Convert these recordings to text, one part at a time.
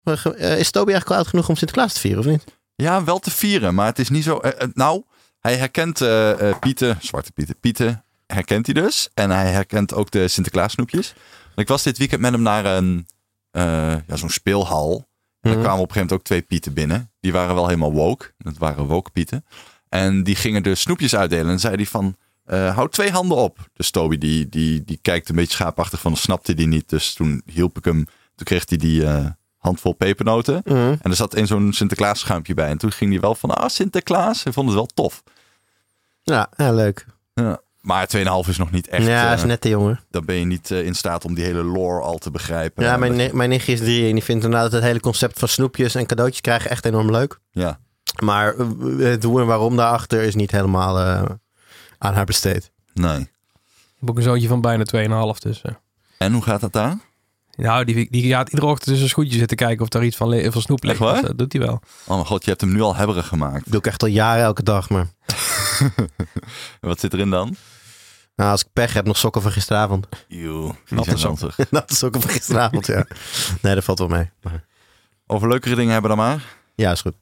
Is Toby eigenlijk wel oud genoeg om Sinterklaas te vieren, of niet? Ja, wel te vieren, maar het is niet zo... hij herkent Zwarte Pieten herkent hij dus. En hij herkent ook de Sinterklaas snoepjes. Ik was dit weekend met hem naar zo'n speelhal. En er kwamen op een gegeven moment ook 2 Pieten binnen. Die waren wel helemaal woke. Dat waren woke Pieten. En die gingen de snoepjes uitdelen. En zei hij van, houd 2 handen op. Dus Toby die kijkt een beetje schaapachtig van, dat snapte hij niet. Dus toen hielp ik hem. Toen kreeg hij die handvol pepernoten. En er zat zo'n Sinterklaas schuimpje bij. En toen ging hij wel van, Sinterklaas. Hij vond het wel tof. Ja, leuk. Ja. Maar 2,5 is nog niet echt... Ja, is net de jongen. Dan ben je niet in staat om die hele lore al te begrijpen. Ja, mijn nichtje is 3 en die vindt inderdaad het hele concept van snoepjes en cadeautjes krijgen echt enorm leuk. Ja. Maar het hoe en waarom daarachter is niet helemaal aan haar besteed. Nee. Ik heb ook een zoontje van bijna 2,5 dus. En hoe gaat dat daar? Nou, die gaat iedere ochtend tussen schoentje zitten kijken of daar iets van snoep ligt. Echt waar? Dat doet hij wel. Oh mijn god, je hebt hem nu al hebberig gemaakt. Dat doe ik echt al jaren elke dag, maar... Wat zit erin dan? Nou, als ik pech heb, nog sokken van gisteravond. Natte sokken. Natte sokken van gisteravond, ja. Nee, dat valt wel mee. Maar... Over leukere dingen hebben dan maar? Ja, is goed.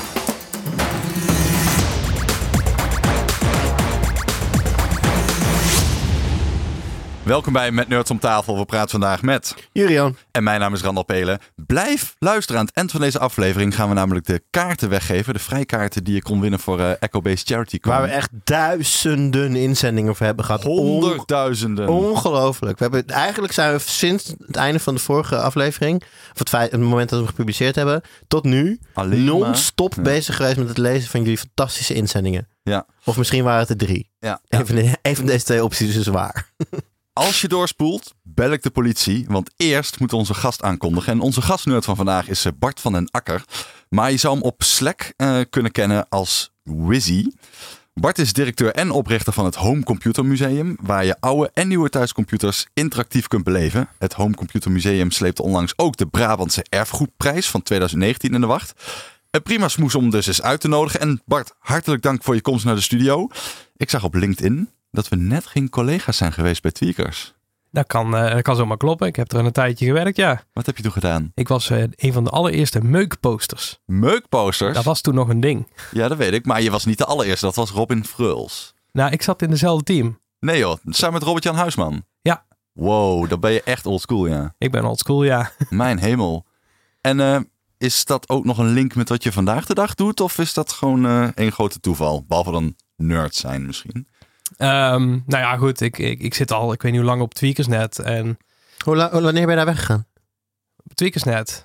Welkom bij Met Nerds om tafel. We praten vandaag met... Jurian. En mijn naam is Randal Pelen. Blijf luisteren. Aan het eind van deze aflevering gaan we namelijk de kaarten weggeven. De vrijkaarten die je kon winnen voor Echo-Based Charity Con. Waar we echt duizenden inzendingen voor hebben gehad. 100.000. Ongelooflijk. Eigenlijk zijn we sinds het einde van de vorige aflevering, of het moment dat we gepubliceerd hebben, tot nu non-stop bezig geweest met het lezen van jullie fantastische inzendingen. Ja. Of misschien waren het er 3. Ja. Een van deze 2 opties is waar. Als je doorspoelt, bel ik de politie. Want eerst moet onze gast aankondigen. En onze gastnerd van vandaag is Bart van den Akker. Maar je zou hem op Slack kunnen kennen als Wizzy. Bart is directeur en oprichter van het Home Computer Museum. Waar je oude en nieuwe thuiscomputers interactief kunt beleven. Het Home Computer Museum sleepte onlangs ook de Brabantse Erfgoedprijs van 2019 in de wacht. Een prima smoes om dus eens uit te nodigen. En Bart, hartelijk dank voor je komst naar de studio. Ik zag op LinkedIn dat we net geen collega's zijn geweest bij Tweakers. Dat kan zomaar kloppen. Ik heb er een tijdje gewerkt, ja. Wat heb je toen gedaan? Ik was een van de allereerste meukposters. Meukposters? Dat was toen nog een ding. Ja, dat weet ik. Maar je was niet de allereerste. Dat was Robin Freuls. Nou, ik zat in dezelfde team. Nee joh, samen met Robert-Jan Huisman. Ja. Wow, dan ben je echt oldschool, ja. Ik ben oldschool, ja. Mijn hemel. En is dat ook nog een link met wat je vandaag de dag doet? Of is dat gewoon één grote toeval? Behalve dan nerd zijn misschien. Nou ja, goed. Ik zit al, ik weet niet hoe lang op Tweakersnet. En... Wanneer ben je daar weggegaan? Op Tweakersnet?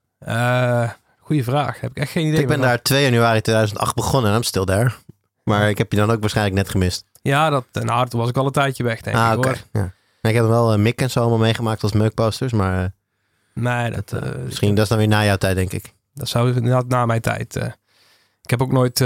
Ja. Goeie vraag. Heb ik echt geen idee. Ik ben daar 2 januari 2008 begonnen en I'm still there. Maar ik heb je dan ook waarschijnlijk net gemist. Ja, toen was ik al een tijdje weg, denk ik. Oké. Ja. Ik heb wel Mick en zo allemaal meegemaakt als meukposters, maar... Nee, misschien dat is dan weer na jouw tijd, denk ik. Dat zou inderdaad na mijn tijd... Ik heb ook nooit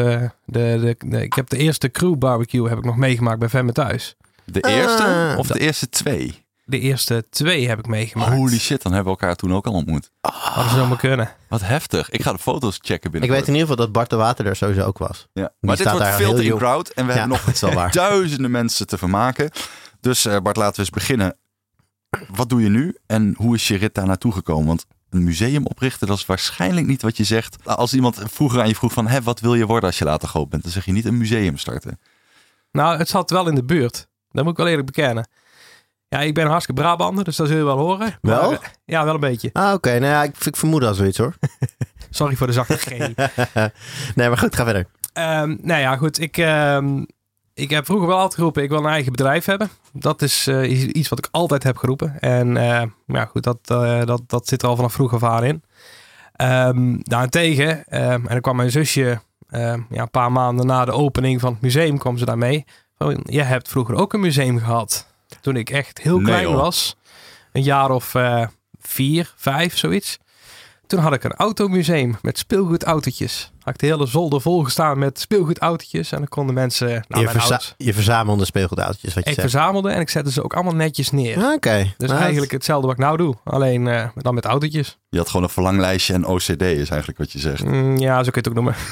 ik heb de eerste crew barbecue heb ik nog meegemaakt bij Vemme Thuis. De eerste of de eerste 2? De eerste 2 heb ik meegemaakt. Holy shit, dan hebben we elkaar toen ook al ontmoet. Hadden ze zomaar kunnen. Wat heftig. Ik ga de foto's checken binnenkort. Ik weet in ieder geval dat Bart de Water er sowieso ook was. Ja. Maar dit wordt veel te in-crowd en we hebben nog duizenden mensen te vermaken. Dus Bart, laten we eens beginnen. Wat doe je nu en hoe is je rit daar naartoe gekomen? Want een museum oprichten, dat is waarschijnlijk niet wat je zegt. Als iemand vroeger aan je vroeg van, wat wil je worden als je later groot bent? Dan zeg je niet een museum starten. Nou, het zat wel in de buurt. Dat moet ik wel eerlijk bekennen. Ja, ik ben hartstikke Brabander, dus dat zul je wel horen. Wel? Maar, ja, wel een beetje. Oké. Nou ja, ik vermoed al zoiets hoor. Sorry voor de zachte G. Nee, maar goed, ga verder. Nou ja, goed. Ik heb vroeger wel altijd geroepen, ik wil een eigen bedrijf hebben. Dat is iets wat ik altijd heb geroepen. En ja, goed, dat zit er al vanaf vroeg af aan in. Daarentegen, en dan kwam mijn zusje een paar maanden na de opening van het museum, kwam ze daarmee. Je hebt vroeger ook een museum gehad. Toen ik echt heel klein was. Een jaar of 4, 5, zoiets. Toen had ik een automuseum met speelgoedautootjes. Had ik de hele zolder volgestaan met speelgoedautootjes. En dan konden mensen... Je verzamelde speelgoedautootjes, wat je zegt. Ik verzamelde en ik zette ze ook allemaal netjes neer. Oké. Dus eigenlijk hetzelfde wat ik nou doe. Alleen dan met autootjes. Je had gewoon een verlanglijstje en OCD is eigenlijk wat je zegt. Ja, zo kun je het ook noemen.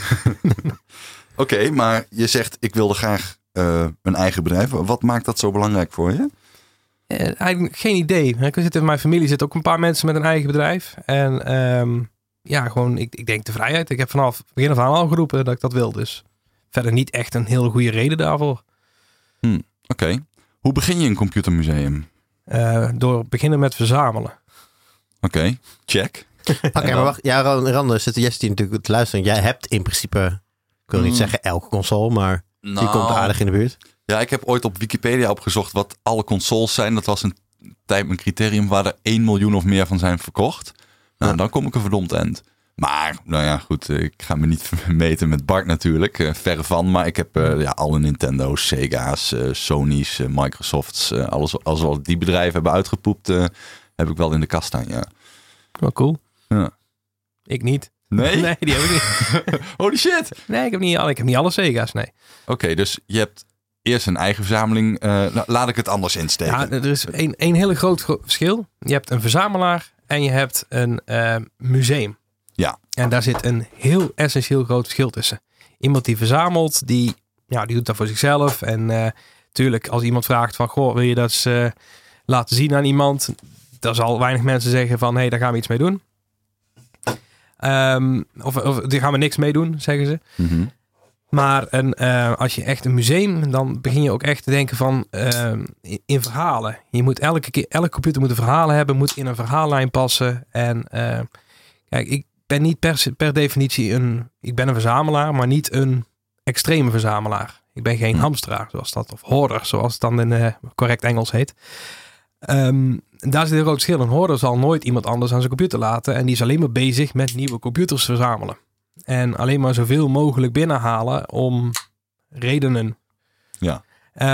Oké, maar je zegt ik wilde graag een eigen bedrijf. Wat maakt dat zo belangrijk voor je? Eigenlijk geen idee. In mijn familie zitten ook een paar mensen met een eigen bedrijf. En gewoon, ik denk de vrijheid. Ik heb vanaf begin af aan al geroepen dat ik dat wil. Dus verder niet echt een hele goede reden daarvoor. Oké. Hoe begin je een computermuseum? Door beginnen met verzamelen. Oké, check. Oké, maar wacht. Ja, Rande zit Jesse natuurlijk te luisteren. Jij hebt in principe, ik wil niet zeggen elke console, maar die komt aardig in de buurt. Ja, ik heb ooit op Wikipedia opgezocht wat alle consoles zijn. Dat was een tijd een criterium waar er 1 miljoen of meer van zijn verkocht. Nou, dan kom ik een verdomd eind. Maar, nou ja, goed. Ik ga me niet meten met Bart natuurlijk. Verre van. Maar ik heb alle Nintendo's, Sega's, Sony's, Microsoft's. Alles wat die bedrijven hebben uitgepoept, heb ik wel in de kast staan, ja. Wel cool. Ja. Ik niet. Nee? Nee, die heb ik niet. Holy shit! Nee, ik heb niet alle Sega's, nee. Oké, dus je hebt eerst een eigen verzameling. Laat ik het anders insteken. Ja, er is één hele groot verschil. Je hebt een verzamelaar en je hebt een museum. Ja. En daar zit een heel essentieel groot verschil tussen. Iemand die verzamelt, die doet dat voor zichzelf. En natuurlijk, als iemand vraagt van, goh, wil je dat eens laten zien aan iemand? Dan zal weinig mensen zeggen van, hé, daar gaan we iets mee doen. Of daar gaan we niks mee doen, zeggen ze. Mm-hmm. Maar als je echt een museum, dan begin je ook echt te denken van in verhalen. Je moet elke computer moet een verhalen hebben, moet in een verhaallijn passen. En kijk, ik ben niet per definitie ik ben een verzamelaar, maar niet een extreme verzamelaar. Ik ben geen hamsteraar, zoals dat, of hoarder, zoals het dan in correct Engels heet. Daar zit een groot verschil. Een hoarder zal nooit iemand anders aan zijn computer laten. En die is alleen maar bezig met nieuwe computers verzamelen. En alleen maar zoveel mogelijk binnenhalen om redenen. Ja.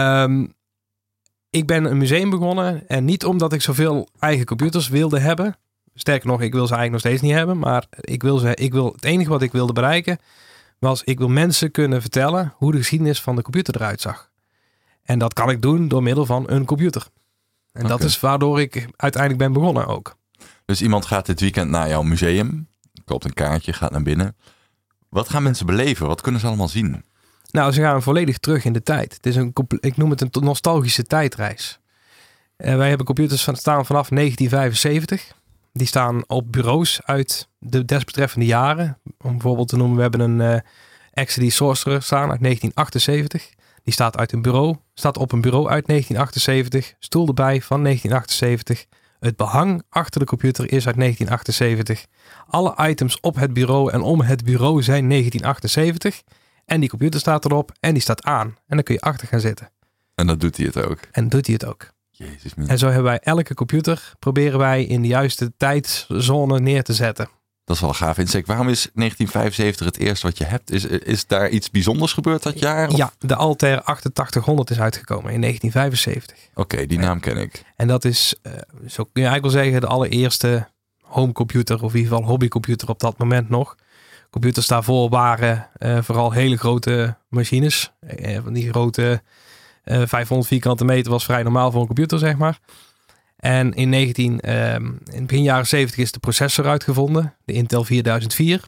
Ik ben een museum begonnen. En niet omdat ik zoveel eigen computers wilde hebben. Sterker nog, ik wil ze eigenlijk nog steeds niet hebben. Maar het enige wat ik wilde bereiken was, ik wil mensen kunnen vertellen hoe de geschiedenis van de computer eruit zag. En dat kan ik doen door middel van een computer. En dat is waardoor ik uiteindelijk ben begonnen ook. Dus iemand gaat dit weekend naar jouw museum, koopt een kaartje, gaat naar binnen. Wat gaan mensen beleven? Wat kunnen ze allemaal zien? Nou, ze gaan volledig terug in de tijd. Het is ik noem het een nostalgische tijdreis. Wij hebben computers staan vanaf 1975. Die staan op bureaus uit de desbetreffende jaren. Om bijvoorbeeld te noemen, we hebben een XD Sorcerer staan uit 1978. Die staat op een bureau uit 1978. Stoel erbij van 1978. Het behang achter de computer is uit 1978. Alle items op het bureau en om het bureau zijn 1978. En die computer staat erop en die staat aan. En dan kun je achter gaan zitten. En dat doet hij het ook? Jezus, en zo hebben wij elke computer, proberen wij in de juiste tijdzone neer te zetten. Dat is wel gaaf insteek. Waarom is 1975 het eerste wat je hebt? Is daar iets bijzonders gebeurd dat jaar? Of? Ja, de Altair 8800 is uitgekomen in 1975. Oké, die naam ken ik. En dat is, zo kun je eigenlijk wel zeggen, de allereerste homecomputer, of in ieder geval hobbycomputer op dat moment nog. Computers daarvoor waren vooral hele grote machines. Van die grote 500 vierkante meter was vrij normaal voor een computer, zeg maar. En in begin jaren 70 is de processor uitgevonden. De Intel 4004.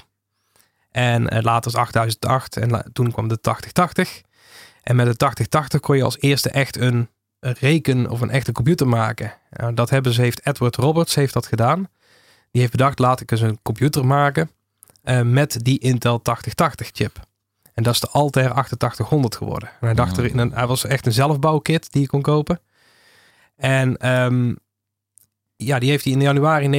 En later is 8008. En toen kwam de 8080. En met de 8080 kon je als eerste echt een of een echte computer maken. Dat heeft Edward Roberts heeft dat gedaan. Die heeft bedacht, laat ik eens een computer maken met die Intel 8080 chip. En dat is de Altair 8800 geworden. En hij dacht hij was echt een zelfbouwkit die je kon kopen. En die heeft hij in januari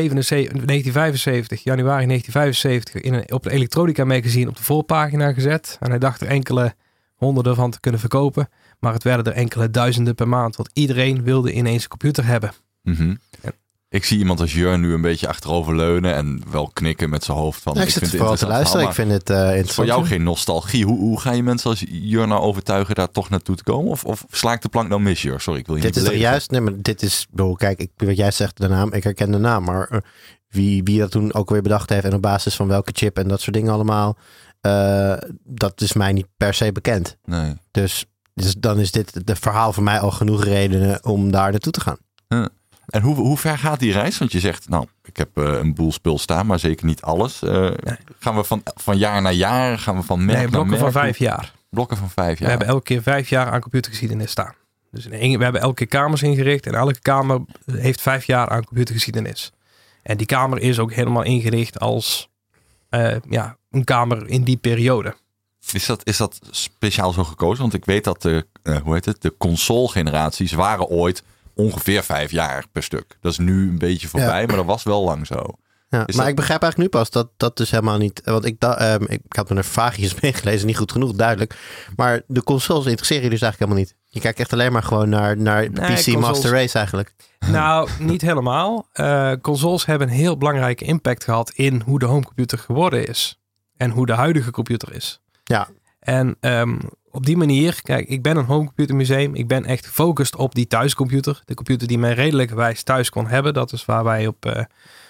1975 op de Elektronica magazine op de voorpagina gezet. En hij dacht er enkele honderden van te kunnen verkopen. Maar het werden er enkele duizenden per maand. Want iedereen wilde ineens een computer hebben. Mm-hmm. Ik zie iemand als Jurn nu een beetje achterover leunen en wel knikken met zijn hoofd van. Ik zit vooral te luisteren. Ik vind het interessant. Voor jou geen nostalgie. Hoe ga je mensen als Jurn nou overtuigen daar toch naartoe te komen? Of sla ik de plank nou mis, Jurn? Sorry, ik wil je dit niet beleven. Dit is juist. Nee, maar dit is. Kijk, wat jij zegt, de naam. Ik herken de naam, maar wie dat toen ook weer bedacht heeft en op basis van welke chip en dat soort dingen allemaal, dat is mij niet per se bekend. Nee. Dus dan is dit het verhaal voor mij al genoeg redenen om daar naartoe te gaan. En hoe ver gaat die reis? Want je zegt, nou, ik heb een boel spul staan, maar zeker niet alles. Gaan we van jaar naar jaar? Gaan we van merk naar merk? Blokken van 5 jaar. Blokken van 5 jaar. We hebben elke keer 5 jaar aan computergeschiedenis staan. Dus we hebben elke keer kamers ingericht. En elke kamer heeft 5 jaar aan computergeschiedenis. En die kamer is ook helemaal ingericht als een kamer in die periode. Is dat speciaal zo gekozen? Want ik weet dat de console-generaties waren ooit ongeveer 5 jaar per stuk. Dat is nu een beetje voorbij, maar dat was wel lang zo. Ja, maar ik begrijp eigenlijk nu pas dat dus helemaal niet... Want ik had me er vaagjes mee gelezen, niet goed genoeg, duidelijk. Maar de consoles interesseren jullie dus eigenlijk helemaal niet. Je kijkt echt alleen maar gewoon naar de PC consoles. Master Race eigenlijk. Nou, niet helemaal. Consoles hebben een heel belangrijke impact gehad in hoe de homecomputer geworden is. En hoe de huidige computer is. Ja. En op die manier, kijk, ik ben een homecomputermuseum. Ik ben echt gefocust op die thuiscomputer. De computer die men redelijkerwijs thuis kon hebben. Dat is waar wij op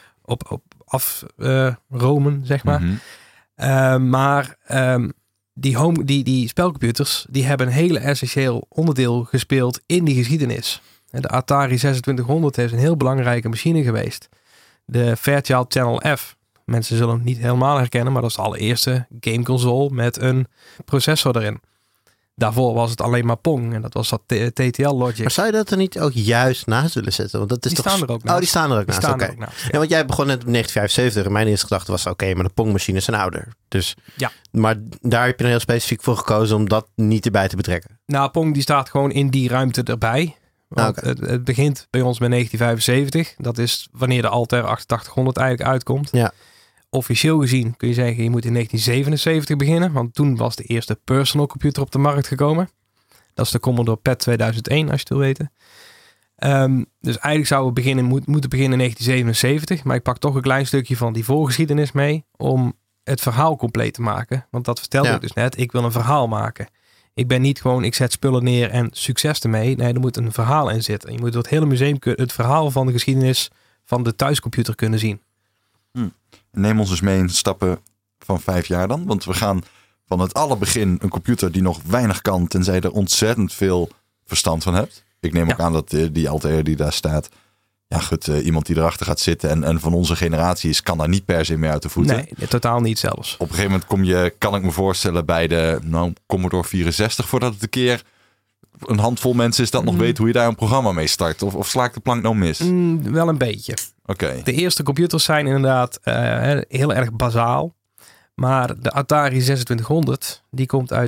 afromen, zeg maar. Mm-hmm. Maar die spelcomputers, die hebben een hele essentieel onderdeel gespeeld in die geschiedenis. De Atari 2600 is een heel belangrijke machine geweest. De Fairchild Channel F. Mensen zullen het niet helemaal herkennen, maar dat is de allereerste gameconsole met een processor erin. Daarvoor was het alleen maar Pong en dat was dat TTL Logic. Maar zou je dat er niet ook juist naast willen zetten? Want dat is die toch... staan er ook naast. Oh, die staan er ook naast. Oké. Ja, want jij begon net op 1975 en mijn eerste gedachte was oké, maar de Pong-machines zijn ouder. Dus, ja. Maar daar heb je er heel specifiek voor gekozen om dat niet erbij te betrekken. Nou, Pong die staat gewoon in die ruimte erbij. Want het begint bij ons met 1975. Dat is wanneer de Altair 8800 eigenlijk uitkomt. Ja. Officieel gezien kun je zeggen, je moet in 1977 beginnen. Want toen was de eerste personal computer op de markt gekomen. Dat is de Commodore PET 2001, als je het wil weten. Dus eigenlijk zouden we moeten beginnen in 1977. Maar ik pak toch een klein stukje van die voorgeschiedenis mee. Om het verhaal compleet te maken. Want dat vertelde ik dus net. Ik wil een verhaal maken. Ik ben niet gewoon, ik zet spullen neer en succes ermee. Nee, er moet een verhaal in zitten. Je moet door het hele museum het verhaal van de geschiedenis van de thuiscomputer kunnen zien. Neem ons dus mee in stappen van 5 jaar dan. Want we gaan van het allerbegin een computer die nog weinig kan, tenzij je er ontzettend veel verstand van hebt. Ik neem ook aan dat die Altair die daar staat, iemand die erachter gaat zitten en van onze generatie is, kan daar niet per se meer uit de voeten. Nee, totaal niet zelfs. Op een gegeven moment kan ik me voorstellen bij de Commodore 64, voordat het een keer een handvol mensen is dat nog weet hoe je daar een programma mee start. Of sla ik de plank nou mis? Wel een beetje. Okay. De eerste computers zijn inderdaad heel erg bazaal. Maar de Atari 2600, die komt uit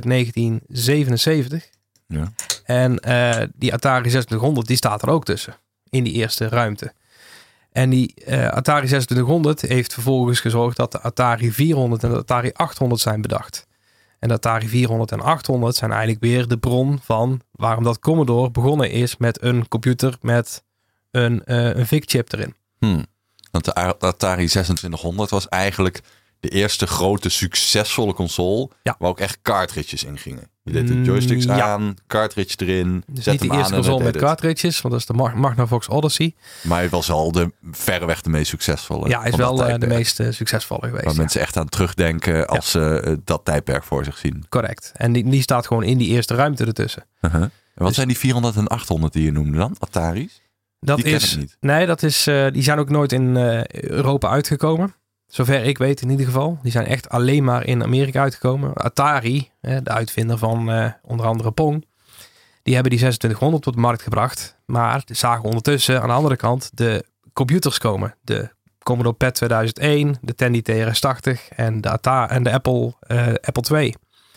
1977. Ja. En die Atari 2600, die staat er ook tussen. In die eerste ruimte. En die Atari 2600 heeft vervolgens gezorgd dat de Atari 400 en de Atari 800 zijn bedacht. En de Atari 400 en 800 zijn eigenlijk weer de bron van waarom dat Commodore begonnen is met een computer met een VIC-chip erin. Want de Atari 2600 was eigenlijk de eerste grote succesvolle console waar ook echt cartridges in gingen. Je deed de joysticks aan, cartridge erin, dus zet niet hem de eerste aan console met cartridges, want dat is de Magnavox Odyssey. Maar hij was al verreweg de meest succesvolle. Ja, hij is wel de meest succesvolle geweest. Waar mensen echt aan terugdenken als ze dat tijdperk voor zich zien. Correct. En die staat gewoon in die eerste ruimte ertussen. Uh-huh. En wat zijn die 400 en 800 die je noemde dan? Atari's? Dat is niet. Nee, die zijn ook nooit in Europa uitgekomen. Zover ik weet in ieder geval. Die zijn echt alleen maar in Amerika uitgekomen. Atari, de uitvinder van onder andere Pong, die hebben die 2600 op de markt gebracht. Maar zagen ondertussen aan de andere kant de computers komen. De Commodore PET 2001, de Tandy TRS-80 en de Apple II.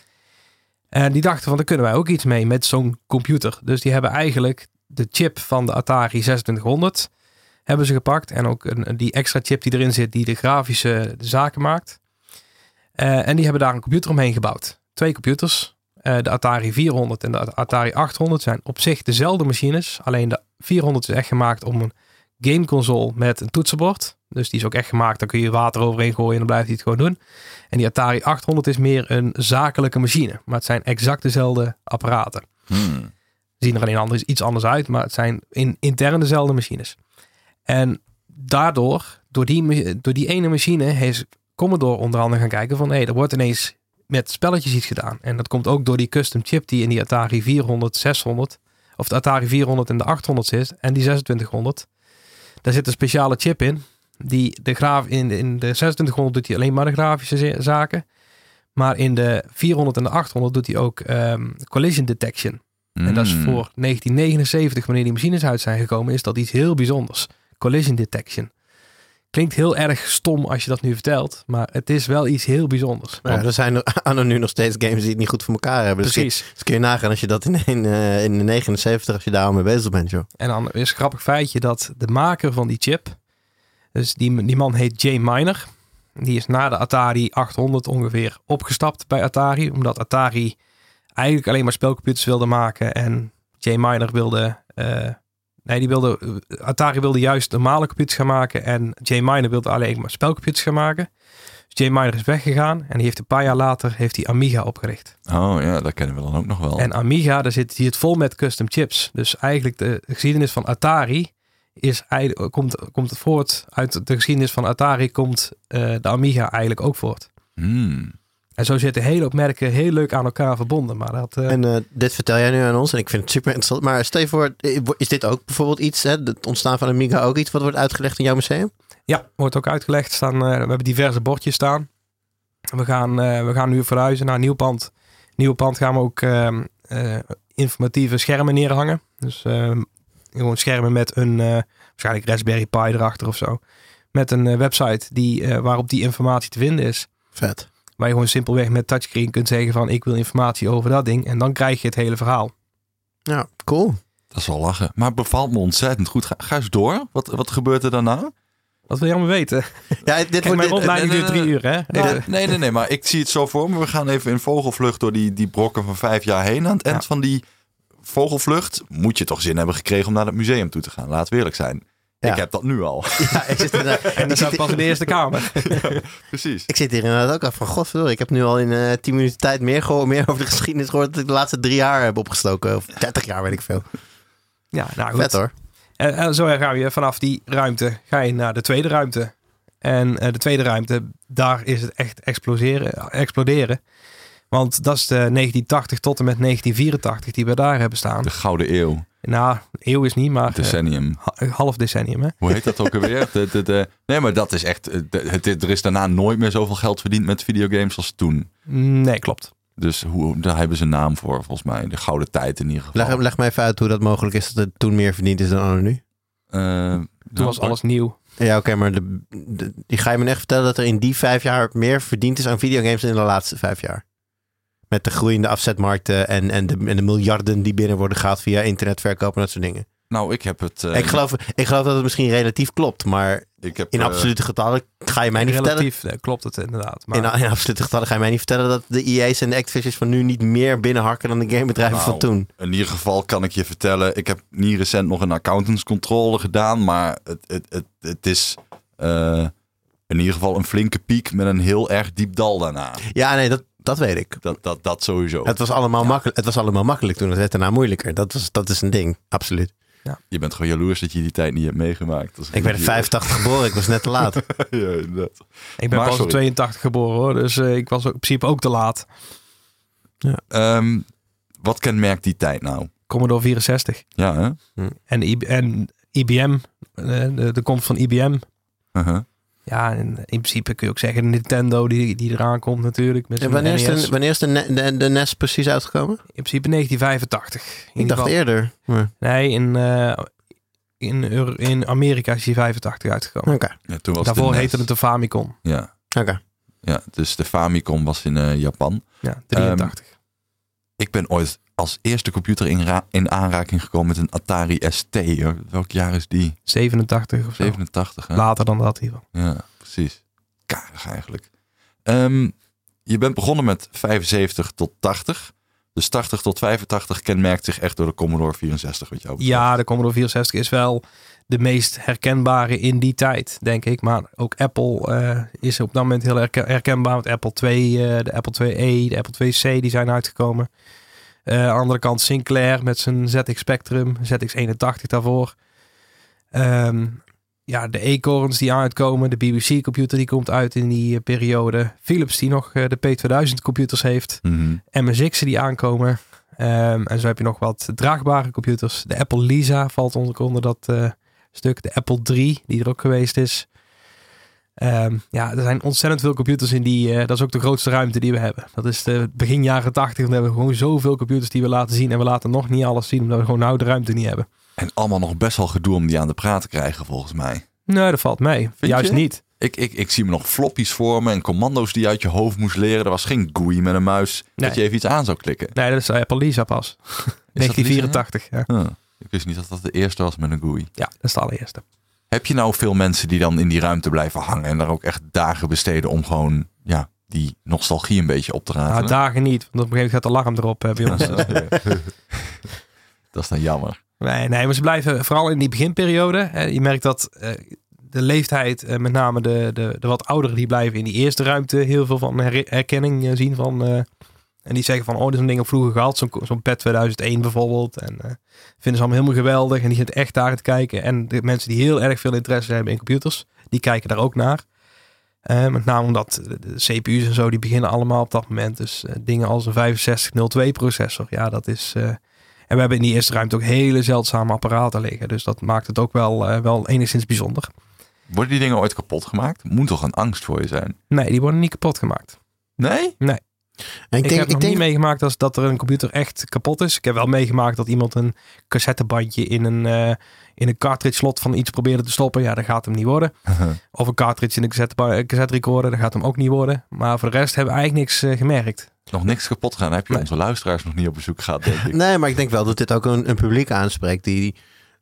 En die dachten van, daar kunnen wij ook iets mee met zo'n computer. Dus die hebben eigenlijk de chip van de Atari 2600 hebben ze gepakt. En ook die extra chip die erin zit, die de grafische zaken maakt. En die hebben daar een computer omheen gebouwd. 2 computers. De Atari 400 en de Atari 800 zijn op zich dezelfde machines. Alleen de 400 is echt gemaakt om een gameconsole met een toetsenbord. Dus die is ook echt gemaakt. Daar kun je water overheen gooien en dan blijft hij het gewoon doen. En die Atari 800 is meer een zakelijke machine. Maar het zijn exact dezelfde apparaten. Zien er alleen iets anders uit. Maar het zijn intern dezelfde machines. En daardoor, door die ene machine, is Commodore onder andere gaan kijken van er wordt ineens met spelletjes iets gedaan. En dat komt ook door die custom chip die in die Atari 400, 600, of de Atari 400 en de 800 zit en die 2600. Daar zit een speciale chip in. Die in de 2600 doet hij alleen maar de grafische zaken. Maar in de 400 en de 800 doet hij ook collision detection. En dat is voor 1979, wanneer die machines uit zijn gekomen, is dat iets heel bijzonders. Collision detection. Klinkt heel erg stom als je dat nu vertelt. Maar het is wel iets heel bijzonders. Ja, er zijn anno nu nog steeds games die het niet goed voor elkaar hebben. Precies. Dus kun je nagaan als je dat in de 79, als je daar al mee bezig bent, joh. En dan is een grappig feitje dat de maker van die chip... Dus die man heet Jay Miner. Die is na de Atari 800 ongeveer opgestapt bij Atari. Omdat Atari eigenlijk alleen maar spelcomputers wilde maken. En Jay Miner wilde... Atari wilde juist normale computers gaan maken. En Jay Miner wilde alleen maar spelcomputers gaan maken. Dus Jay Miner is weggegaan. En die heeft een paar jaar later Amiga opgericht. Oh ja, dat kennen we dan ook nog wel. En Amiga, daar zit vol met custom chips. Dus eigenlijk de geschiedenis van Atari... komt het voort uit de geschiedenis van Atari, komt de Amiga eigenlijk ook voort. En zo zitten hele hoop merken heel leuk aan elkaar verbonden. Maar En dit vertel jij nu aan ons en ik vind het super interessant. Maar stel je voor, is dit ook bijvoorbeeld iets, hè, het ontstaan van Amiga ook iets wat wordt uitgelegd in jouw museum? Ja, wordt ook uitgelegd. We hebben diverse bordjes staan. We gaan nu verhuizen naar een nieuw pand. Nieuw pand gaan we ook informatieve schermen neerhangen. Dus gewoon schermen met een waarschijnlijk Raspberry Pi erachter of zo. Met een website waarop die informatie te vinden is. Vet. Waar je gewoon simpelweg met touchscreen kunt zeggen van ik wil informatie over dat ding. En dan krijg je het hele verhaal. Ja, cool. Dat is wel lachen. Maar het bevalt me ontzettend goed. Ga eens door. Wat gebeurt er daarna? Wat wil je allemaal weten? Ja, mijn rondleiding duurt 3 uur, hè? Nee. Maar ik zie het zo voor me. We gaan even in vogelvlucht door die brokken van 5 jaar heen. Aan het eind van die vogelvlucht moet je toch zin hebben gekregen om naar het museum toe te gaan. Laten we eerlijk zijn. Ja. Ik heb dat nu al. Ja, ik zit en dan staat pas in de eerste kamer. Ja, precies. Ik zit hier inderdaad ook af van godverdorie. Ik heb nu al in 10 minuten tijd meer over de geschiedenis gehoord dat ik de laatste 3 jaar heb opgestoken. Of 30 jaar, weet ik veel. Ja, nou goed. Vet hoor. En zo ga je vanaf die ruimte ga je naar de tweede ruimte. En de tweede ruimte, daar is het echt exploderen. Want dat is de 1980 tot en met 1984 die we daar hebben staan. De Gouden Eeuw. Nou, eeuw is niet, maar... Decennium. Half decennium, hè? Hoe heet dat ook alweer? Nee, maar dat is echt... Er is daarna nooit meer zoveel geld verdiend met videogames als toen. Nee, klopt. Dus daar hebben ze een naam voor, volgens mij. De gouden tijd in ieder geval. Leg me even uit hoe dat mogelijk is dat het toen meer verdiend is dan anno nu. Toen was alles nieuw. Ja, oké, maar die ga je me echt vertellen dat er in die 5 jaar meer verdiend is aan videogames dan in de laatste 5 jaar? Met de groeiende afzetmarkten en de miljarden die binnen worden gehaald via internetverkoop en dat soort dingen. Nou, ik heb het... Ik geloof dat het misschien relatief klopt, maar in absolute getallen ga je mij niet relatief, vertellen... klopt het inderdaad. Maar... In absolute getallen ga je mij niet vertellen dat de EA's en de Activisions van nu niet meer binnenharken dan de gamebedrijven van toen. In ieder geval kan ik je vertellen, ik heb niet recent nog een accountantscontrole gedaan, maar het is... in ieder geval een flinke piek met een heel erg diep dal daarna. Ja, nee, dat weet ik. Dat sowieso. Het was allemaal makkelijk toen. Het werd daarna moeilijker. Dat is een ding. Absoluut. Ja. Je bent gewoon jaloers dat je die tijd niet hebt meegemaakt. Ik ben in 85 geboren. Ik was net te laat. Ja, inderdaad. Ik ben pas in 82 geboren hoor. Dus ik was in principe ook te laat. Ja. Wat kenmerkt die tijd nou? Commodore 64. Ja, hè? En IBM. De komst van IBM. Uh-huh. Ja, in principe kun je ook zeggen de Nintendo die eraan komt natuurlijk. Met wanneer is de NES precies uitgekomen? In principe 1985. Ik dacht eerder. Maar... Nee, in Amerika is die 85 uitgekomen. Okay. Ja, toen was daarvoor heette het de Famicom. Ja. Okay. Ja, dus de Famicom was in Japan. Ja, 83. Ik ben ooit als eerste computer in aanraking gekomen met een Atari ST. Welk jaar is die? 87 of zo. 87, hè? Later dan dat hier. Ja, precies. Karig eigenlijk. Je bent begonnen met 75 tot 80. Dus 80 tot 85 kenmerkt zich echt door de Commodore 64. Wat jou betreft. Ja, de Commodore 64 is wel de meest herkenbare in die tijd, denk ik. Maar ook Apple is op dat moment heel herkenbaar. Met Apple II, de Apple IIe, de Apple IIc, die zijn uitgekomen. Aan de andere kant Sinclair met zijn ZX Spectrum, ZX81 daarvoor. Ja, de Acorns die uitkomen, de BBC computer die komt uit in die periode. Philips die nog de P2000 computers heeft. Mm-hmm. MSX'en die aankomen. En zo heb je nog wat draagbare computers. De Apple Lisa valt onder dat stuk. De Apple III die er ook geweest is. Ja, er zijn ontzettend veel computers in die... dat is ook de grootste ruimte die we hebben. Dat is de begin jaren 80. Dan hebben we gewoon zoveel computers die we laten zien. En we laten nog niet alles zien, omdat we gewoon nou de ruimte niet hebben. En allemaal nog best wel gedoe om die aan de praat te krijgen, volgens mij. Nee, dat valt mee. Vind Juist je? niet. Ik zie me nog floppies vormen en commando's die je uit je hoofd moest leren. Er was geen GUI met een muis dat je even iets aan zou klikken. Nee, dat is Apple Lisa pas. 1984. Ja. Ik wist niet dat dat de eerste was met een GUI. Ja, dat is de allereerste. Heb je nou veel mensen die dan in die ruimte blijven hangen en daar ook echt dagen besteden om gewoon die nostalgie een beetje op te raken? Nou, dagen niet, want op een gegeven moment gaat de alarm erop bij ons. Dat is dan jammer. Nee, maar ze blijven vooral in die beginperiode. Je merkt dat de leeftijd, met name de wat ouderen, die blijven in die eerste ruimte heel veel van herkenning zien van. En die zeggen van, dit is een ding op vroeger gehad. Zo'n PET 2001 bijvoorbeeld. En vinden ze allemaal helemaal geweldig. En die zitten echt daar te kijken. En de mensen die heel erg veel interesse hebben in computers, die kijken daar ook naar. Met name omdat de CPU's en zo, die beginnen allemaal op dat moment. Dus dingen als een 6502 processor. Ja, dat is... en we hebben in die eerste ruimte ook hele zeldzame apparaten liggen. Dus dat maakt het ook wel enigszins bijzonder. Worden die dingen ooit kapot gemaakt? Moet toch een angst voor je zijn? Nee, die worden niet kapot gemaakt. Nee? Nee. Ik heb nog niet meegemaakt dat er een computer echt kapot is. Ik heb wel meegemaakt dat iemand een cassettebandje in een cartridge slot van iets probeerde te stoppen. Ja, dat gaat hem niet worden. Of een cartridge in een cassette recorder, dat gaat hem ook niet worden. Maar voor de rest hebben we eigenlijk niks gemerkt. Nog niks kapot gaan. Heb je onze luisteraars nog niet op bezoek gehad, denk ik. Nee, maar ik denk wel dat dit ook een publiek aanspreekt die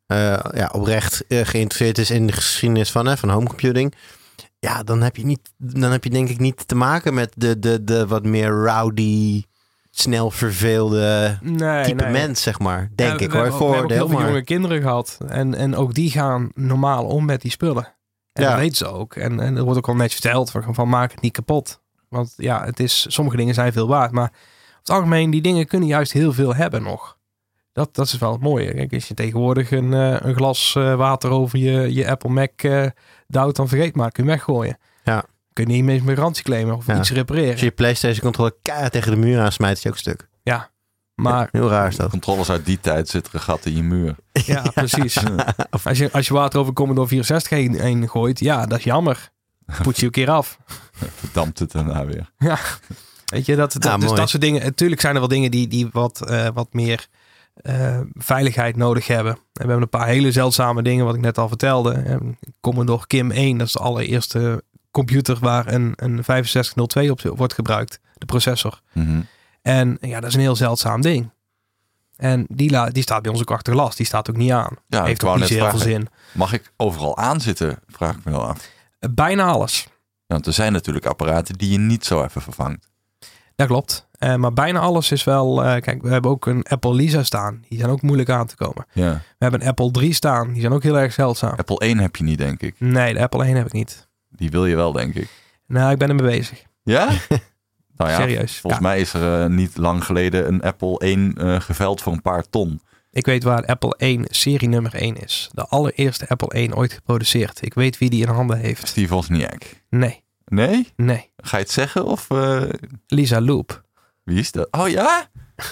oprecht geïnteresseerd is in de geschiedenis van homecomputing. Ja, dan heb je denk ik niet te maken met de wat meer rowdy, snel verveelde type mens, zeg maar. Denk ik hoor. We hebben ook heel veel jonge kinderen gehad. En ook die gaan normaal om met die spullen. En dat weten ze ook. En er wordt ook al netjes verteld van maak het niet kapot. Want ja, sommige dingen zijn veel waard. Maar op het algemeen, die dingen kunnen juist heel veel hebben nog. Dat is wel het mooie. Kijk, als je tegenwoordig een glas water over je Apple Mac duwt, dan vergeet maar, kun je weggooien. Ja. Kun je niet meer met garantie claimen of iets repareren. Als je PlayStation controller keihard tegen de muur aansmijt, is je ook stuk. Ja, maar... heel raar is dat. Controllers uit die tijd zitten er gat in je muur. Ja, precies. Als je water over Commodore 64 heen gooit, ja, dat is jammer. Poets je een keer af. Verdampt het daarna weer. Ja, weet je, dus dat soort dingen. Natuurlijk zijn er wel dingen die wat meer veiligheid nodig hebben. En we hebben een paar hele zeldzame dingen, wat ik net al vertelde. Commodore KIM 1, dat is de allereerste computer waar een 6502 op wordt gebruikt. De processor. Mm-hmm. En ja, dat is een heel zeldzaam ding. En die staat bij ons ook achter glas. Die staat ook niet aan. Ja, heeft ook niet heel veel zin. Mag ik overal aanzitten? Vraag ik me wel af. Bijna alles. Ja, want er zijn natuurlijk apparaten die je niet zo even vervangt. Dat klopt. Maar bijna alles is wel... kijk, we hebben ook een Apple Lisa staan. Die zijn ook moeilijk aan te komen. Ja. We hebben een Apple 3 staan. Die zijn ook heel erg zeldzaam. Apple 1 heb je niet, denk ik. Nee, de Apple 1 heb ik niet. Die wil je wel, denk ik. Nou, ik ben ermee bezig. Ja? Nou ja, serieus. Volgens mij is er niet lang geleden een Apple 1 geveld voor een paar ton. Ik weet waar Apple 1 serie nummer 1 is. De allereerste Apple 1 ooit geproduceerd. Ik weet wie die in handen heeft. Steve Wozniak. Nee. Nee? Nee. Ga je het zeggen of... Lisa Loop. Wie is dat? Oh ja?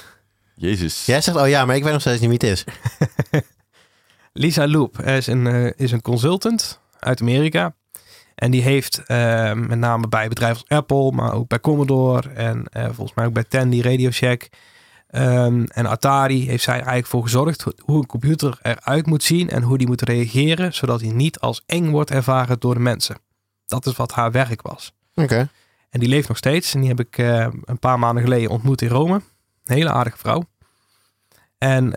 Jezus. Jij zegt oh ja, maar ik weet nog steeds niet wie het is. Lisa Loop is een consultant uit Amerika. En die heeft met name bij bedrijven als Apple, maar ook bij Commodore en volgens mij ook bij Tandy, Radio Shack en Atari heeft zij eigenlijk voor gezorgd hoe een computer eruit moet zien en hoe die moet reageren, zodat hij niet als eng wordt ervaren door de mensen. Dat is wat haar werk was. Oké. En die leeft nog steeds. En die heb ik een paar maanden geleden ontmoet in Rome. Een hele aardige vrouw. En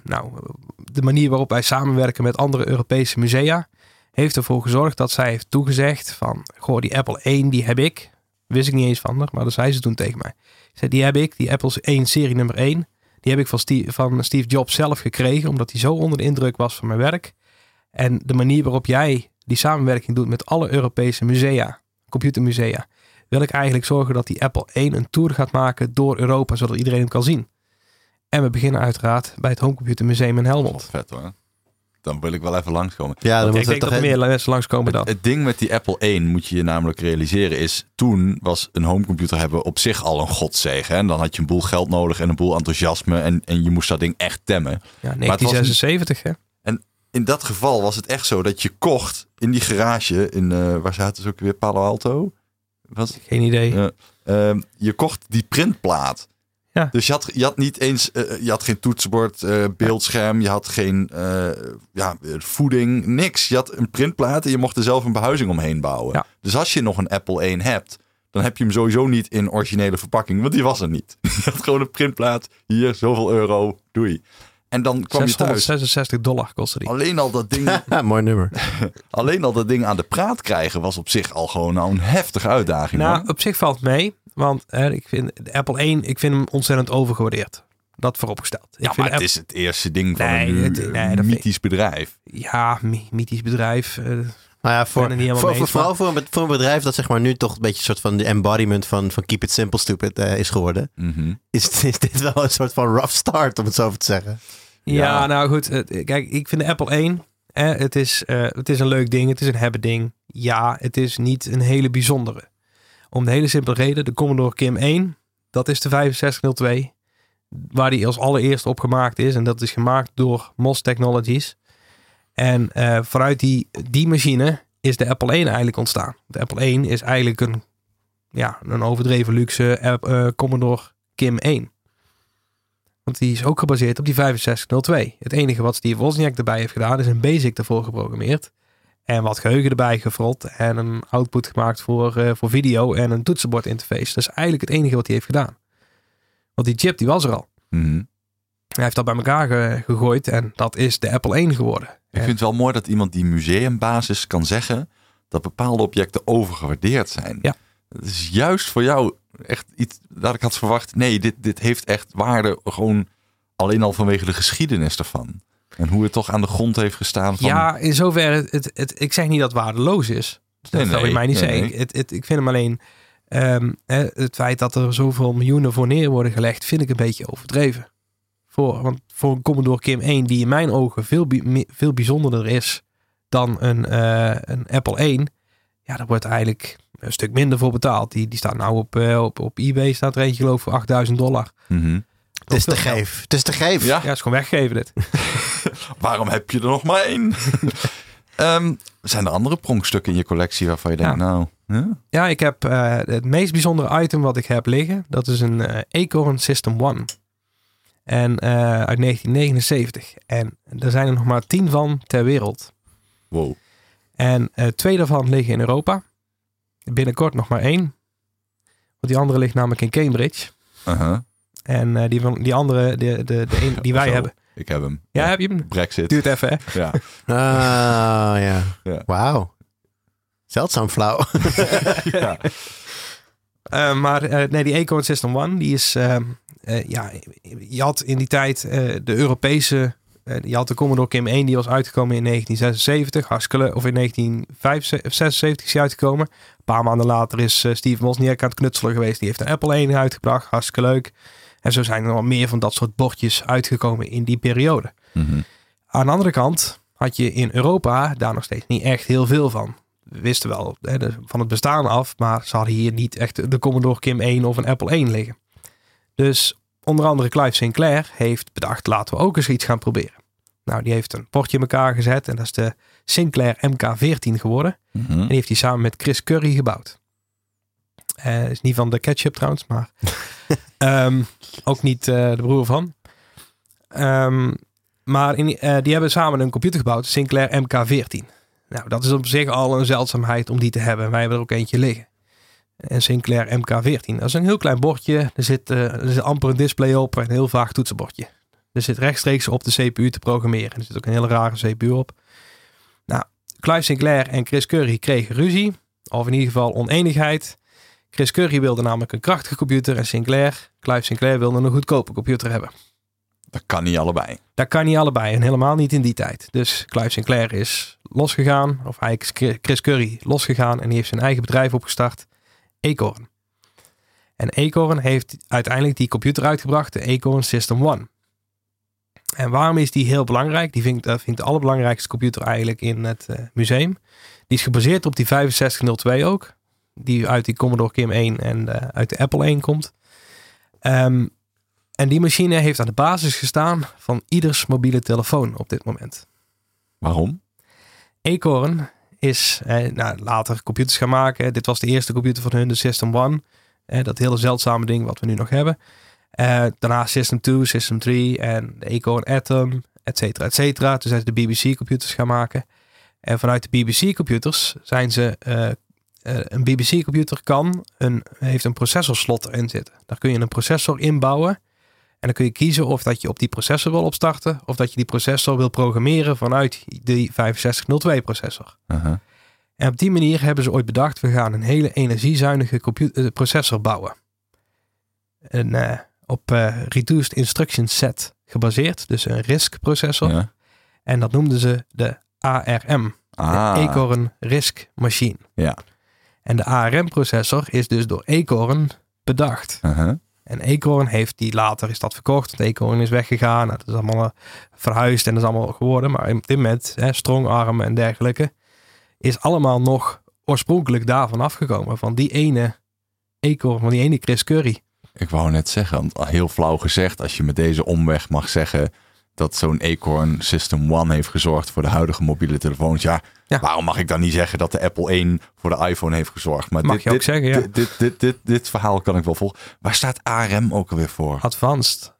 de manier waarop wij samenwerken met andere Europese musea heeft ervoor gezorgd dat zij heeft toegezegd van, goh, die Apple 1 die heb ik. Wist ik niet eens van haar, maar dat zei ze toen tegen mij. Ze zei, die heb ik, die Apple 1 serie nummer 1. Die heb ik van Steve Jobs zelf gekregen, omdat hij zo onder de indruk was van mijn werk. En de manier waarop jij die samenwerking doet met alle Europese musea, computermusea, wil ik eigenlijk zorgen dat die Apple 1 een tour gaat maken door Europa, zodat iedereen hem kan zien. En we beginnen uiteraard bij het Homecomputer Museum in Helmond. Vet hoor. Dan wil ik wel even langskomen. Ja, dan ik denk dat er meer mensen langskomen dan. Het ding met die Apple 1 moet je namelijk realiseren is, toen was een homecomputer hebben op zich al een godzegen. En dan had je een boel geld nodig en een boel enthousiasme en je moest dat ding echt temmen. Ja, 1976 hè. En in dat geval was het echt zo dat je kocht in die garage in, waar zaten ze ook weer, Palo Alto? Geen idee. Je kocht die printplaat. Ja. Dus je had niet eens, je had geen toetsenbord, beeldscherm, je had geen voeding, niks. Je had een printplaat en je mocht er zelf een behuizing omheen bouwen. Ja. Dus als je nog een Apple 1 hebt, dan heb je hem sowieso niet in originele verpakking, want die was er niet. Je had gewoon een printplaat, hier, zoveel euro, doei. En dan kwam je thuis. $666 kostte die. Alleen al dat ding. Mooi nummer. Alleen al dat ding aan de praat krijgen was op zich al gewoon een heftige uitdaging. Nou, op zich valt het mee. Want ik vind de Apple 1, ik vind hem ontzettend overgewaardeerd. Dat vooropgesteld. Het is het eerste ding van een mythisch bedrijf. Ja, mythisch bedrijf. Nou ja, vooral voor een bedrijf dat zeg maar nu toch een beetje een soort van de embodiment van keep it simple stupid is geworden. Mm-hmm. Is dit wel een soort van rough start, om het zo te zeggen. Ja, nou goed. Kijk, ik vind de Apple 1, het is een leuk ding. Het is een hebben ding. Ja, het is niet een hele bijzondere. Om de hele simpele reden, de Commodore KIM 1, dat is de 6502, waar die als allereerst op gemaakt is. En dat is gemaakt door MOS Technologies. En vanuit die machine is de Apple 1 eigenlijk ontstaan. De Apple 1 is eigenlijk een overdreven luxe Commodore KIM 1. Want die is ook gebaseerd op die 6502. Het enige wat Steve Wozniak erbij heeft gedaan is een BASIC ervoor geprogrammeerd. En wat geheugen erbij gefrot en een output gemaakt voor video en een toetsenbord interface. Dat is eigenlijk het enige wat hij heeft gedaan. Want die chip die was er al. Mm-hmm. Hij heeft dat bij elkaar gegooid en dat is de Apple 1 geworden. Ik vind het wel mooi dat iemand die museumbasis kan zeggen dat bepaalde objecten overgewaardeerd zijn. Ja. Het is juist voor jou echt iets dat ik had verwacht. Nee, dit heeft echt waarde gewoon alleen al vanwege de geschiedenis ervan. En hoe het toch aan de grond heeft gestaan. Van... Ja, in zoverre, ik zeg niet dat het waardeloos is. Dat wil ik mij niet zeggen. Ik vind hem alleen, het feit dat er zoveel miljoenen voor neer worden gelegd, vind ik een beetje overdreven. Want voor een Commodore KIM 1, die in mijn ogen veel bijzonderder is dan een Apple 1, ja, daar wordt eigenlijk een stuk minder voor betaald. Die staat nou op eBay, staat er eentje geloof ik voor $8.000. Mm-hmm. Het is te geef. Het is te geef. Ja, het is gewoon weggeven dit. Waarom heb je er nog maar 1? Zijn er andere pronkstukken in je collectie waarvan je denkt, Ja, ik heb het meest bijzondere item wat ik heb liggen. Dat is een Acorn System 1. En uit 1979. En er zijn er nog maar 10 van ter wereld. Wow. En 2 daarvan liggen in Europa. Binnenkort nog maar 1. Want die andere ligt namelijk in Cambridge. Uh-huh. En die andere, die wij hebben. Ik heb hem. Ja, heb je hem? Brexit. Duurt even, hè? Ja. Ja. Wauw. Zeldzaam flauw. Ja. Maar die Acorn System 1, die is... je had in die tijd de Europese... je had de Commodore KIM 1, die was uitgekomen in 1976. Of in 1976 is die uitgekomen. Een paar maanden later is Steve Wozniak aan het knutselen geweest. Die heeft een Apple 1 uitgebracht. Hartstikke leuk. En zo zijn er nog meer van dat soort bordjes uitgekomen in die periode. Mm-hmm. Aan de andere kant had je in Europa daar nog steeds niet echt heel veel van. We wisten wel van het bestaan af, maar ze hadden hier niet echt de Commodore KIM 1 of een Apple 1 liggen. Dus onder andere Clive Sinclair heeft bedacht, laten we ook eens iets gaan proberen. Nou, die heeft een bordje in elkaar gezet en dat is de Sinclair MK14 geworden. Mm-hmm. En die heeft hij samen met Chris Curry gebouwd. Is niet van de ketchup trouwens, maar ook niet de broer van. Maar die hebben samen een computer gebouwd, Sinclair MK14. Nou, dat is op zich al een zeldzaamheid om die te hebben. Wij hebben er ook eentje liggen. Een Sinclair MK14. Dat is een heel klein bordje. Er zit amper een display op en een heel vaag toetsenbordje. Er zit rechtstreeks op de CPU te programmeren. Er zit ook een hele rare CPU op. Nou, Clive Sinclair en Chris Curry kregen ruzie. Of in ieder geval oneenigheid. Chris Curry wilde namelijk een krachtige computer en Clive Sinclair wilde een goedkope computer hebben. Dat kan niet allebei. Dat kan niet allebei en helemaal niet in die tijd. Dus Clive Sinclair is losgegaan, of eigenlijk is Chris Curry losgegaan en die heeft zijn eigen bedrijf opgestart, Acorn. En Acorn heeft uiteindelijk die computer uitgebracht, de Acorn System 1. En waarom is die heel belangrijk? Die vind ik de allerbelangrijkste computer eigenlijk in het museum. Die is gebaseerd op die 6502 ook. Die uit die Commodore KIM 1 en uit de Apple 1 komt. En die machine heeft aan de basis gestaan van ieders mobiele telefoon op dit moment. Waarom? Acorn is later computers gaan maken. Dit was de eerste computer van hun, de System 1. Dat hele zeldzame ding wat we nu nog hebben. Daarna System 2, System 3 en de Acorn Atom, et cetera, et cetera. Toen zijn ze de BBC-computers gaan maken. En vanuit de BBC-computers zijn ze... een BBC-computer heeft een processorslot erin zitten. Daar kun je een processor inbouwen. En dan kun je kiezen of dat je op die processor wil opstarten. Of dat je die processor wil programmeren vanuit die 6502 processor. Uh-huh. En op die manier hebben ze ooit bedacht. We gaan een hele energiezuinige processor bouwen. Op Reduced Instruction Set gebaseerd. Dus een RISC processor. Ja. En dat noemden ze de ARM. De Acorn RISC Machine. Ja. En de ARM-processor is dus door Acorn bedacht. Uh-huh. En Acorn heeft die later is dat verkocht. Want Acorn is weggegaan. Nou, dat is allemaal verhuisd en dat is allemaal geworden. Maar op dit moment, Strongarm en dergelijke, is allemaal nog oorspronkelijk daarvan afgekomen. Van die ene Acorn, van die ene Chris Curry. Ik wou net zeggen, heel flauw gezegd, als je met deze omweg mag zeggen dat zo'n Acorn System 1 heeft gezorgd voor de huidige mobiele telefoons. Ja. Waarom mag ik dan niet zeggen dat de Apple 1 voor de iPhone heeft gezorgd? Maar mag je ook zeggen, ja. Dit verhaal kan ik wel volgen. Waar staat ARM ook alweer voor? Advanced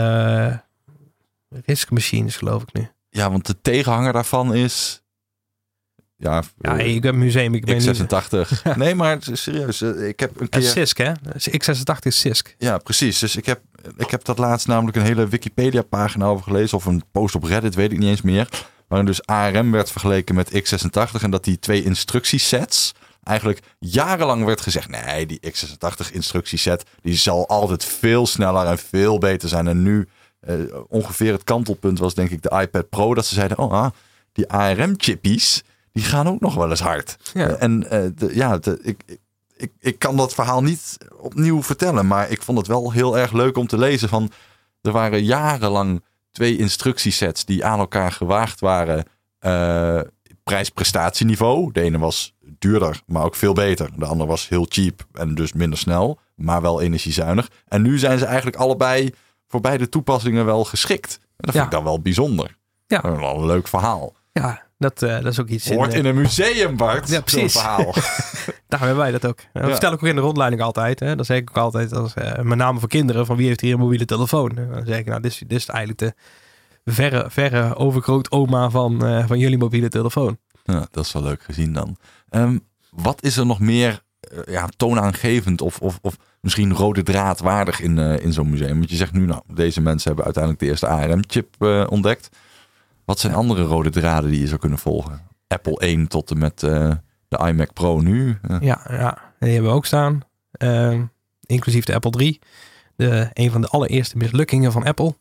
RISC Machines, geloof ik nu. Ja, want de tegenhanger daarvan is... Ja, ik heb een museum. Ik ben x86. Nee, maar serieus. Ik heb een keer... CISC, hè? x86 is CISC. Ja, precies. Dus ik heb dat laatst namelijk een hele Wikipedia-pagina over gelezen. Of een post op Reddit, weet ik niet eens meer. Waarin dus ARM werd vergeleken met x86. En dat die 2 instructiesets eigenlijk jarenlang werd gezegd... Nee, die x86 instructieset die zal altijd veel sneller en veel beter zijn. En nu ongeveer het kantelpunt was denk ik de iPad Pro. Dat ze zeiden, die ARM-chippies... die gaan ook nog wel eens hard. Ja. Ik kan dat verhaal niet opnieuw vertellen. Maar ik vond het wel heel erg leuk om te lezen. Van, er waren jarenlang 2 instructiesets die aan elkaar gewaagd waren. Prijs-prestatieniveau. De ene was duurder, maar ook veel beter. De andere was heel cheap en dus minder snel. Maar wel energiezuinig. En nu zijn ze eigenlijk allebei voor beide toepassingen wel geschikt. En dat vind ik dan wel bijzonder. Ja. Dat is wel een leuk verhaal. Ja. Dat is ook iets... Hoort in een museum, Bart. Ja, precies. Zo'n verhaal. Daar hebben wij dat ook. Dat vertel ik ook in de rondleiding altijd. Hè. Dat zeg ik ook altijd. Als, met name voor kinderen. Van wie heeft hier een mobiele telefoon? Dan zeg ik, dit is eigenlijk de verre overgrootoma van jullie mobiele telefoon. Ja, dat is wel leuk gezien dan. Wat is er nog meer toonaangevend of misschien rode draad waardig in zo'n museum? Want je zegt nu, deze mensen hebben uiteindelijk de eerste ARM-chip ontdekt. Wat zijn andere rode draden die je zou kunnen volgen? Apple 1 tot en met de iMac Pro nu. Ja, die hebben we ook staan. Inclusief de Apple 3. Een van de allereerste mislukkingen van Apple.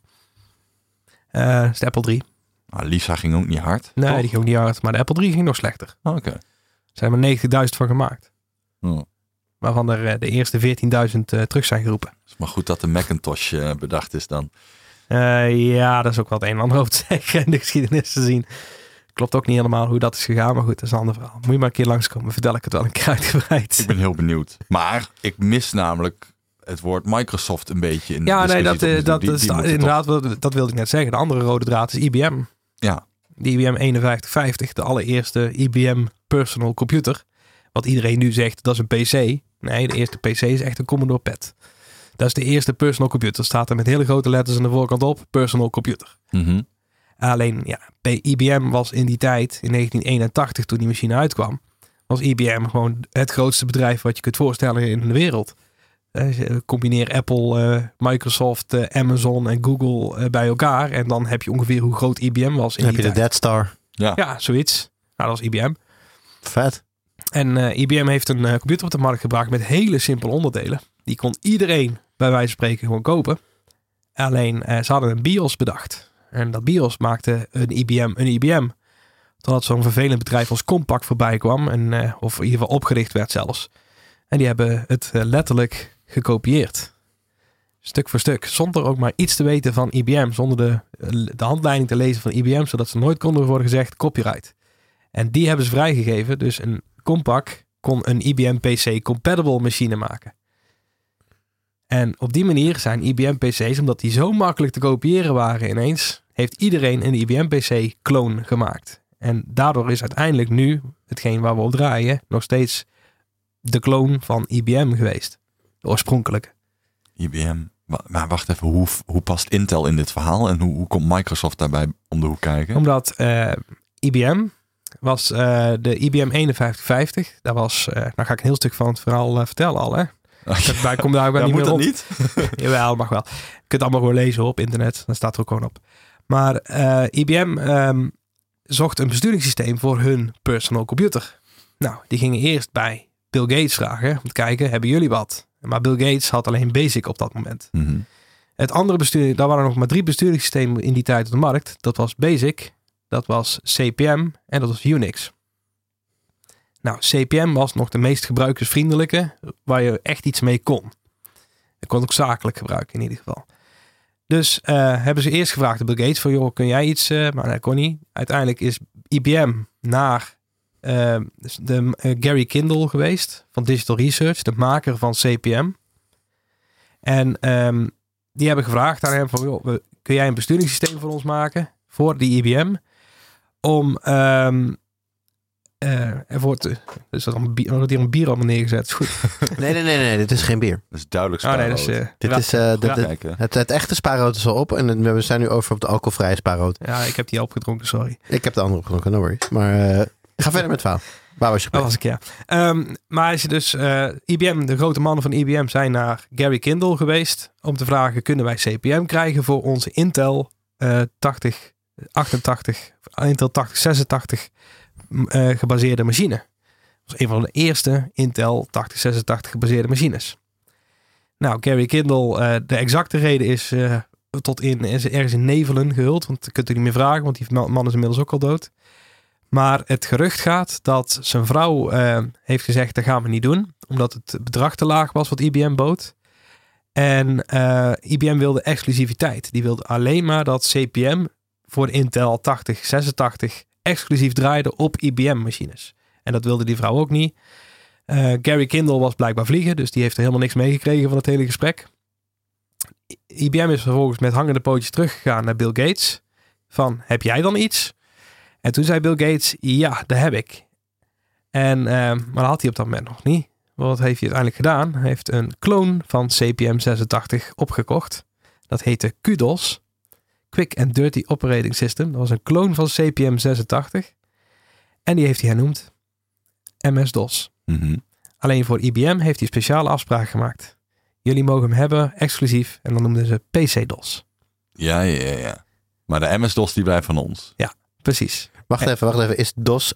Is de Apple 3. Lisa ging ook niet hard. Nee, toch? die ging ook niet hard. Maar de Apple 3 ging nog slechter. Oké. Er zijn maar 90.000 van gemaakt. Waarvan er de eerste 14.000 terug zijn geroepen. Is maar goed dat de Macintosh bedacht is dan. Dat is ook wel het een en ander over te zeggen in de geschiedenis te zien. Klopt ook niet helemaal hoe dat is gegaan, maar goed, dat is een ander verhaal. Moet je maar een keer langskomen, vertel ik het wel een keer uitgebreid. Ik ben heel benieuwd. Maar ik mis namelijk het woord Microsoft een beetje in de inderdaad, dat wilde ik net zeggen. De andere rode draad is IBM. Ja. De IBM 5150, de allereerste IBM personal computer. Wat iedereen nu zegt, dat is een PC. Nee, de eerste PC is echt een Commodore PET. Dat is de eerste personal computer. Staat er met hele grote letters aan de voorkant op. Personal computer. Mm-hmm. Alleen, IBM was in die tijd, in 1981, toen die machine uitkwam, was IBM gewoon het grootste bedrijf wat je kunt voorstellen in de wereld. Combineer Apple, Microsoft, Amazon en Google bij elkaar. En dan heb je ongeveer hoe groot IBM was. Dan heb je de Dead Star. Ja, zoiets. Nou, dat was IBM. Vet. En IBM heeft een computer op de markt gebracht met hele simpele onderdelen. Die kon iedereen bij wijze van spreken gewoon kopen. Alleen ze hadden een BIOS bedacht. En dat BIOS maakte een IBM. Totdat zo'n vervelend bedrijf als Compaq voorbij kwam. Of in ieder geval opgericht werd zelfs. En die hebben het letterlijk gekopieerd. Stuk voor stuk. Zonder ook maar iets te weten van IBM. Zonder de handleiding te lezen van IBM. Zodat ze nooit konden worden gezegd copyright. En die hebben ze vrijgegeven. Dus een Compaq kon een IBM PC compatible machine maken. En op die manier zijn IBM PC's, omdat die zo makkelijk te kopiëren waren ineens, heeft iedereen een IBM PC clone gemaakt. En daardoor is uiteindelijk nu, hetgeen waar we op draaien, nog steeds de clone van IBM geweest. De oorspronkelijke. IBM Maar wacht even, hoe past Intel in dit verhaal? En hoe komt Microsoft daarbij om de hoek kijken? Omdat IBM was de IBM 5150. Daar was, nou ga ik een heel stuk van het verhaal vertellen al, hè? Wij komen daar ook niet meer rond. Niet? Jawel, mag wel. Je kunt het allemaal gewoon lezen op internet. Dan staat er ook gewoon op. Maar IBM zocht een besturingssysteem voor hun personal computer. Nou, die gingen eerst bij Bill Gates vragen om te kijken, hebben jullie wat? Maar Bill Gates had alleen BASIC op dat moment. Mm-hmm. Het andere besturing, daar waren nog maar 3 besturingssystemen in die tijd op de markt. Dat was BASIC, dat was CP/M en dat was Unix. Nou, CP/M was nog de meest gebruikersvriendelijke, waar je echt iets mee kon. Je kon ook zakelijk gebruiken in ieder geval. Dus hebben ze eerst gevraagd aan Bill Gates van, joh, kun jij iets? Maar dat kon niet. Uiteindelijk is IBM naar Gary Kindle geweest van Digital Research, de maker van CP/M. En die hebben gevraagd aan hem van, joh, kun jij een besturingssysteem voor ons maken voor die IBM om ervoor te... Dus dat wordt hier een bier allemaal neergezet. Is goed. Nee, dit is geen bier. Dat is duidelijk het echte spaarrood is al op en we zijn nu over op de alcoholvrije spaarrood. Ja, ik heb die opgedronken, sorry. Ik heb de andere opgedronken, no worries. Maar ga verder met het verhaal. Waar was je dat was ik, ja. Maar als je dus IBM, de grote mannen van IBM zijn naar Gary Kindle geweest om te vragen, kunnen wij CP/M krijgen voor onze Intel 8086 gebaseerde machine. Dat was een van de eerste Intel 8086 gebaseerde machines. Nou, Gary Kindle, de exacte reden is ergens in nevelen gehuld, want dat kunt u niet meer vragen, want die man is inmiddels ook al dood. Maar het gerucht gaat dat zijn vrouw heeft gezegd, dat gaan we niet doen, omdat het bedrag te laag was wat IBM bood. En IBM wilde exclusiviteit. Die wilde alleen maar dat CP/M voor de Intel 8086 exclusief draaide op IBM-machines. En dat wilde die vrouw ook niet. Gary Kindle was blijkbaar vliegen, dus die heeft er helemaal niks meegekregen van het hele gesprek. IBM is vervolgens met hangende pootjes teruggegaan naar Bill Gates. Van, heb jij dan iets? En toen zei Bill Gates, ja, dat heb ik. En, maar dat had hij op dat moment nog niet. Wat heeft hij uiteindelijk gedaan? Hij heeft een kloon van CP/M 86 opgekocht. Dat heette QDOS. Quick and Dirty Operating System. Dat was een kloon van CP/M 86. En die heeft hij genoemd MS-DOS. Mm-hmm. Alleen voor IBM heeft hij speciale afspraak gemaakt. Jullie mogen hem hebben, exclusief. En dan noemden ze PC-DOS. Ja. Maar de MS-DOS die blijft van ons. Ja, precies. Wacht even. Is DOS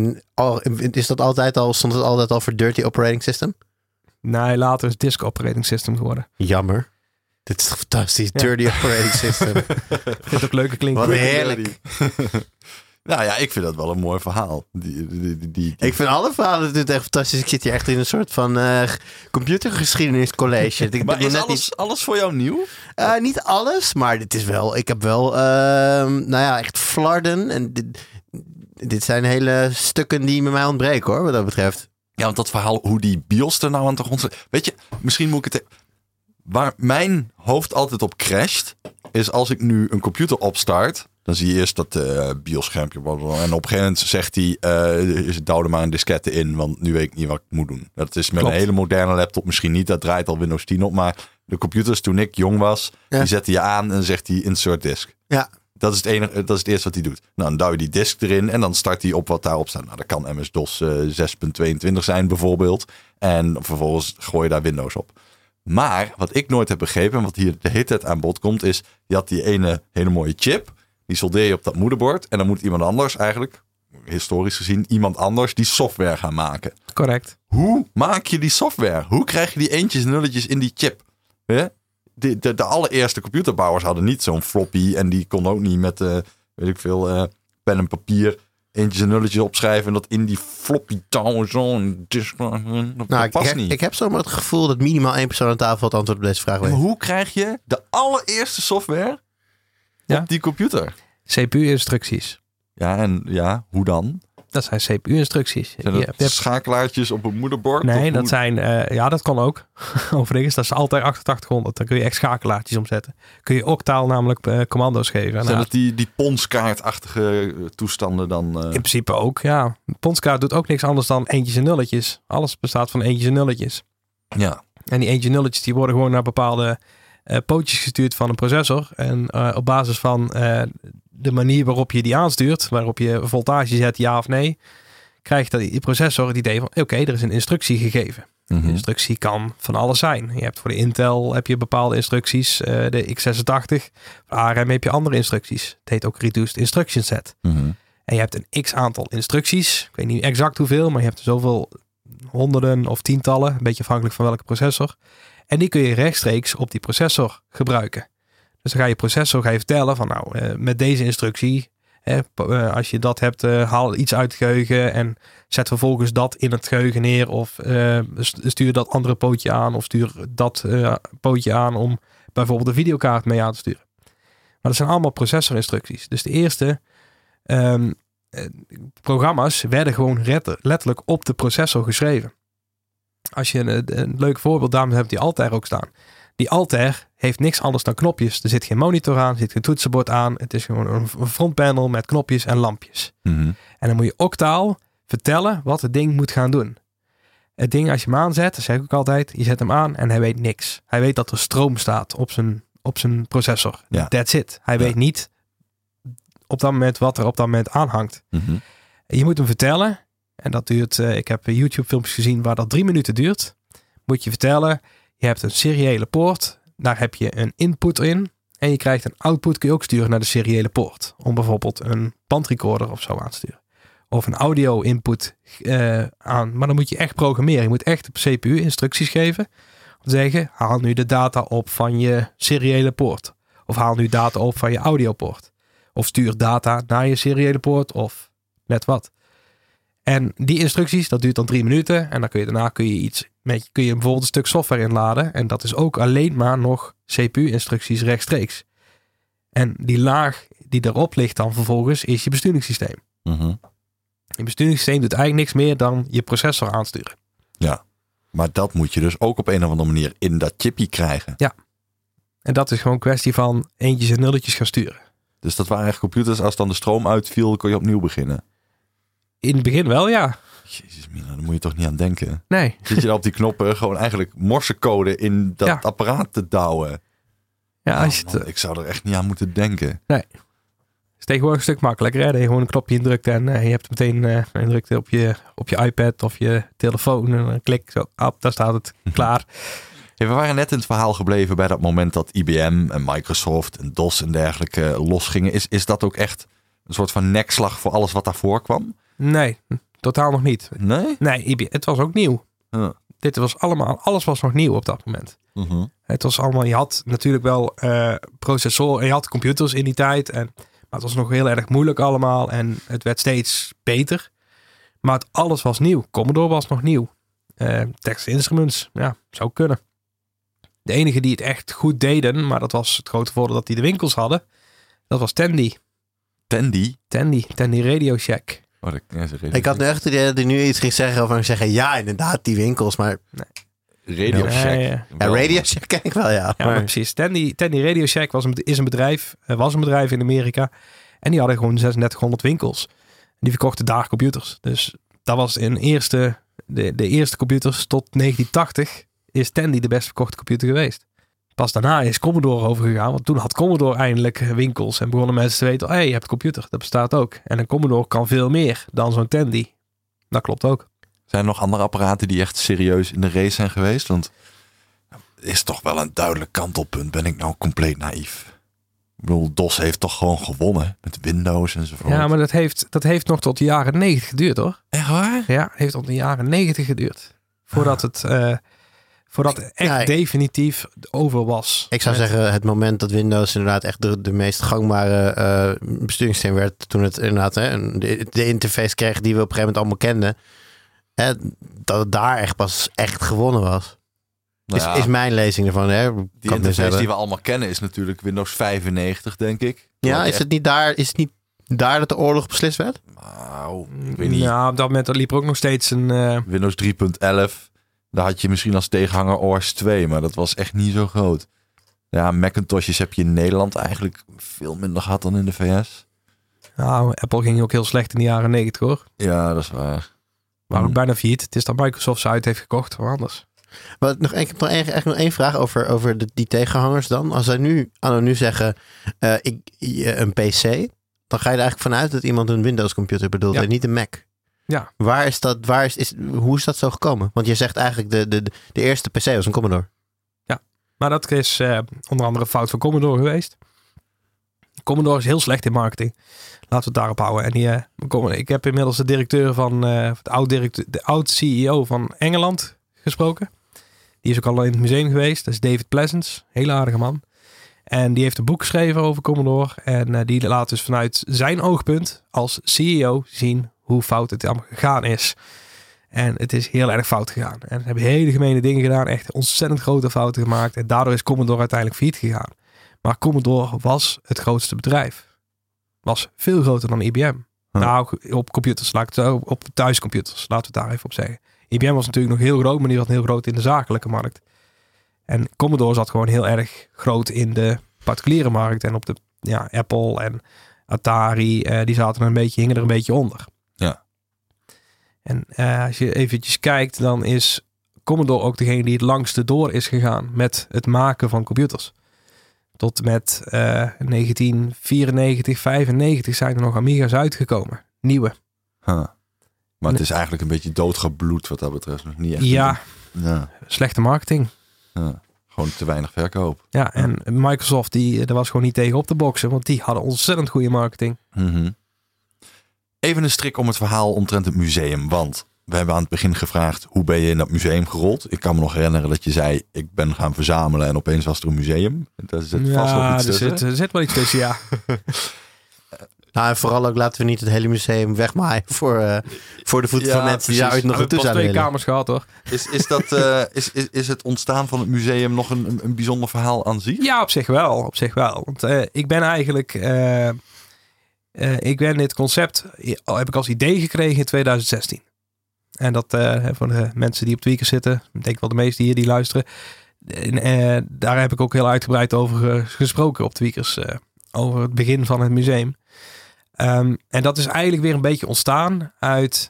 stond het altijd al voor Dirty Operating System? Nee, later is Disk Operating System geworden. Jammer. Dit is fantastisch. Ja. Dirty Operating System. Ik vind het ook leuke klinken. Wat heerlijk. Nou ja, ik vind dat wel een mooi verhaal. Ik vind alle verhalen dit echt fantastisch. Ik zit hier echt in een soort van computergeschiedeniscollege. Maar is alles voor jou nieuw? Niet alles, maar dit is wel... Ik heb wel, echt flarden. En dit zijn hele stukken die met mij ontbreken, hoor, wat dat betreft. Ja, want dat verhaal, hoe die BIOS er nou aan de grond zit. Weet je, misschien moet ik het... Waar mijn hoofd altijd op crasht, is als ik nu een computer opstart, dan zie je eerst dat BIOS-schermpje. En op een gegeven moment zegt hij, douw er maar een diskette in, want nu weet ik niet wat ik moet doen. Dat is met een hele moderne laptop misschien niet, dat draait al Windows 10 op. Maar de computers toen ik jong was, die zette je aan en dan zegt hij insert disk. Ja. Dat is het eerste wat hij doet. Nou, dan duw je die disk erin en dan start hij op wat daarop staat. Nou, dat kan MS-DOS 6.22 zijn bijvoorbeeld. En vervolgens gooi je daar Windows op. Maar wat ik nooit heb begrepen en wat hier de hele tijd aan bod komt is, je had die ene hele mooie chip. Die soldeer je op dat moederbord. En dan moet iemand anders eigenlijk, historisch gezien, iemand anders die software gaan maken. Correct. Hoe maak je die software? Hoe krijg je die eentjes en nulletjes in die chip? De allereerste computerbouwers hadden niet zo'n floppy. En die konden ook niet met, pen en papier eentjes en nulletjes opschrijven. En dat in die floppy taal zo'n disk. Dat past niet. Ik heb zomaar het gevoel dat minimaal 1 persoon aan tafel het antwoord op deze vraag weet. Hoe krijg je de allereerste software op die computer? CPU-instructies. Ja, hoe dan? Dat zijn CPU-instructies. Zijn dat schakelaartjes op een moederbord? Nee, dat zijn... dat kan ook. Overigens, dat is altijd 8800. Dan kun je echt schakelaartjes omzetten. Kun je octaal namelijk commando's geven. Zijn dat die ponskaartachtige toestanden dan? In principe ook, ja. Ponskaart doet ook niks anders dan eentjes en nulletjes. Alles bestaat van eentjes en nulletjes. Ja. En die eentjes en nulletjes die worden gewoon naar bepaalde pootjes gestuurd van een processor. En op basis van de manier waarop je die aanstuurt, waarop je voltage zet, ja of nee, krijgt die processor het idee van, oké, er is een instructie gegeven. De instructie kan van alles zijn. Je hebt voor de Intel heb je bepaalde instructies. De x86. Voor ARM heb je andere instructies. Het heet ook Reduced Instruction Set. En je hebt een x aantal instructies. Ik weet niet exact hoeveel, maar je hebt zoveel honderden of tientallen. Een beetje afhankelijk van welke processor. En die kun je rechtstreeks op die processor gebruiken. Dus dan ga je processor vertellen van met deze instructie, als je dat hebt, haal iets uit het geheugen en zet vervolgens dat in het geheugen neer. Of stuur dat andere pootje aan. Of stuur dat pootje aan om bijvoorbeeld de videokaart mee aan te sturen. Maar dat zijn allemaal processorinstructies. Dus de eerste programma's werden gewoon letterlijk op de processor geschreven. Als je een leuk voorbeeld, daarom heb die Altair ook staan. Die Altair heeft niks anders dan knopjes. Er zit geen monitor aan, er zit geen toetsenbord aan. Het is gewoon een frontpanel met knopjes en lampjes. En dan moet je octaal vertellen wat het ding moet gaan doen. Het ding, als je hem aanzet, dat zeg ik ook altijd, je zet hem aan en hij weet niks. Hij weet dat er stroom staat op zijn processor. Ja. That's it. Hij weet niet op dat moment wat er op dat moment aanhangt. Je moet hem vertellen, en dat duurt, ik heb YouTube filmpjes gezien waar dat 3 minuten duurt. Moet je vertellen, je hebt een seriële poort, daar heb je een input in en je krijgt een output, kun je ook sturen naar de seriële poort. Om bijvoorbeeld een bandrecorder of zo aan te sturen. Of een audio input aan. Maar dan moet je echt programmeren. Je moet echt de CPU instructies geven. Om te zeggen, haal nu de data op van je seriële poort. Of haal nu data op van je audiopoort. Of stuur data naar je seriële poort. Of net wat. En die instructies, dat duurt dan 3 minuten. En dan kun je daarna kun je bijvoorbeeld een stuk software inladen. En dat is ook alleen maar nog CPU-instructies rechtstreeks. En die laag die erop ligt dan vervolgens is je besturingssysteem. Je besturingssysteem doet eigenlijk niks meer dan je processor aansturen. Ja, maar dat moet je dus ook op een of andere manier in dat chipje krijgen. Ja, en dat is gewoon een kwestie van eentjes en nulletjes gaan sturen. Dus dat waren echt computers, als dan de stroom uitviel, kon je opnieuw beginnen? In het begin wel, ja. Jezus mina, daar moet je toch niet aan denken? Nee. Zit je dan op die knoppen gewoon eigenlijk morsecode in dat apparaat te douwen? Ja, ik zou er echt niet aan moeten denken. Nee. Het is tegenwoordig een stuk makkelijker. Hè? Dat je gewoon een knopje indrukt en je hebt meteen indrukt op je iPad of je telefoon. En dan klik zo, daar staat het klaar. Hey, we waren net in het verhaal gebleven bij dat moment dat IBM en Microsoft en DOS en dergelijke losgingen. Is dat ook echt een soort van nekslag voor alles wat daarvoor kwam? Nee, totaal nog niet. Nee? Nee, het was ook nieuw. Dit was alles was nog nieuw op dat moment. Het was allemaal, je had natuurlijk wel processoren en je had computers in die tijd. Maar het was nog heel erg moeilijk allemaal en het werd steeds beter. Maar alles was nieuw. Commodore was nog nieuw. Texas Instruments, ja, zou kunnen. De enige die het echt goed deden, maar dat was het grote voordeel dat die de winkels hadden, dat was Tandy. Tandy? Tandy Radio Shack. Ik had nu echt het idee dat hij nu iets ging zeggen over zeggen, ja, inderdaad, die winkels, maar... Nee. Radio Shack. Ja, Radio Shack ken ik wel, ja. Ja, maar precies. Tandy was een bedrijf in Amerika. En die hadden gewoon 3600 winkels. En die verkochten daar computers. Dus dat was de eerste computers tot 1980 is Tandy de best verkochte computer geweest. Pas daarna is Commodore overgegaan. Want toen had Commodore eindelijk winkels. En begonnen mensen te weten, je hebt computer. Dat bestaat ook. En een Commodore kan veel meer dan zo'n Tandy. Dat klopt ook. Zijn er nog andere apparaten die echt serieus in de race zijn geweest? Want het is toch wel een duidelijk kantelpunt. Ben ik nou compleet naïef? Ik bedoel, DOS heeft toch gewoon gewonnen met Windows enzovoort. Ja, maar dat heeft nog tot de jaren 90 geduurd, hoor. Echt waar? Ja, het heeft tot de jaren 90 geduurd. Voordat het echt definitief over was. Ik zou zeggen, het moment dat Windows inderdaad echt de meest gangbare besturingssysteem werd, toen het inderdaad de interface kreeg die we op een gegeven moment allemaal kenden, dat het daar echt pas echt gewonnen was. Is mijn lezing ervan. Hè? Die interface die we allemaal kennen is natuurlijk Windows 95, denk ik. Ja, is het niet daar dat de oorlog beslist werd? Nou, ik weet niet. Ja, op dat moment liep er ook nog steeds een... Windows 3.11. Daar had je misschien als tegenhanger OS 2, maar dat was echt niet zo groot. Ja, Macintoshes heb je in Nederland eigenlijk veel minder gehad dan in de VS. Nou, Apple ging ook heel slecht in de jaren 90, hoor. Ja, dat is waar. Maar ook bijna failliet. Het is dat Microsoft ze uit heeft gekocht, of anders. Maar ik heb nog één vraag over die tegenhangers dan. Als zij nu zeggen, een PC, dan ga je er eigenlijk vanuit dat iemand een Windows computer bedoelt en niet een Mac. Ja. Hoe is dat zo gekomen? Want je zegt eigenlijk de eerste PC was een Commodore. Ja, maar dat is onder andere een fout van Commodore geweest. Commodore is heel slecht in marketing. Laten we het daarop houden. En ik heb inmiddels de directeur van de oud-CEO van Engeland gesproken. Die is ook al in het museum geweest. Dat is David Pleasance. Hele aardige man. En die heeft een boek geschreven over Commodore. En die laat dus vanuit zijn oogpunt als CEO zien hoe fout het allemaal gegaan is. En het is heel erg fout gegaan. En ze hebben hele gemene dingen gedaan. Echt ontzettend grote fouten gemaakt. En daardoor is Commodore uiteindelijk failliet gegaan. Maar Commodore was het grootste bedrijf. Was veel groter dan IBM. Nou, op computers, op thuiscomputers, laten we het daar even op zeggen. IBM was natuurlijk nog heel groot, maar die was heel groot in de zakelijke markt. En Commodore zat gewoon heel erg groot in de particuliere markt. En op de Apple en Atari, die hingen er een beetje onder. Ja. En als je eventjes kijkt, dan is Commodore ook degene die het langste door is gegaan met het maken van computers. Tot met 1994, 95 zijn er nog Amiga's uitgekomen. Nieuwe. Maar het is eigenlijk een beetje doodgebloed wat dat betreft. Nog niet echt. Ja. Slechte marketing. Gewoon te weinig verkoop. Ja, en Microsoft, er was gewoon niet tegen op te boksen. Want die hadden ontzettend goede marketing. Mm-hmm. Even een strik om het verhaal omtrent het museum. Want we hebben aan het begin gevraagd, hoe ben je in dat museum gerold? Ik kan me nog herinneren dat je zei, ik ben gaan verzamelen en opeens was er een museum. Daar zit vast wel iets tussen. Er zit wel iets tussen, ja. Nou, en vooral ook laten we niet het hele museum wegmaaien voor de voeten van mensen die daar ooit nog naartoe zouden willen. 2 kamers gehad, hoor. Is het ontstaan van het museum nog een bijzonder verhaal aan zich? Ja, op zich wel. Want ik ben eigenlijk... dit concept heb ik als idee gekregen in 2016. En dat voor de mensen die op Tweakers zitten, ik denk wel de meesten hier die luisteren. Daar heb ik ook heel uitgebreid over gesproken op Tweakers. Over het begin van het museum. En dat is eigenlijk weer een beetje ontstaan uit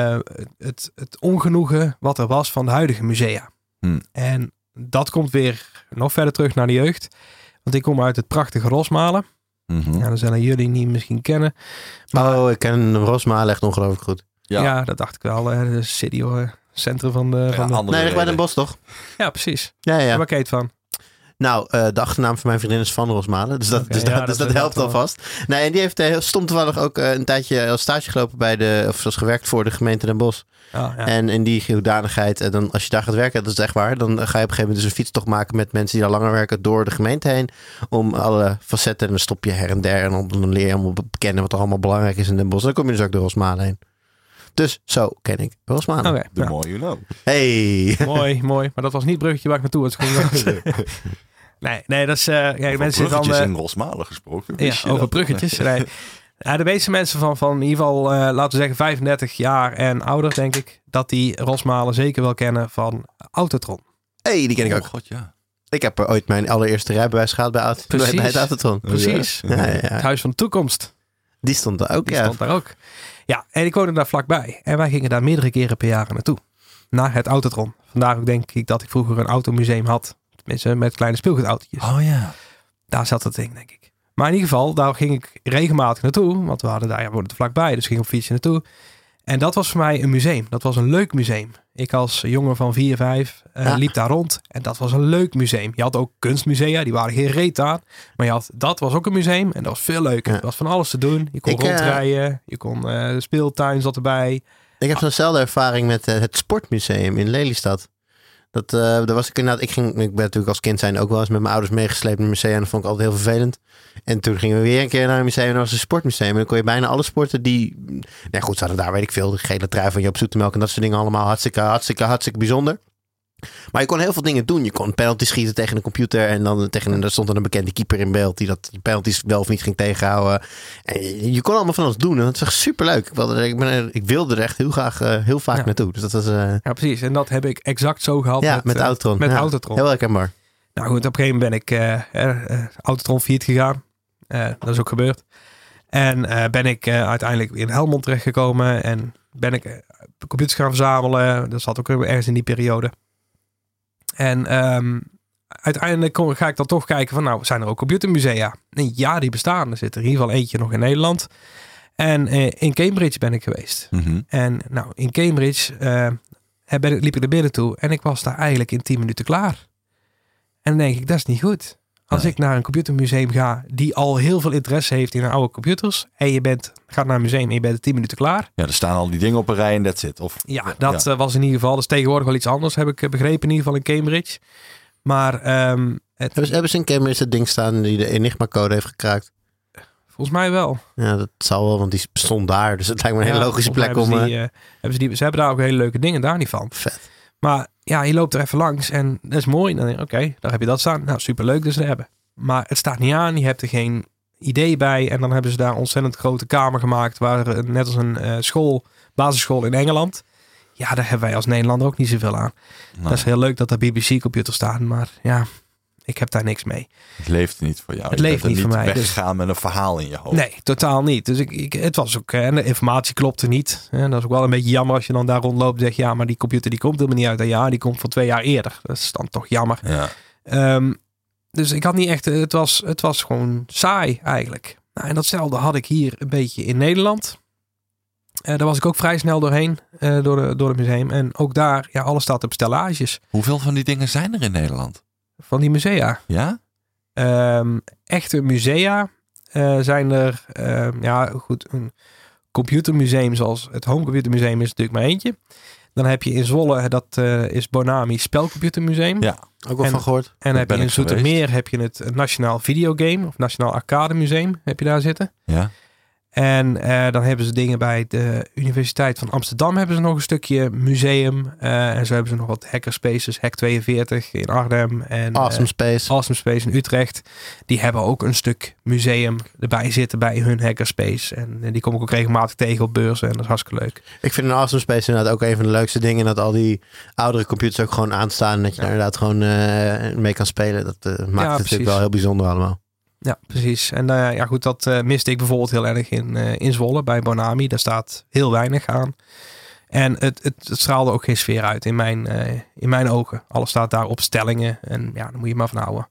het ongenoegen wat er was van de huidige musea. En dat komt weer nog verder terug naar de jeugd. Want ik kom uit het prachtige Rosmalen. Mm-hmm. Ja, dat zullen jullie niet misschien kennen. Maar, ik ken Rosmalen echt ongelooflijk goed. Ja, dat dacht ik wel. De city centrum van de... Nee, bij Den Bosch toch? Ja, precies. Ja. Waar ken je het van? Nou, de achternaam van mijn vriendin is Van Rosmalen. Dus dat helpt alvast. Nee, en die heeft stom toevallig ook een tijdje als stage gelopen zoals gewerkt voor de gemeente Den Bosch. Oh, ja. En in die hoedanigheid, dan als je daar gaat werken, dat is echt waar, dan ga je op een gegeven moment dus een fietstocht maken met mensen die daar langer werken door de gemeente heen. Om alle facetten en dan stop je her en der en dan leer je allemaal bekennen wat er allemaal belangrijk is in Den Bosch. Dan kom je dus ook door Rosmalen heen. Dus zo ken ik Rosmalen. Okay, The more you know. Hey. Mooi. Maar dat was niet het bruggetje waar ik naartoe was. Nee, dat is... Kijk, mensen bruggetjes in Rosmalen gesproken. Ja, over bruggetjes. Nee. De meeste mensen van in ieder geval, laten we zeggen 35 jaar en ouder, denk ik, dat die Rosmalen zeker wel kennen van Autotron. Hey, die ken ik ook. God, ja. Ik heb ooit mijn allereerste rijbewijs gehad bij het Autotron. Precies. Ja. Het Huis van de Toekomst. Die stond daar ook, stond daar ook. Ja, en ik woonde daar vlakbij. En wij gingen daar meerdere keren per jaar naartoe. Naar het Autotron. Vandaar ook denk ik dat ik vroeger een automuseum had. Tenminste, met kleine speelgoedautootjes. Oh ja. Daar zat dat ding, denk ik. Maar in ieder geval, daar ging ik regelmatig naartoe. Want we hadden daar, woonden er vlakbij. Dus ging ik op fietsje naartoe. En dat was voor mij een museum. Dat was een leuk museum. Ik als jongen van 4, 5 liep daar rond. En dat was een leuk museum. Je had ook kunstmusea. Die waren geen reet aan. Maar dat was ook een museum. En dat was veel leuker. Er was van alles te doen. Je kon rondrijden. Je kon de speeltuin zat erbij. Ik heb zo'nzelfde ervaring met het Sportmuseum in Lelystad. Daar was ik inderdaad. Ik ben natuurlijk als kind zijn ook wel eens met mijn ouders meegesleept naar musea. En dat vond ik altijd heel vervelend. En toen gingen we weer een keer naar een museum. En dat was een sportmuseum. En dan kon je bijna alle sporten die... Nee, goed, ze hadden daar, weet ik veel, de gele trui van Joop Zoetemelk en dat soort dingen allemaal hartstikke bijzonder. Maar je kon heel veel dingen doen. Je kon penalty schieten tegen een computer. En dan daar stond dan een bekende keeper in beeld die dat penalties wel of niet ging tegenhouden. En je kon allemaal van alles doen. En dat is echt superleuk. Ik wilde er echt heel graag heel vaak naartoe. Dus dat was, Ja, precies. En dat heb ik exact zo gehad met Autotron. Met Autotron. Heel herkenbaar. Nou goed, op een gegeven moment ben ik Autotron failliet gegaan. Dat is ook gebeurd. En ben ik uiteindelijk in Helmond terechtgekomen. En ben ik computers gaan verzamelen. Dat zat ook ergens in die periode. En uiteindelijk ga ik dan toch kijken van, nou, zijn er ook computermusea? En ja, die bestaan. Er zit er in ieder geval eentje nog in Nederland. En in Cambridge ben ik geweest. Mm-hmm. En nou, in Cambridge liep ik er binnen toe en ik was daar eigenlijk in 10 minuten klaar. En dan denk ik, dat is niet goed. Als ik naar een computermuseum ga die al heel veel interesse heeft in oude computers en je gaat naar een museum en je bent in 10 minuten klaar. Ja, er staan al die dingen op een rij en that's it. Dat was in ieder geval. Dat is tegenwoordig wel iets anders, heb ik begrepen in ieder geval in Cambridge. Maar hebben ze in Cambridge het ding staan die de Enigma-code heeft gekraakt? Volgens mij wel. Ja, dat zal wel, want die bestond daar. Dus het lijkt me een hele logische plek om... Ze hebben daar ook hele leuke dingen, daar niet van. Vet. Maar ja, je loopt er even langs en dat is mooi. Dan denk je, oké, daar heb je dat staan. Nou, superleuk dus te hebben. Maar het staat niet aan, je hebt er geen idee bij. En dan hebben ze daar een ontzettend grote kamer gemaakt, waar net als een basisschool in Engeland. Ja, daar hebben wij als Nederlander ook niet zoveel aan. Nou. Dat is heel leuk dat er BBC-computers staan, maar ja, ik heb daar niks mee. Het leeft niet voor jou. Het leeft niet voor mij. Weggegaan met een verhaal in je hoofd. Nee, totaal niet. Dus het was ook, en de informatie klopte niet. En dat is ook wel een beetje jammer als je dan daar rondloopt en zegt, ja, maar die computer die komt helemaal niet uit dat jaar, die komt van 2 jaar eerder. Dat is dan toch jammer. Ja. Dus ik had niet echt, het was gewoon saai eigenlijk. Nou, en datzelfde had ik hier een beetje in Nederland. Daar was ik ook vrij snel doorheen, door het museum. En ook daar, ja, alles staat op stellages. Hoeveel van die dingen zijn er in Nederland? Van die musea? Ja? Echte musea zijn er, een computermuseum zoals het Home Computer Museum is natuurlijk maar eentje. Dan heb je in Zwolle, dat is Bonami Spelcomputermuseum. Ja, ook wel van gehoord. En dan heb je in Zoetermeer heb je het Nationaal Videogame of Nationaal Arcade Museum heb je daar zitten. Ja. En dan hebben ze dingen bij de Universiteit van Amsterdam hebben ze nog een stukje museum. En zo hebben ze nog wat hackerspaces, Hack 42 in Arnhem. En Awesome Space in Utrecht. Die hebben ook een stuk museum erbij zitten bij hun hackerspace. En die kom ik ook regelmatig tegen op beurzen. En dat is hartstikke leuk. Ik vind een Awesome Space inderdaad ook een van de leukste dingen. Dat al die oudere computers ook gewoon aanstaan. En dat je daar inderdaad gewoon mee kan spelen. Dat maakt het natuurlijk wel heel bijzonder allemaal. Ja, precies. En dat miste ik bijvoorbeeld heel erg in Zwolle bij Bonami. Daar staat heel weinig aan. En het straalde ook geen sfeer uit in mijn ogen. Alles staat daar op stellingen. En ja, daar moet je maar van houden.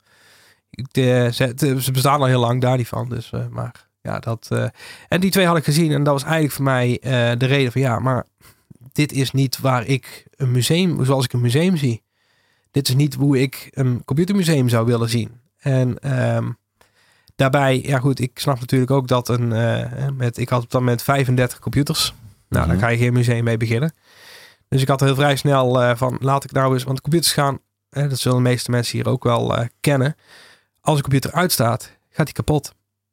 Ze bestaan al heel lang, daar niet van. Dus, maar ja, dat... En die 2 had ik gezien. En dat was eigenlijk voor mij de reden van ja, maar dit is niet waar ik een museum, zoals ik een museum zie. Dit is niet hoe ik een computermuseum zou willen zien. En... daarbij, ja goed, ik snap natuurlijk ook dat ik had op dat moment 35 computers. Nou, daar ga je geen museum mee beginnen. Dus ik had er heel vrij snel van, laat ik nou eens, want computers gaan, dat zullen de meeste mensen hier ook wel kennen. Als een computer uitstaat, gaat die kapot.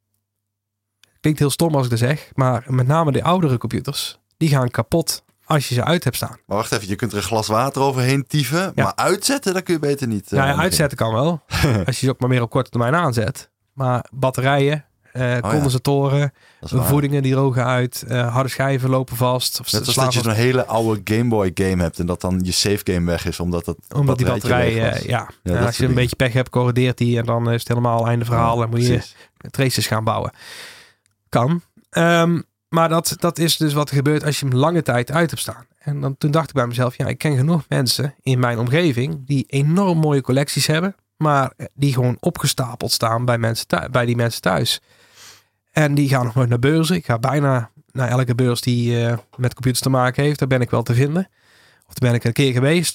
Klinkt heel stom als ik dat zeg, maar met name de oudere computers, die gaan kapot als je ze uit hebt staan. Maar wacht even, je kunt er een glas water overheen tieven, maar uitzetten, dat kun je beter niet. Uitzetten kan wel, als je ze ook maar meer op korte termijn aanzet. Maar batterijen, condensatoren, voedingen die drogen uit, harde schijven lopen vast. Of net als dat je zo'n hele oude Game Boy game hebt en dat dan je save game weg is omdat die batterij, als je een beetje pech hebt, corrodeert die en dan is het helemaal einde verhaal. Dan moet je traces gaan bouwen. Kan. Maar dat is dus wat er gebeurt als je hem lange tijd uit hebt staan. En toen dacht ik bij mezelf, ja, ik ken genoeg mensen in mijn omgeving die enorm mooie collecties hebben. Maar die gewoon opgestapeld staan bij die mensen thuis. En die gaan nog nooit naar beurzen. Ik ga bijna naar elke beurs die met computers te maken heeft. Daar ben ik wel te vinden. Of daar ben ik een keer geweest.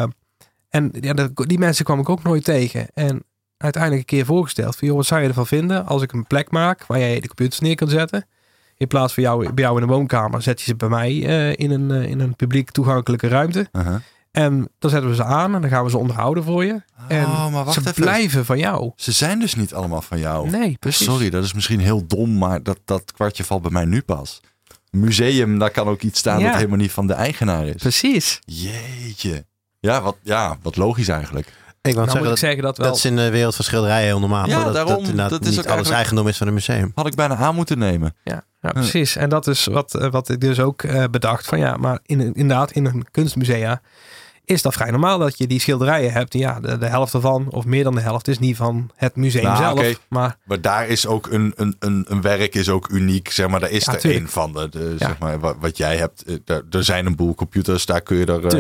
Die mensen kwam ik ook nooit tegen. En uiteindelijk een keer voorgesteld. Van, joh, wat zou je ervan vinden als ik een plek maak waar jij de computers neer kan zetten. In plaats van bij jou in de woonkamer zet je ze bij mij in een publiek toegankelijke ruimte. Uh-huh. En dan zetten we ze aan en dan gaan we ze onderhouden voor je. En maar wacht ze even. blijven van jou. Ze zijn dus niet allemaal van jou. Nee, precies. Sorry, dat is misschien heel dom, maar dat kwartje valt bij mij nu pas. Museum, daar kan ook iets staan dat helemaal niet van de eigenaar is. Precies. Jeetje. Wat logisch eigenlijk. Ik wou zeggen dat is in de wereld van schilderijen heel normaal. Ja, daarom. Dat is niet alles eigendom is van een museum. Had ik bijna aan moeten nemen. Ja, precies. En dat is wat ik dus ook bedacht. Van ja, maar inderdaad in een kunstmusea is dat vrij normaal dat je die schilderijen hebt. Ja, de helft ervan, of meer dan de helft, is niet van het museum zelf. Okay. Maar daar is ook een werk is ook uniek. Zeg maar, daar is er één van. Zeg maar, wat jij hebt. Er zijn een boel computers, daar kun je er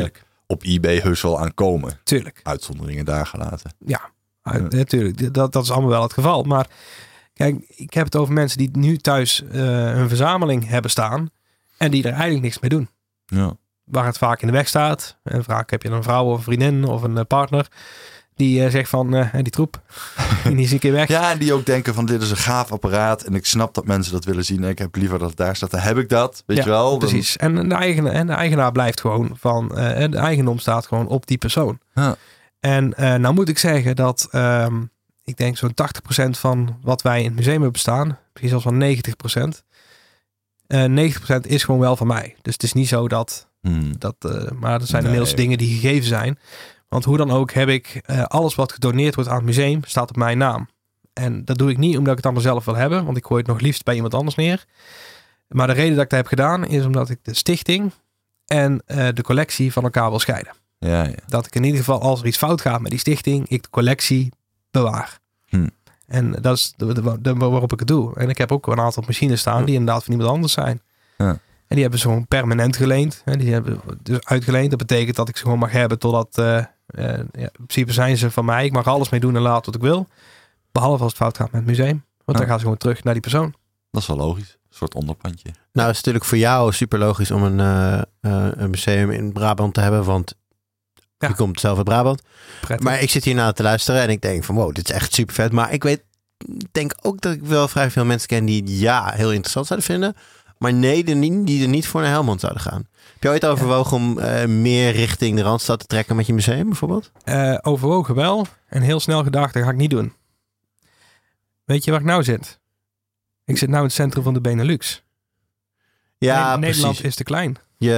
op eBay heus wel aankomen. Tuurlijk. Uitzonderingen daar gelaten. Ja, natuurlijk. Dat is allemaal wel het geval. Maar kijk, ik heb het over mensen die nu thuis een verzameling hebben staan en die er eigenlijk niks mee doen. Ja. Waar het vaak in de weg staat. En vaak heb je een vrouw of een vriendin of een partner die zegt van die troep, die is een keer weg. Ja, en die ook denken van dit is een gaaf apparaat en ik snap dat mensen dat willen zien. En ik heb liever dat het daar staat. Dan heb ik dat, weet je wel. Precies. En de eigenaar blijft gewoon van, de eigendom staat gewoon op die persoon. Ja. En nou moet ik zeggen dat ik denk zo'n 80% van wat wij in het museum hebben staan, misschien zelfs wel 90%. 90% is gewoon wel van mij. Dus het is niet zo dat maar er zijn inmiddels dingen die gegeven zijn. Want hoe dan ook heb ik alles wat gedoneerd wordt aan het museum staat op mijn naam. En dat doe ik niet omdat ik het allemaal zelf wil hebben. Want ik gooi het nog liefst bij iemand anders neer. Maar de reden dat ik dat heb gedaan is omdat ik de stichting en de collectie van elkaar wil scheiden. Ja. Dat ik in ieder geval als er iets fout gaat met die stichting, ik de collectie bewaar. En dat is waarop ik het doe. En ik heb ook een aantal machines staan die inderdaad van iemand anders zijn. Ja. En die hebben ze gewoon permanent geleend. Die hebben dus uitgeleend. Dat betekent dat ik ze gewoon mag hebben totdat... in principe zijn ze van mij. Ik mag alles mee doen en laten wat ik wil. Behalve als het fout gaat met het museum. Want dan gaan ze gewoon terug naar die persoon. Dat is wel logisch. Een soort onderpandje. Nou, het is natuurlijk voor jou super logisch om een museum in Brabant te hebben. Want je komt zelf uit Brabant. Prettig. Maar ik zit hier naar te luisteren en ik denk van wow, dit is echt super vet. Maar ik denk ook dat ik wel vrij veel mensen ken die heel interessant zouden vinden. Maar nee, die er niet voor naar Helmond zouden gaan. Heb je ooit overwogen om meer richting de Randstad te trekken met je museum bijvoorbeeld? Overwogen wel. En heel snel gedacht, dat ga ik niet doen. Weet je waar ik nou zit? Ik zit nou in het centrum van de Benelux. Ja, Nederland is te klein.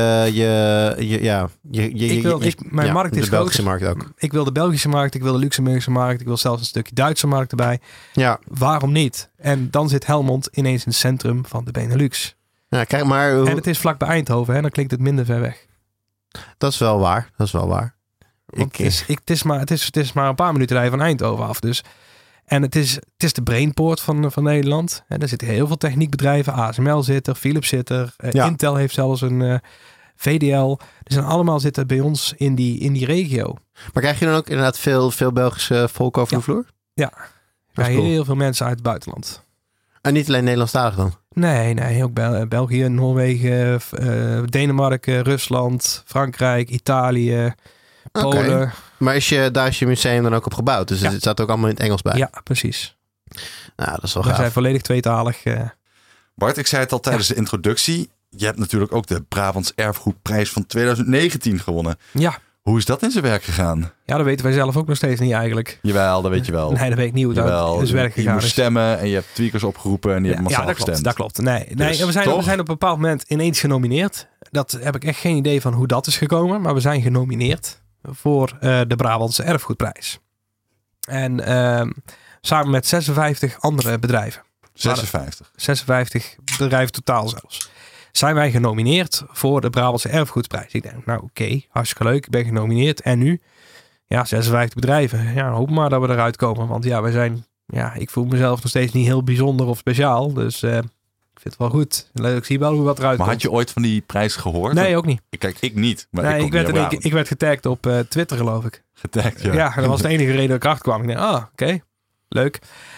Mijn markt is de Belgische markt ook. Ik wil de Belgische markt, ik wil de Luxemburgse markt, ik wil zelfs een stukje Duitse markt erbij. Ja. Waarom niet? En dan zit Helmond ineens in het centrum van de Benelux. Ja, kijk maar. En het is vlak bij Eindhoven, dan klinkt het minder ver weg. Dat is wel waar. Het is maar een paar minuten rijden van Eindhoven af. Dus. En het is de brainpoort van Nederland. En er zitten heel veel techniekbedrijven. ASML zit er, Philips zit er. Intel heeft zelfs een VDL. Die zijn allemaal zitten bij ons in die regio. Maar krijg je dan ook inderdaad veel Belgische volk over de vloer? Ja. Heel veel mensen uit het buitenland. En niet alleen Nederlandstalig dan? Nee, ook België, Noorwegen, Denemarken, Rusland, Frankrijk, Italië, Polen. Okay. Maar daar is je museum dan ook op gebouwd? Dus het staat ook allemaal in het Engels bij? Ja, precies. Nou, dat is wel gaaf. We zijn volledig tweetalig. Bart, ik zei het al tijdens de introductie. Je hebt natuurlijk ook de Brabants Erfgoedprijs van 2019 gewonnen. Ja. Hoe is dat in zijn werk gegaan? Ja, dat weten wij zelf ook nog steeds niet eigenlijk. Jawel, dat weet je wel. Nee, dat weet ik niet hoe dat in zijn werk gegaan is. Je moest stemmen en je hebt tweakers opgeroepen en die hebben massaal gestemd. Dat klopt. Nee, we zijn op een bepaald moment ineens genomineerd. Dat heb ik echt geen idee van hoe dat is gekomen. Maar we zijn genomineerd voor de Brabantse Erfgoedprijs. En samen met 56 andere bedrijven. 56 bedrijven totaal zelfs. Zijn wij genomineerd voor de Brabantse Erfgoedprijs. Ik denk, nou oké, hartstikke leuk. Ik ben genomineerd. En nu? Ja, 56 bedrijven. Ja, hoop maar dat we eruit komen. Want ja, wij zijn... Ja, ik voel mezelf nog steeds niet heel bijzonder of speciaal. Dus ik vind het wel goed. Ik zie wel hoe wat eruit komt. Maar had je ooit van die prijs gehoord? Nee, ook niet. Kijk, ik niet. Maar nee, ik werd getagd op Twitter, geloof ik. Getagd, ja. Ja, dat was de enige reden dat ik erachter kwam. Ik dacht, oké, leuk.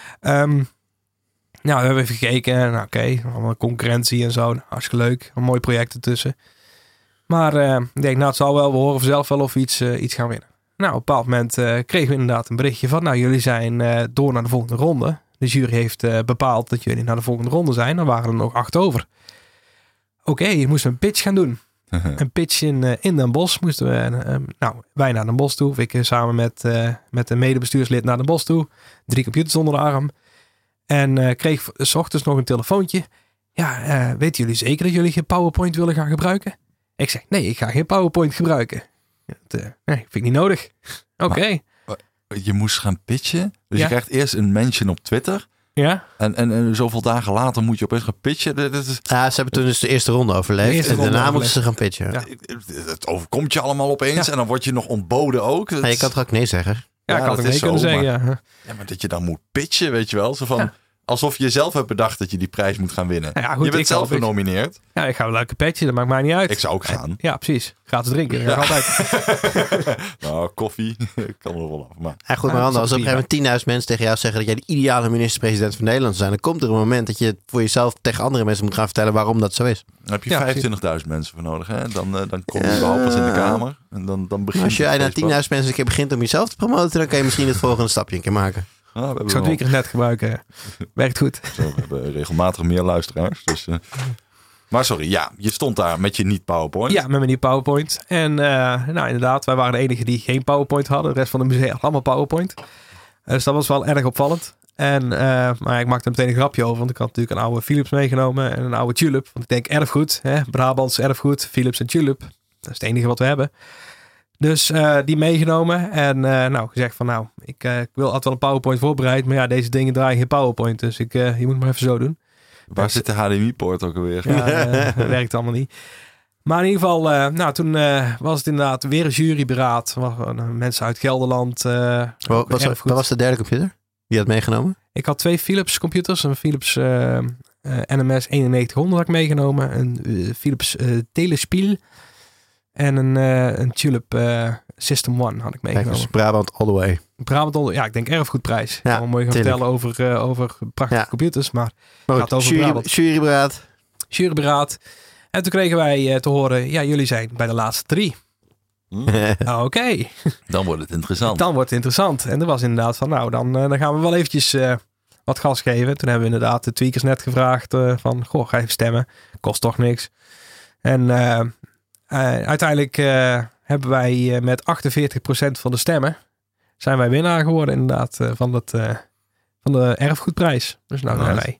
Nou, we hebben even gekeken. Nou, oké, allemaal concurrentie en zo. Nou, hartstikke leuk. Een mooi project ertussen. Maar ik denk, nou, het zal wel. We horen vanzelf wel of we iets gaan winnen. Nou, op een bepaald moment kregen we inderdaad een berichtje van... Nou, jullie zijn door naar de volgende ronde. De jury heeft bepaald dat jullie naar de volgende ronde zijn. Dan waren er nog 8 over. Oké, je moest een pitch gaan doen. Een pitch in Den Bosch moesten we... wij naar Den Bosch toe. Ik samen met een medebestuurslid naar Den Bosch toe. 3 computers onder de arm. En kreeg 's ochtends nog een telefoontje. Ja, weten jullie zeker dat jullie geen PowerPoint willen gaan gebruiken? Ik zeg, nee, ik ga geen PowerPoint gebruiken. Nee, vind ik niet nodig. Oké. Je moest gaan pitchen. Dus je krijgt eerst een mention op Twitter. Ja. En zoveel dagen later moet je opeens gaan pitchen. Ja, ze hebben toen dus de eerste ronde overleefd. En daarna moeten ze gaan pitchen. Ja. Het overkomt je allemaal opeens. Ja. En dan word je nog ontboden ook. Je kan toch ook nee zeggen? Ja, ik had ook nee kunnen zeggen. Ja, maar dat je dan moet pitchen, weet je wel. Zo van, Alsof je zelf hebt bedacht dat je die prijs moet gaan winnen. Ja, goed, je bent zelf genomineerd. Ja, ik ga een leuke petje, dat maakt mij niet uit. Ik zou ook gaan. Ja, precies. Gratis drinken, dat altijd. Nou, koffie kan er wel af. Maar... Ja, goed, maar als op een gegeven moment 10.000 mensen tegen jou zeggen dat jij de ideale minister-president van Nederland zou zijn, dan komt er een moment dat je voor jezelf tegen andere mensen moet gaan vertellen waarom dat zo is. Dan heb je 25.000 mensen voor nodig. Hè? Dan kom je überhaupt pas in de Kamer. En dan begint als je na 10.000 mensen een keer begint om jezelf te promoten, dan kan je misschien het volgende stapje een keer maken. Ik zou het weekend net gebruiken. Werkt goed. Zo, we hebben regelmatig meer luisteraars. Dus, maar sorry, ja, je stond daar met je niet-PowerPoint. Ja, met mijn niet-PowerPoint. En nou inderdaad, wij waren de enigen die geen PowerPoint hadden. De rest van de musea had allemaal PowerPoint. Dus dat was wel erg opvallend. En maar ik maakte er meteen een grapje over. Want ik had natuurlijk een oude Philips meegenomen en een oude Tulip. Want ik denk erfgoed, hè? Brabants erfgoed, Philips en Tulip. Dat is het enige wat we hebben. Dus die meegenomen en nou gezegd van nou, ik wil altijd wel een PowerPoint voorbereid. Maar ja, deze dingen draaien geen PowerPoint. Dus je moet maar even zo doen. Waar zit de HDMI-poort ook alweer? Ja, dat werkt allemaal niet. Maar in ieder geval, nou toen was het inderdaad weer een juryberaad. Mensen uit Gelderland. Wat was de derde computer? Die had meegenomen? Ik had 2 Philips computers. Een Philips NMS 9100 had ik meegenomen. Een Philips Telespiel. En een Tulip System One had ik meegenomen. Kijk, dus Brabant all the way. Brabant all the way. Ja, ik denk erfgoedprijs. Ik kan wel mooi gaan vertellen over prachtige computers. Maar het gaat over Brabant. Juryberaad. En toen kregen wij te horen, ja, jullie zijn bij de laatste 3. Oké. Dan wordt het interessant. Dan wordt het interessant. En er was inderdaad van, nou, dan gaan we wel eventjes wat gas geven. Toen hebben we inderdaad de tweakers net gevraagd van, goh, ga even stemmen. Kost toch niks. En uiteindelijk hebben wij met 48% van de stemmen zijn wij winnaar geworden inderdaad van de erfgoedprijs. Dus nou zijn wij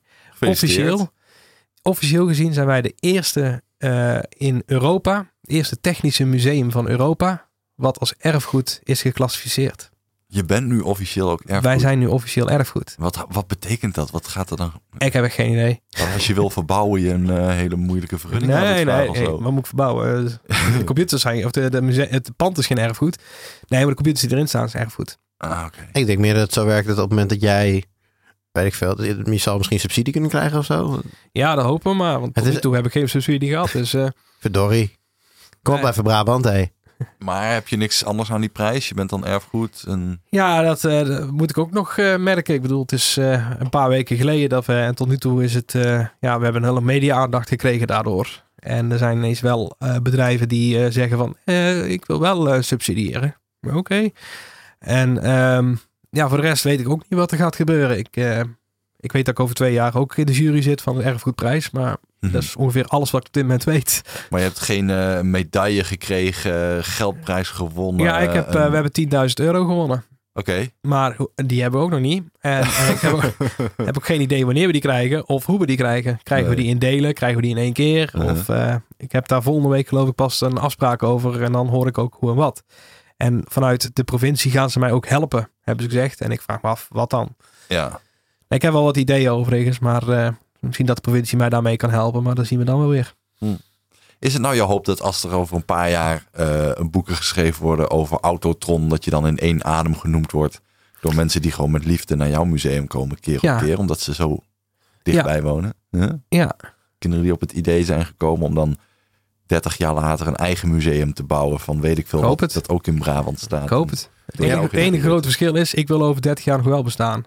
officieel gezien zijn wij de eerste in Europa, het eerste technische museum van Europa, wat als erfgoed is geclassificeerd. Je bent nu officieel ook erfgoed? Wij zijn nu officieel erfgoed. Wat betekent dat? Wat gaat er dan? Ik heb echt geen idee. Als je wil verbouwen, je een hele moeilijke vergunning. Nee, wat moet ik verbouwen? De computers zijn, of het pand is geen erfgoed. Nee, maar de computers die erin staan is erfgoed. Okay. Ik denk meer dat het zo werkt dat op het moment dat jij, weet ik veel, je zal misschien subsidie kunnen krijgen of zo. Ja, dat hopen we maar. Want tot nu toe heb ik geen subsidie gehad. Dus, verdorie. Kom op even Brabant, hé. Maar heb je niks anders aan die prijs? Je bent dan erfgoed? Ja, dat moet ik ook nog merken. Ik bedoel, het is een paar weken geleden dat we, en tot nu toe is het, we hebben een hele media-aandacht gekregen daardoor. En er zijn ineens wel bedrijven die zeggen van, ik wil wel subsidiëren. Oké. En voor de rest weet ik ook niet wat er gaat gebeuren. Ik weet dat ik over 2 jaar ook in de jury zit van de erfgoedprijs, maar dat is ongeveer alles wat ik op dit moment weet. Maar je hebt geen medaille gekregen, geldprijs gewonnen? Ja, we hebben €10.000 gewonnen. Oké. Maar die hebben we ook nog niet. En ik heb ook geen idee wanneer we die krijgen of hoe we die krijgen. Krijgen we die in delen? Krijgen we die in 1 keer? Of ik heb daar volgende week geloof ik pas een afspraak over en dan hoor ik ook hoe en wat. En vanuit de provincie gaan ze mij ook helpen, hebben ze gezegd. En ik vraag me af, wat dan? Ja. Ik heb wel wat ideeën overigens, maar misschien dat de provincie mij daarmee kan helpen. Maar dat zien we dan wel weer. Is het nou je hoop dat als er over een paar jaar boeken geschreven worden over Autotron, dat je dan in 1 adem genoemd wordt door mensen die gewoon met liefde naar jouw museum komen keer op keer, omdat ze zo dichtbij wonen? Huh? Ja. Kinderen die op het idee zijn gekomen om dan 30 jaar later een eigen museum te bouwen van weet ik veel wat dat ook in Brabant staat. Ik hoop het. Het enige grote verschil is, ik wil over 30 jaar nog wel bestaan.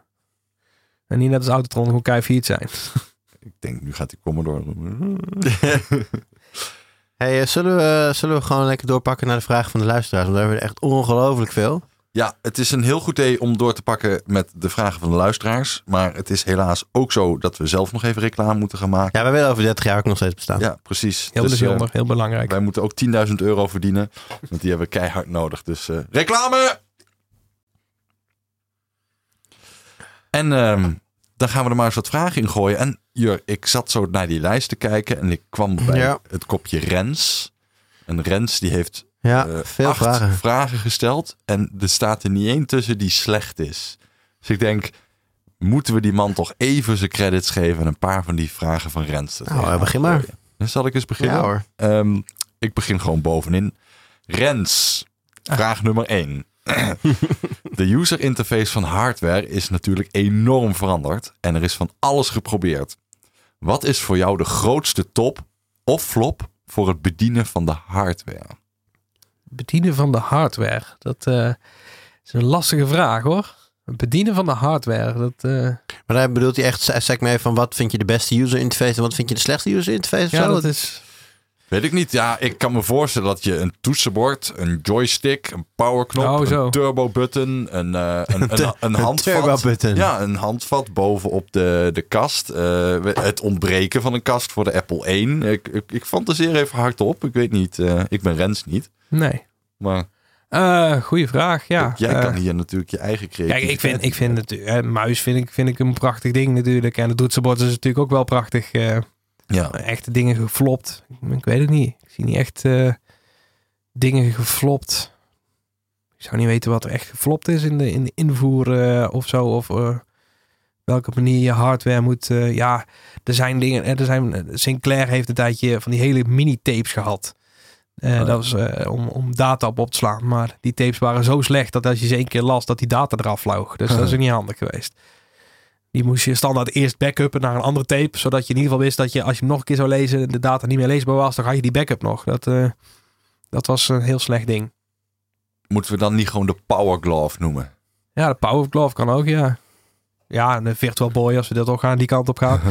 En niet net als Autotron gewoon keivierd zijn. Ik denk, nu gaat die Commodore. Hey, zullen we gewoon lekker doorpakken naar de vragen van de luisteraars? Want daar hebben we echt ongelooflijk veel. Ja, het is een heel goed idee om door te pakken met de vragen van de luisteraars. Maar het is helaas ook zo dat we zelf nog even reclame moeten gaan maken. Ja, wij willen over 30 jaar ook nog steeds bestaan. Ja, precies. Heel bijzonder, heel belangrijk. Wij moeten ook €10.000 verdienen. Want die hebben we keihard nodig. Dus reclame! En dan gaan we er maar eens wat vragen in gooien. En Jur, ik zat zo naar die lijst te kijken. En ik kwam bij het kopje Rens. En Rens die heeft veel 8 vragen gesteld. En er staat er niet één tussen die slecht is. Dus ik denk, moeten we die man toch even zijn credits geven en een paar van die vragen van Rens. Begin maar. Dan zal ik eens beginnen. Ja, hoor. Ik begin gewoon bovenin. Rens, vraag nummer 1. De user interface van hardware is natuurlijk enorm veranderd en er is van alles geprobeerd. Wat is voor jou de grootste top of flop voor het bedienen van de hardware? Bedienen van de hardware, dat is een lastige vraag hoor. Het bedienen van de hardware, Maar daar bedoelt hij echt, zeg maar even van wat vind je de beste user interface en wat vind je de slechtste user interface? Ja, dat is... Weet ik niet. Ja, ik kan me voorstellen dat je een toetsenbord, een joystick, een powerknop, een turbo button, een handvat. Turbo button. Ja, een handvat bovenop de kast. Het ontbreken van een kast voor de Apple 1. Ik fantaseer even hardop. Ik weet niet. Ik ben Rens niet. Nee. Maar... goeie vraag, ja. Jij kan hier natuurlijk je eigen creativiteit. Kijk, ik vind het muis vind ik een prachtig ding natuurlijk. En het toetsenbord is natuurlijk ook wel prachtig. Ja. Echte dingen geflopt. Ik weet het niet. Ik zie niet echt dingen geflopt. Ik zou niet weten wat er echt geflopt is in de invoer of zo. Of welke manier je hardware moet. Er zijn dingen. Sinclair heeft een tijdje van die hele mini-tapes gehad. Dat was om data op te slaan. Maar die tapes waren zo slecht dat als je ze 1 keer las, dat die data eraf vloog. Dus dat is ook niet handig geweest. Die moest je standaard eerst backuppen naar een andere tape. Zodat je in ieder geval wist dat je, als je hem nog een keer zou lezen, de data niet meer leesbaar was. Dan ga je die backup nog. Dat was een heel slecht ding. Moeten we dan niet gewoon de Power Glove noemen? Ja, de Power Glove kan ook, ja. Ja, de Virtual Boy, als we dat ook gaan, die kant op gaan.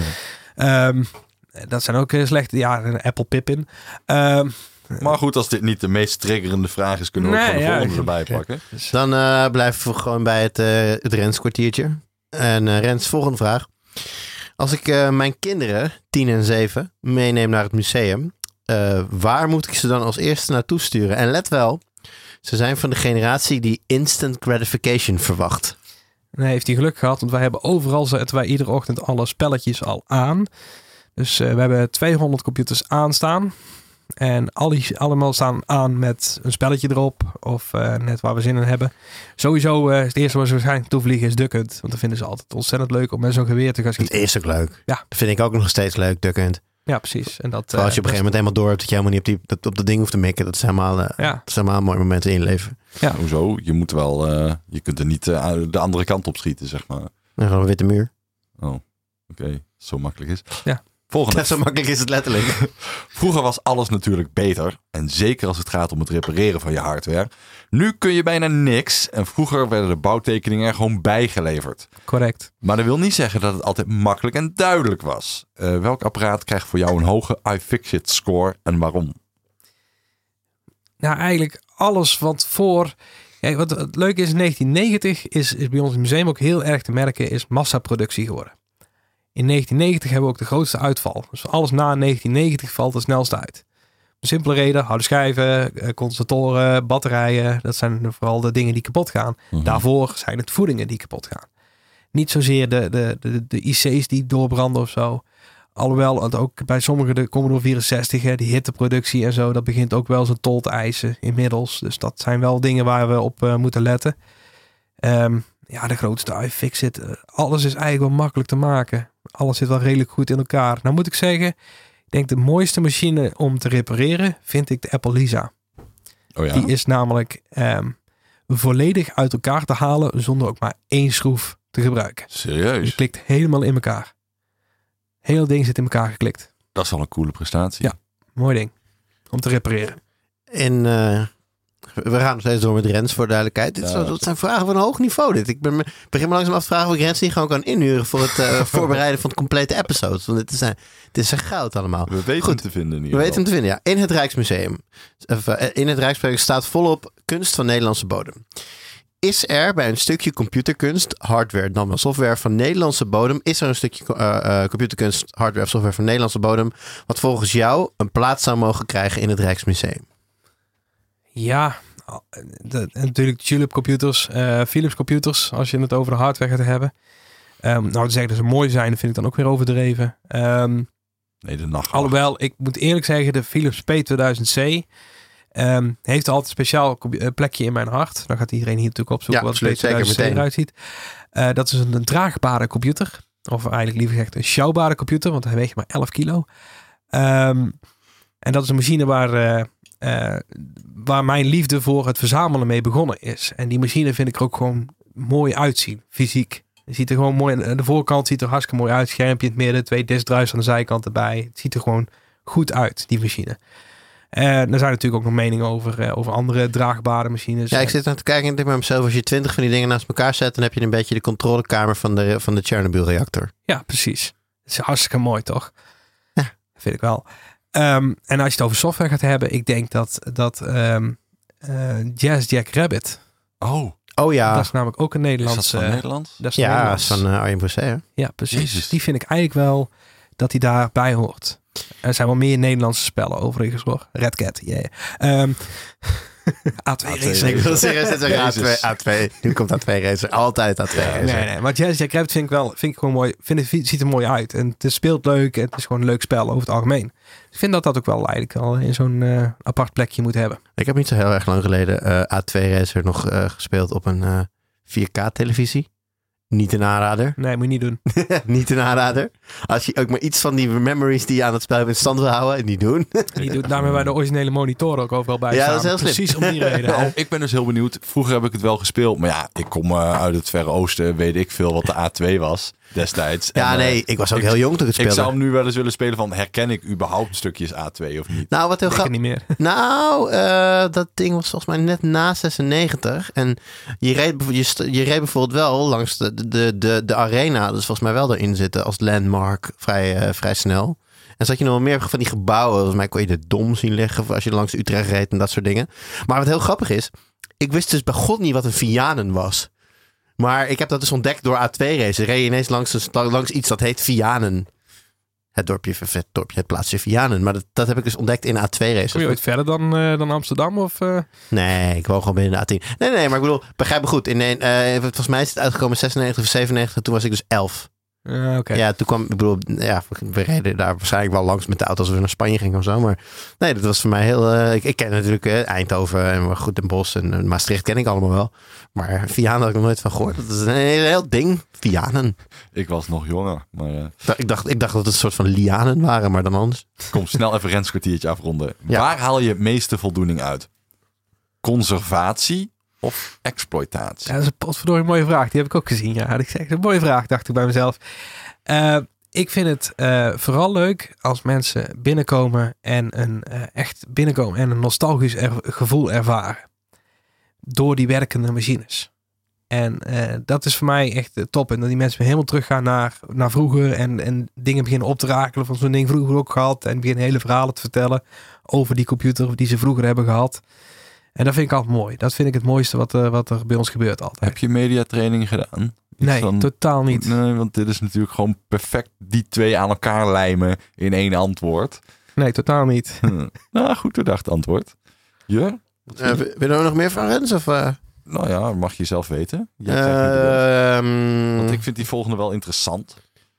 Dat zijn ook slecht. Ja, een Apple Pippin. Maar goed, als dit niet de meest triggerende vraag is, kunnen we ook gewoon de volgende erbij pakken. Dan blijven we gewoon bij het Rens kwartiertje. En Rens, volgende vraag. Als ik mijn kinderen, 10 en 7, meeneem naar het museum, waar moet ik ze dan als eerste naartoe sturen? En let wel, ze zijn van de generatie die instant gratification verwacht. Nee, heeft hij geluk gehad, want wij hebben overal zetten wij iedere ochtend alle spelletjes al aan. Dus we hebben 200 computers aanstaan. En allemaal staan aan met een spelletje erop. Of net waar we zin in hebben. Sowieso het eerste waar ze waarschijnlijk toevliegen is Duck Hunt. Want dat vinden ze altijd ontzettend leuk om met zo'n geweer te gaan schieten. Het is ook leuk. Ja. Dat vind ik ook nog steeds leuk, Duck Hunt. Ja, precies. En dat, als je op een gegeven moment helemaal door hebt dat je helemaal niet op dat ding hoeft te mikken. Dat is helemaal mooie momenten in je leven. Ja. Hoezo? Je moet wel, je kunt er niet de andere kant op schieten, zeg maar. En gewoon een witte muur. Oh, oké. Zo makkelijk is. Ja. Volgende. Ja, zo makkelijk is het letterlijk. Vroeger was alles natuurlijk beter. En zeker als het gaat om het repareren van je hardware. Nu kun je bijna niks. En vroeger werden de bouwtekeningen er gewoon bijgeleverd. Correct. Maar dat wil niet zeggen dat het altijd makkelijk en duidelijk was. Welk apparaat krijgt voor jou een hoge iFixit score en waarom? Nou, eigenlijk alles wat voor... Kijk, wat het leuke is, in 1990 is bij ons in het museum ook heel erg te merken, is massaproductie geworden. In 1990 hebben we ook de grootste uitval. Dus alles na 1990 valt het snelste uit. Een simpele reden, harde schijven, condensatoren, batterijen. Dat zijn vooral de dingen die kapot gaan. Mm-hmm. Daarvoor zijn het voedingen die kapot gaan. Niet zozeer de IC's die doorbranden of zo. Alhoewel het ook bij sommige de Commodore 64, die hitteproductie en zo, dat begint ook wel zijn tol te eisen inmiddels. Dus dat zijn wel dingen waar we op moeten letten. De grootste iFixit. Alles is eigenlijk wel makkelijk te maken. Alles zit wel redelijk goed in elkaar. Nou moet ik zeggen, ik denk de mooiste machine om te repareren vind ik de Apple Lisa. Oh ja? Die is namelijk volledig uit elkaar te halen zonder ook maar 1 schroef te gebruiken. Serieus? Die klikt helemaal in elkaar. Heel ding zit in elkaar geklikt. Dat is wel een coole prestatie. Ja, mooi ding. Om te repareren. En we gaan nog steeds door met Rens voor de duidelijkheid. Dat zijn vragen van een hoog niveau. Ik begin me langzaam af te vragen of ik Rens niet gewoon kan inhuren voor het voorbereiden van het complete episodes. Want het is een goud allemaal. We weten hem te vinden. We weten hem te vinden, ja. In het Rijksmuseum. In het Rijksmuseum staat volop kunst van Nederlandse bodem. Is er bij een stukje computerkunst, hardware, dan wel software van Nederlandse bodem, is er een stukje computerkunst, hardware of software van Nederlandse bodem, wat volgens jou een plaats zou mogen krijgen in het Rijksmuseum? Ja, natuurlijk Tulip computers, Philips computers, als je het over de hardware gaat hebben. Te zeggen dat ze mooi zijn, dat vind ik dan ook weer overdreven. Nee, de nacht. Alhoewel, ik moet eerlijk zeggen, de Philips P2000C heeft altijd een speciaal plekje in mijn hart. Dan gaat iedereen hier natuurlijk opzoeken wat de P2000C eruit ziet. Dat is een draagbare computer. Of eigenlijk liever gezegd een sjouwbare computer, want hij weegt maar 11 kilo. En dat is een machine waar mijn liefde voor het verzamelen mee begonnen is. En die machine vind ik ook gewoon mooi uitzien, fysiek. Het ziet er gewoon mooi, de voorkant ziet er hartstikke mooi uit. Schermpje in het midden, 2 diskdrives aan de zijkant erbij. Het ziet er gewoon goed uit, die machine. En er zijn natuurlijk ook nog meningen over andere draagbare machines. Ja, ik zit aan te kijken en denk bij mezelf, als je 20 van die dingen naast elkaar zet, dan heb je een beetje de controlekamer van de Chernobyl-reactor. Ja, precies. Het is hartstikke mooi, toch? Ja, vind ik wel. En als je het over software gaat hebben, ik denk dat Jazz Jack Rabbit. Oh ja. Dat is namelijk ook een Nederlands. Is dat van Nederland? Dat is Nederlands. Van Arjen Bossé. Ja, precies. Jezus. Die vind ik eigenlijk wel dat hij daarbij hoort. Er zijn wel meer Nederlandse spellen overigens hoor. Red Cat, A2 Racer. Ik wil zeggen, A2. Nu komt A2 Racer. Altijd A2 Racer. Nee. Maar Jazz Jack Rabbit vind ik gewoon mooi. Ziet er mooi uit. En het speelt leuk. En het is gewoon een leuk spel over het algemeen. Ik vind dat ook wel eigenlijk al in zo'n apart plekje moet hebben. Ik heb niet zo heel erg lang geleden A2 Racer nog gespeeld op een 4K televisie. Niet een aanrader. Nee, moet je niet doen. Niet een aanrader. Als je ook maar iets van die memories die je aan het spel in stand wil houden, niet doen. Niet doen. Daarmee bij de originele monitoren ook overal bij staan. Ja, dat is heel slim. Precies om die reden. Nou, ik ben dus heel benieuwd. Vroeger heb ik het wel gespeeld. Maar ja, ik kom uit het Verre Oosten. Weet ik veel wat de A2 was destijds. Ja, en, ik was ook heel jong toen ik het speelde. Ik zou hem nu wel eens willen spelen van, herken ik überhaupt stukjes A2 of niet? Nou, wat heel grappig. niet meer. Nou, dat ding was volgens mij net na 96. En je reed bijvoorbeeld wel langs de arena. Dus volgens mij wel erin zitten als landmark vrij snel. En zat je nog wel meer van die gebouwen. Volgens mij kon je de Dom zien liggen als je langs Utrecht reed en dat soort dingen. Maar wat heel grappig is, ik wist dus bij god niet wat een Vianen was. Maar ik heb dat dus ontdekt door A2 Race. Reed je ineens langs iets dat heet Vianen. Het plaatsje Vianen. Maar dat heb ik dus ontdekt in A2 Race. Kom je ooit verder dan Amsterdam? Of? Nee, ik woon gewoon binnen de A10. Nee, maar ik bedoel, begrijp me goed. Volgens mij is het uitgekomen 96 of 97. Toen was ik dus 11. Okay. Ja, toen kwam, ik bedoel, ja, we reden daar waarschijnlijk wel langs met de auto als we naar Spanje gingen of zo. Maar nee, dat was voor mij heel... ik ken natuurlijk Eindhoven en goed Den Bosch en Maastricht ken ik allemaal wel. Maar Vianen had ik nog nooit van gehoord. Dat is een heel ding, Vianen. Ik was nog jonger. Maar, ik dacht dat het een soort van lianen waren, maar dan anders. Kom, snel even renskwartiertje afronden. Ja. Waar haal je het meeste voldoening uit? Conservatie of exploitatie? Ja, dat is een potverdorie mooie vraag. Die heb ik ook gezien. Ja, had ik gezegd. Een mooie vraag, dacht ik bij mezelf. Ik vind het vooral leuk als mensen binnenkomen en een nostalgisch gevoel ervaren. Door die werkende machines. En dat is voor mij echt top. En dat die mensen weer helemaal teruggaan naar vroeger. En dingen beginnen op te rakelen van zo'n ding vroeger ook gehad. En beginnen hele verhalen te vertellen over die computer die ze vroeger hebben gehad. En dat vind ik altijd mooi. Dat vind ik het mooiste wat er bij ons gebeurt altijd. Heb je mediatraining gedaan? Nee, totaal niet. Nee, want dit is natuurlijk gewoon perfect die twee aan elkaar lijmen in één antwoord. Nee, totaal niet. Nou, goed bedacht antwoord. Ja? Wil je nog meer van Rens? Of, Nou ja, mag je zelf weten. Want ik vind die volgende wel interessant.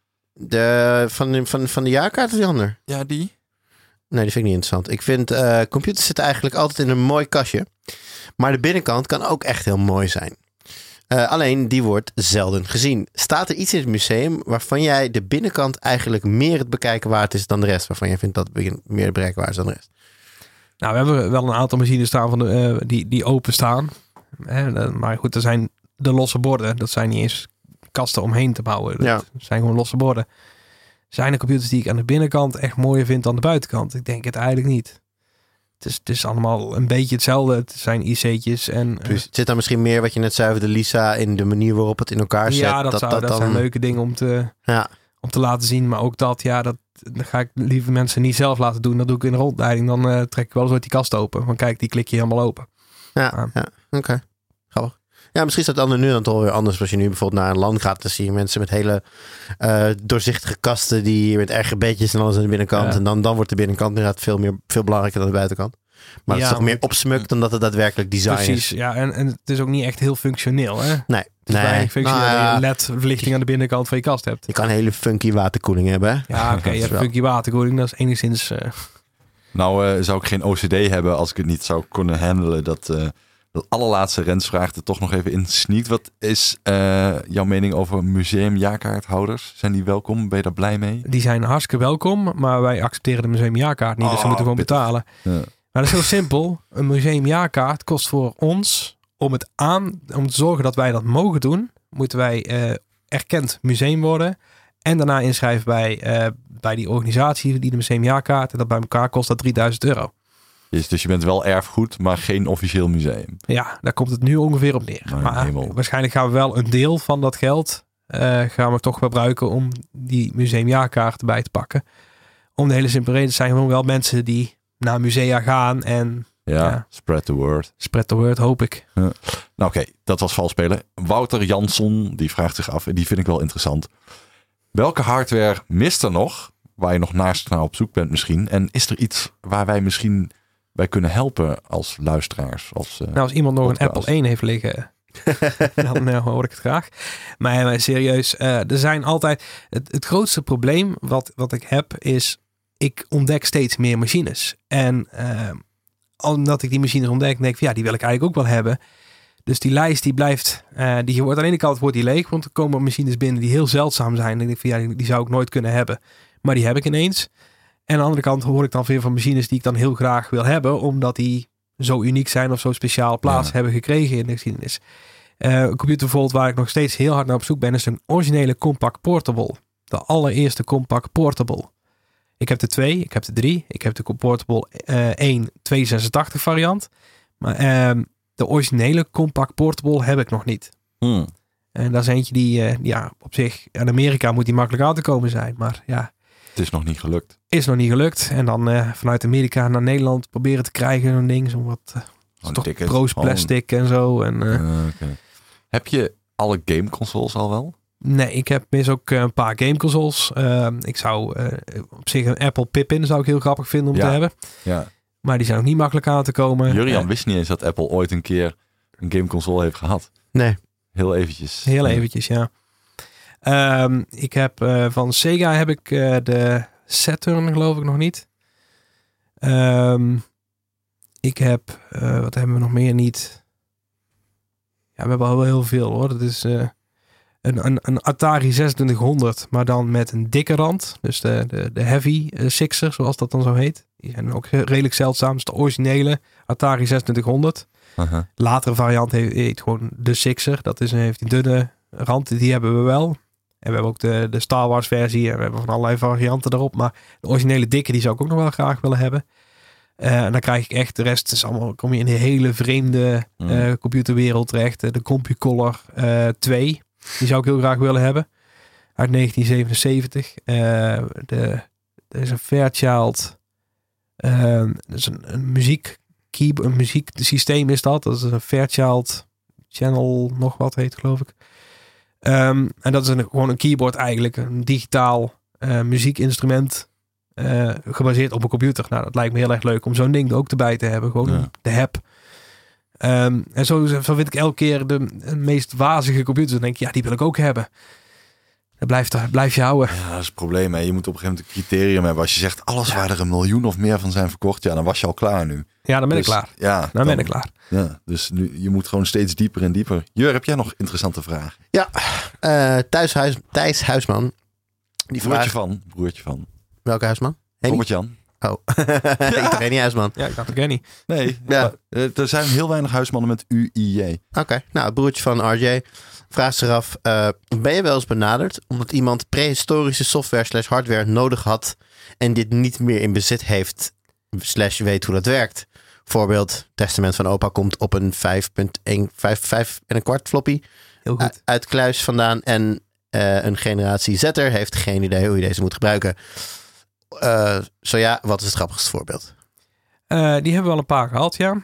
Van de jaarkaart of die ander? Ja, die? Nee, die vind ik niet interessant. Ik vind computers zitten eigenlijk altijd in een mooi kastje. Maar de binnenkant kan ook echt heel mooi zijn. Alleen die wordt zelden gezien. Staat er iets in het museum waarvan jij de binnenkant eigenlijk meer het bekijken waard is dan de rest? Waarvan jij vindt dat het meer het bekijken waard is dan de rest? Nou, we hebben wel een aantal machines staan die open staan. Maar goed, er zijn de losse borden. Dat zijn niet eens kasten omheen te bouwen. Dat zijn gewoon losse borden. Zijn er computers die ik aan de binnenkant echt mooier vind dan de buitenkant? Ik denk het eigenlijk niet. Het is allemaal een beetje hetzelfde. Het zijn IC'tjes. Dus zit daar misschien meer wat je net zei over de Lisa in de manier waarop het in elkaar zet? Ja, dat zijn leuke dingen om te laten zien. Maar ook dat ga ik liever mensen niet zelf laten doen. Dat doe ik in de rondleiding. Dan trek ik wel eens uit die kast open. Want kijk, die klik je helemaal open. Ja, oké. Grappig. Ja, misschien is dat nu dan toch weer anders. Als je nu bijvoorbeeld naar een land gaat, dan zie je mensen met hele doorzichtige kasten die met RGB'tjes en alles aan de binnenkant. Ja. En dan wordt de binnenkant inderdaad veel belangrijker dan de buitenkant. Maar het is toch meer opsmukt dan dat het daadwerkelijk design is. Precies, ja. En het is ook niet echt heel functioneel, hè? Nee. Het is weinig functioneel dat je LED-verlichting aan de binnenkant van je kast hebt. Je kan een hele funky waterkoeling hebben, hè? Ja, oké. Je hebt funky waterkoeling. Dat is enigszins... Nou, zou ik geen OCD hebben als ik het niet zou kunnen handelen. De allerlaatste Rensvraag er toch nog even in sneakt. Wat is jouw mening over museumjaarkaarthouders? Zijn die welkom? Ben je daar blij mee? Die zijn hartstikke welkom, maar wij accepteren de museumjaarkaart niet. Dus ze moeten gewoon betalen. Ja. Maar dat is heel simpel. Een museumjaarkaart kost voor ons om te zorgen dat wij dat mogen doen, moeten wij erkend museum worden. En daarna inschrijven bij die organisatie, die de museumjaarkaart. En dat bij elkaar kost dat €3000. Dus je bent wel erfgoed, maar geen officieel museum. Ja, daar komt het nu ongeveer op neer. Maar waarschijnlijk gaan we wel een deel van dat geld gaan we toch gebruiken om die museumjaarkaart erbij te pakken. Om de hele simpele reden zijn gewoon wel mensen die naar musea gaan en... Ja, spread the word. Spread the word, hoop ik. Nou oké, dat was vals spelen. Wouter Jansson, die vraagt zich af, en die vind ik wel interessant. Welke hardware mist er nog, waar je nog naar op zoek bent misschien? En is er iets waar wij misschien bij kunnen helpen als luisteraars? Als iemand nog podcast. Een Apple 1 heeft liggen, dan hoor ik het graag. Maar serieus, er zijn altijd... Het grootste probleem wat ik heb is, ik ontdek steeds meer machines. En omdat ik die machines ontdek, denk ik, die wil ik eigenlijk ook wel hebben. Dus die lijst die blijft, die wordt aan de ene kant wordt die leeg, want er komen machines binnen die heel zeldzaam zijn. En ik denk die zou ik nooit kunnen hebben. Maar die heb ik ineens. En aan de andere kant hoor ik dan veel van machines die ik dan heel graag wil hebben, omdat die zo uniek zijn of zo speciaal plaats hebben gekregen in de geschiedenis. Een computer bijvoorbeeld waar ik nog steeds heel hard naar op zoek ben, is een originele Compaq Portable. De allereerste Compaq Portable. Ik heb de 2, ik heb de 3, ik heb de Portable 1 286 variant. Maar de originele Compaq Portable heb ik nog niet. En dat is eentje die op zich in Amerika moet die makkelijk aan te komen zijn. Maar ja. Het is nog niet gelukt. Is nog niet gelukt. En dan vanuit Amerika naar Nederland proberen te krijgen zo'n ding. Zo'n wat toch pro's plastic en zo. En, okay. Heb je alle gameconsoles al wel? Nee, ik heb mis ook een paar gameconsoles. Ik zou op zich een Apple Pippin zou ik heel grappig vinden om te hebben. Ja. Maar die zijn ook niet makkelijk aan te komen. Jurian wist niet eens dat Apple ooit een keer een gameconsole heeft gehad. Nee. Heel eventjes. Heel eventjes, ja. Ik heb van Sega heb ik de Saturn geloof ik nog niet. Ik heb, wat hebben we nog meer niet? Ja, we hebben al wel heel veel hoor. Dat is een Atari 2600, maar dan met een dikke rand. Dus de Heavy Sixer, zoals dat dan zo heet. Die zijn ook redelijk zeldzaam. Dus de originele Atari 2600. Uh-huh. Latere variant heet gewoon de Sixer. Dat heeft die dunne rand. Die hebben we wel. En we hebben ook de Star Wars versie. En we hebben van allerlei varianten erop. Maar de originele dikke, die zou ik ook nog wel graag willen hebben. En dan krijg ik echt de rest. Is allemaal, kom je in een hele vreemde computerwereld terecht. De CompuColor 2. Die zou ik heel graag willen hebben. Uit 1977. Er is een Fairchild. Dat is een muzieksysteem is dat. Dat is een Fairchild Channel nog wat heet geloof ik. En dat is gewoon een keyboard eigenlijk. Een digitaal muziekinstrument. Gebaseerd op een computer. Nou, dat lijkt me heel erg leuk om zo'n ding er ook erbij te hebben. Gewoon de heb. En zo vind ik elke keer de meest wazige computer. Dan denk ik, die wil ik ook hebben. Dat blijf je houden. Ja, dat is het probleem. Hè. Je moet op een gegeven moment een criterium hebben. Als je zegt, alles waar er 1 miljoen of meer van zijn verkocht. Ja, dan was je al klaar nu. Ja, dan ben ik klaar. Ja, dan ben ik klaar. Ja, dus nu, je moet gewoon steeds dieper en dieper. Jur, heb jij nog interessante vragen? Ja, Thijs Huisman. Die Broertje van. Welke Huisman? Robert-Jan. Oh, ik dacht geen Huisman. Ja, ik dacht ook niet. Nee, ja. Er zijn heel weinig huismannen met UIJ. Oké, nou het broertje van RJ vraagt zich af. Ben je wel eens benaderd omdat iemand prehistorische software / hardware nodig had en dit niet meer in bezit heeft / weet hoe dat werkt? Voorbeeld, testament van opa komt op een 5,1 floppy. Heel goed. Uit kluis vandaan en een generatie Z'er heeft geen idee hoe je deze moet gebruiken. Zo ja, wat is het grappigste voorbeeld? Die hebben we al een paar gehad, ja.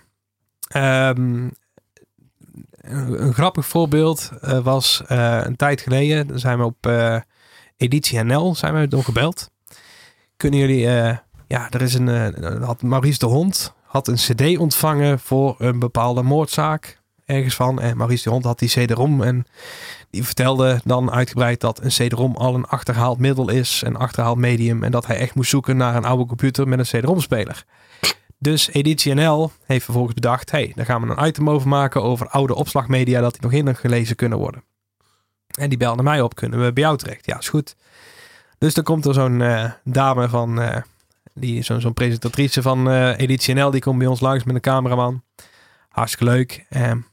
Een grappig voorbeeld was een tijd geleden. Dan zijn we op Editie NL zijn we door gebeld. Kunnen jullie... er is had Maurice de Hond had een cd ontvangen voor een bepaalde moordzaak ergens van. En Maurice de Hond had die CD-ROM en die vertelde dan uitgebreid dat een CD-ROM al een achterhaald middel is, een achterhaald medium en dat hij echt moest zoeken naar een oude computer met een CD-ROM-speler. Dus Editie NL heeft vervolgens bedacht, daar gaan we een item over maken over oude opslagmedia dat die nog in gelezen kunnen worden. En die belde mij op, kunnen we bij jou terecht? Ja, is goed. Dus dan komt er zo'n dame van, zo'n presentatrice van Editie NL, die komt bij ons langs met een cameraman. Hartstikke leuk.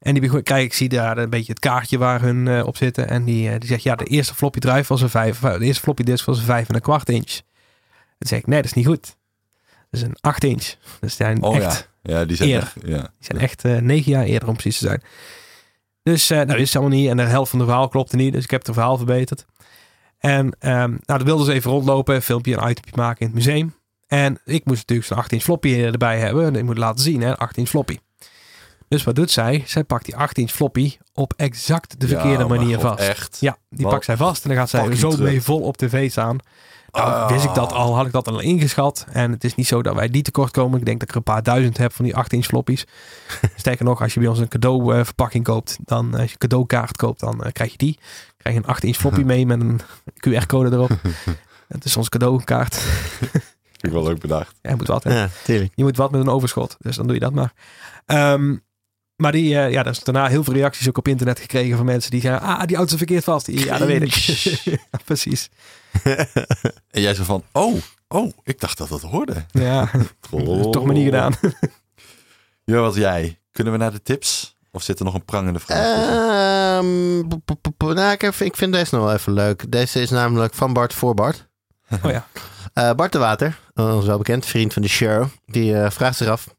En ik zie daar een beetje het kaartje waar hun op zitten. En die zegt, ja, de eerste floppy drive was de eerste floppy disk was een 5,25 inch. Dan zeg ik, nee, dat is niet goed. Dat is een 8 inch. Dus die zijn echt die zijn eerder. Die zijn echt 9 jaar eerder om precies te zijn. Dus dat is allemaal niet. En de helft van de verhaal klopte niet. Dus ik heb het verhaal verbeterd. En dat wilden ze even rondlopen. Een filmpje, een itempje maken in het museum. En ik moest natuurlijk zo'n 8 inch floppy erbij hebben. En ik moet laten zien, hè, 8 inch floppy. Dus wat doet zij? Zij pakt die 8 inch floppy op exact de verkeerde manier vast. Echt? Ja, die pakt zij vast. En dan gaat zij zo mee vol op tv staan. Nou, wist ik dat al, had ik dat al ingeschat. En het is niet zo dat wij die tekort komen. Ik denk dat ik er een paar duizend heb van die 8 inch floppies. Sterker nog, als je bij ons een cadeauverpakking koopt, dan als je een cadeaukaart koopt, dan krijg je die. Krijg je een 8 inch floppy mee met een QR-code erop. Het is ons cadeaukaart. Vind ik wel leuk bedacht. Ja, je moet wat, hè? Ja, tuurlijk. Je moet wat met een overschot. Dus dan doe je dat maar. Maar daar is daarna heel veel reacties ook op internet gekregen van mensen die zeggen, die auto is verkeerd vast. Ja, dat weet ik. Ja, precies. En jij zo van, ik dacht dat hoorde. Ja, toch maar niet gedaan. Ja, wat jij? Kunnen we naar de tips? Of zit er nog een prangende vraag? Ik vind deze nog wel even leuk. Deze is namelijk van Bart voor Bart. Oh ja. Bart de Water, ons wel bekend, vriend van de show. Die vraagt zich af.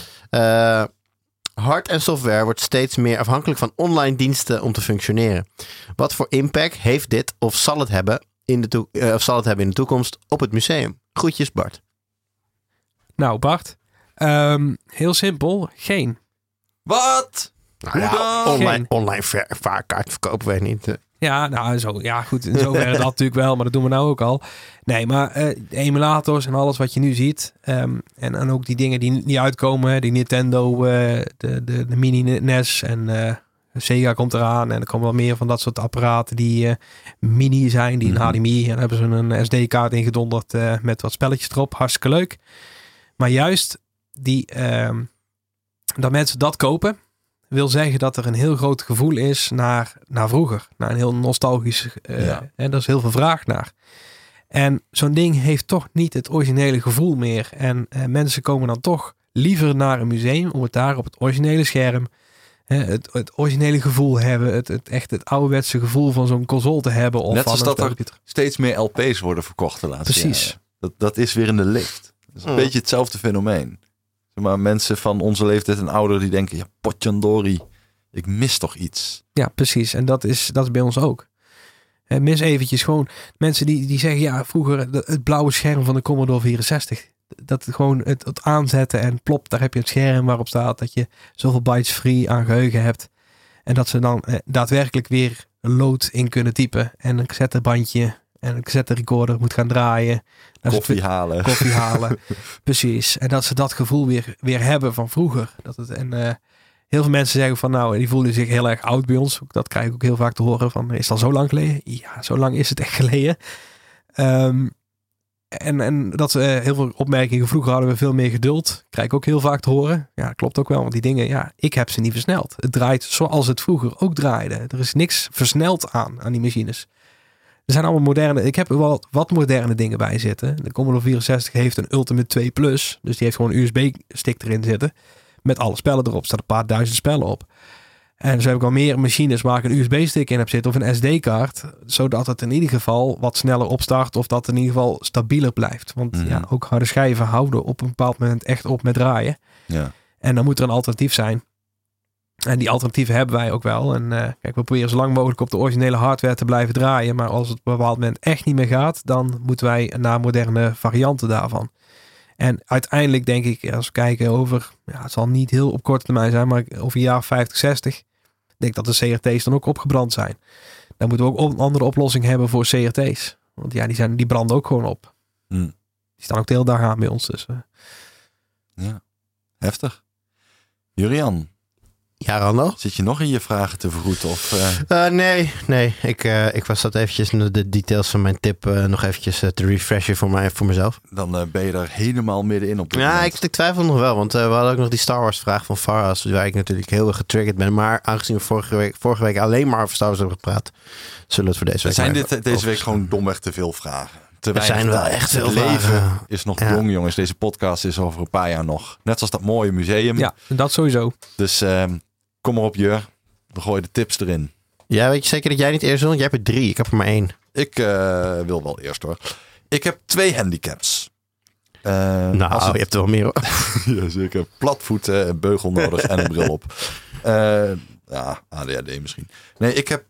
Hard- en software wordt steeds meer afhankelijk van online diensten om te functioneren. Wat voor impact heeft dit of zal het hebben in de toekomst op het museum? Groetjes, Bart. Nou, Bart. Heel simpel. Geen. Wat? Online vaarkaart verkopen wij niet. Ja, nou zo. Ja, goed. In zoverre dat natuurlijk wel, maar dat doen we nou ook al. Nee, maar de emulators en alles wat je nu ziet. En ook die dingen die niet uitkomen. Die Nintendo, de mini NES en Sega komt eraan. En er komen wel meer van dat soort apparaten die mini zijn. Die een HDMI. En daar hebben ze een SD-kaart ingedonderd met wat spelletjes erop. Hartstikke leuk. Maar juist dat mensen dat kopen, wil zeggen dat er een heel groot gevoel is naar vroeger. Naar een heel nostalgisch. En daar is heel veel vraag naar. En zo'n ding heeft toch niet het originele gevoel meer. En mensen komen dan toch liever naar een museum om het daar op het originele scherm, het originele gevoel hebben. Het ouderwetse gevoel van zo'n console te hebben. Of net als dat er steeds meer LP's worden verkocht de laatste Precies. jaren. Dat is weer in de lift. Dat is een beetje hetzelfde fenomeen. Maar mensen van onze leeftijd en ouder die denken, ja, potjandori, ik mis toch iets. Ja, precies. En dat is bij ons ook. Mis eventjes gewoon mensen die zeggen, ja, vroeger het blauwe scherm van de Commodore 64. Dat gewoon het aanzetten en plop, daar heb je het scherm waarop staat dat je zoveel bytes free aan geheugen hebt. En dat ze dan daadwerkelijk weer een load in kunnen typen. En een cassettebandje en een cassette recorder moet gaan draaien. Koffie halen. Precies. En dat ze dat gevoel weer hebben van vroeger. Heel veel mensen zeggen van, nou, die voelen zich heel erg oud bij ons. Dat krijg ik ook heel vaak te horen van, is het al zo lang geleden? Ja, zo lang is het echt geleden. En dat ze heel veel opmerkingen, vroeger hadden we veel meer geduld. Krijg ik ook heel vaak te horen. Ja, klopt ook wel. Want die dingen, ik heb ze niet versneld. Het draait zoals het vroeger ook draaide. Er is niks versneld aan die machines. Er zijn allemaal moderne. Ik heb er wel wat moderne dingen bij zitten. De Commodore 64 heeft een Ultimate 2 Plus. Dus die heeft gewoon een USB-stick erin zitten. Met alle spellen erop. Er staan een paar duizend spellen op. En zo heb ik al meer machines waar ik een USB-stick in heb zitten. Of een SD-kaart. Zodat het in ieder geval wat sneller opstart. Of dat het in ieder geval stabieler blijft. Want ook harde schijven houden op een bepaald moment echt op met draaien. Ja. En dan moet er een alternatief zijn. En die alternatieven hebben wij ook wel. En kijk, we proberen zo lang mogelijk op de originele hardware te blijven draaien. Maar als het op een bepaald moment echt niet meer gaat, dan moeten wij naar moderne varianten daarvan. En uiteindelijk denk ik, als we kijken over, het zal niet heel op korte termijn zijn, maar over een jaar 50, 60, denk dat de CRT's dan ook opgebrand zijn. Dan moeten we ook een andere oplossing hebben voor CRT's. Want ja, die branden ook gewoon op. Die staan ook de hele dag aan bij ons. Dus, Ja, heftig. Jurian. Ja, Rando? Zit je nog in je vragen te vergoeden? Nee. Ik was dat eventjes de details van mijn tip nog eventjes te refreshen voor mezelf. Dan ben je daar helemaal middenin op. Ja, ik twijfel nog wel. Want we hadden ook nog die Star Wars vraag van Faraz. Waar ik natuurlijk heel erg getriggerd ben. Maar aangezien we vorige week alleen maar over Star Wars hebben gepraat, zullen we het voor deze week... Zijn deze week gewoon domweg te veel vragen? Er zijn wel echt veel vragen. Het leven is nog jong, jongens. Deze podcast is over een paar jaar nog. Net zoals dat mooie museum. Ja, dat sowieso. Dus kom maar op, Jur. We gooien de tips erin. Ja, weet je zeker dat jij niet eerst wil? Jij hebt er 3. Ik heb er maar 1. Ik wil wel eerst hoor. Ik heb 2 handicaps. Je hebt er wel meer hoor. Ja, zeker. Platvoeten, een beugel nodig en een bril op. ADHD misschien. Nee, ik heb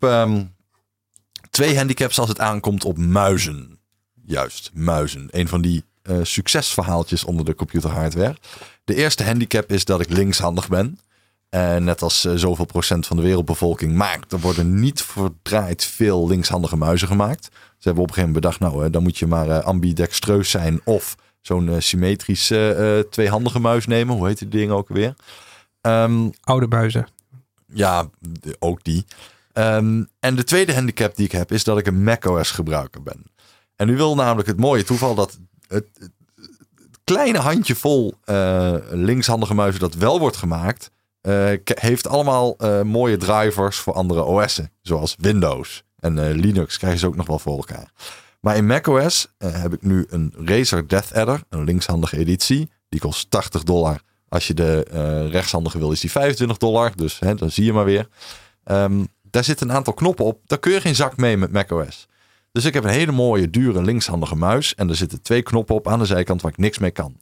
2 handicaps als het aankomt op muizen. Juist, muizen. Een van die succesverhaaltjes onder de computerhardware. De eerste handicap is dat ik linkshandig ben. Net als zoveel procent van de wereldbevolking. Maar er worden niet verdraaid veel linkshandige muizen gemaakt. Ze hebben op een gegeven moment bedacht, dan moet je maar ambidextreus zijn of zo'n symmetrische tweehandige muis nemen. Hoe heet die ding ook weer? Oude muizen. Ja, ook die. En de tweede handicap die ik heb is dat ik een macOS gebruiker ben. En nu wil namelijk het mooie toeval dat het kleine handjevol linkshandige muizen dat wel wordt gemaakt, heeft allemaal mooie drivers voor andere OS'en. Zoals Windows en Linux krijgen ze ook nog wel voor elkaar. Maar in macOS heb ik nu een Razer Death Adder, een linkshandige editie. Die kost $80. Als je de rechtshandige wil is die $25. Dus dan zie je maar weer. Daar zitten een aantal knoppen op. Daar kun je geen zak mee met macOS. Dus ik heb een hele mooie, dure linkshandige muis. En er zitten 2 knoppen op aan de zijkant waar ik niks mee kan.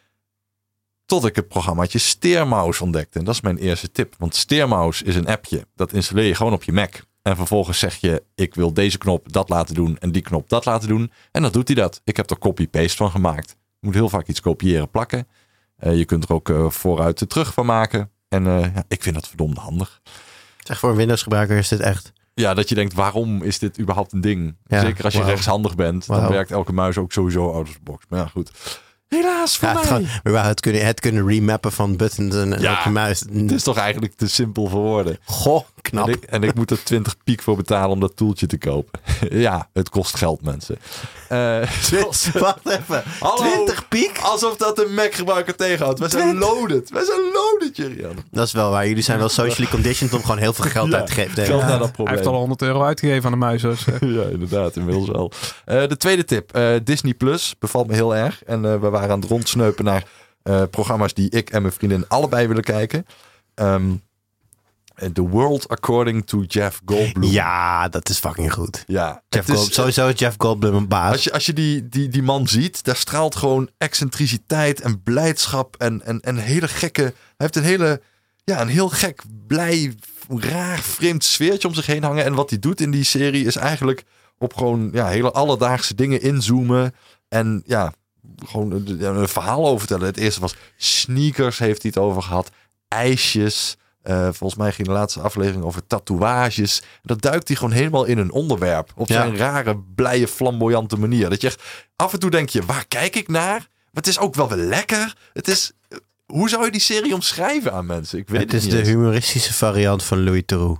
Tot ik het programmaatje Steermouse ontdekte. En dat is mijn eerste tip. Want Steermouse is een appje. Dat installeer je gewoon op je Mac. En vervolgens zeg je, ik wil deze knop dat laten doen en die knop dat laten doen. En dan doet hij dat. Ik heb er copy-paste van gemaakt. Je moet heel vaak iets kopiëren, plakken. Je kunt er ook vooruit de terug van maken. En ik vind dat verdomd handig. Zeg, voor een Windows gebruiker is dit echt... Ja, dat je denkt, waarom is dit überhaupt een ding? Ja, zeker als je rechtshandig bent. Dan werkt elke muis ook sowieso out of the box. Maar ja, goed. Helaas voor mij. Het kunnen remappen van buttons en op je muis. Het is toch eigenlijk te simpel voor woorden. Goh, knap. En ik moet er 20 piek voor betalen om dat toeltje te kopen. Ja, het kost geld, mensen. Wacht even. Hallo, 20 piek? Alsof dat een Mac-gebruiker tegenhoudt. Wij zijn loaded. Jurian. Dat is wel waar. Jullie zijn wel socially conditioned om gewoon heel veel geld uit te geven. Geld naar dat probleem. Hij heeft al €100 uitgegeven aan de muis. Dus. Ja, inderdaad. Inmiddels wel. De tweede tip. Disney Plus bevalt me heel erg. En we waren aan het rondsneupen naar programma's die ik en mijn vriendin allebei willen kijken. The World According to Jeff Goldblum. Ja, dat is fucking goed. Ja, sowieso is Jeff Goldblum een baas. Als je die man ziet, daar straalt gewoon excentriciteit en blijdschap en hele gekke... Hij heeft een heel gek, blij, raar, vreemd sfeertje om zich heen hangen. En wat hij doet in die serie is eigenlijk op gewoon hele alledaagse dingen inzoomen. En gewoon een verhaal over vertellen. Het eerste was sneakers, heeft hij het over gehad. IJsjes. Volgens mij ging de laatste aflevering over tatoeages. Dat duikt hij gewoon helemaal in een onderwerp. Op zijn rare, blije, flamboyante manier. Dat je echt af en toe denk je, waar kijk ik naar? Maar het is ook wel weer lekker. Het is... Hoe zou je die serie omschrijven aan mensen? Ik weet het niet. Het is de humoristische variant van Louis Theroux.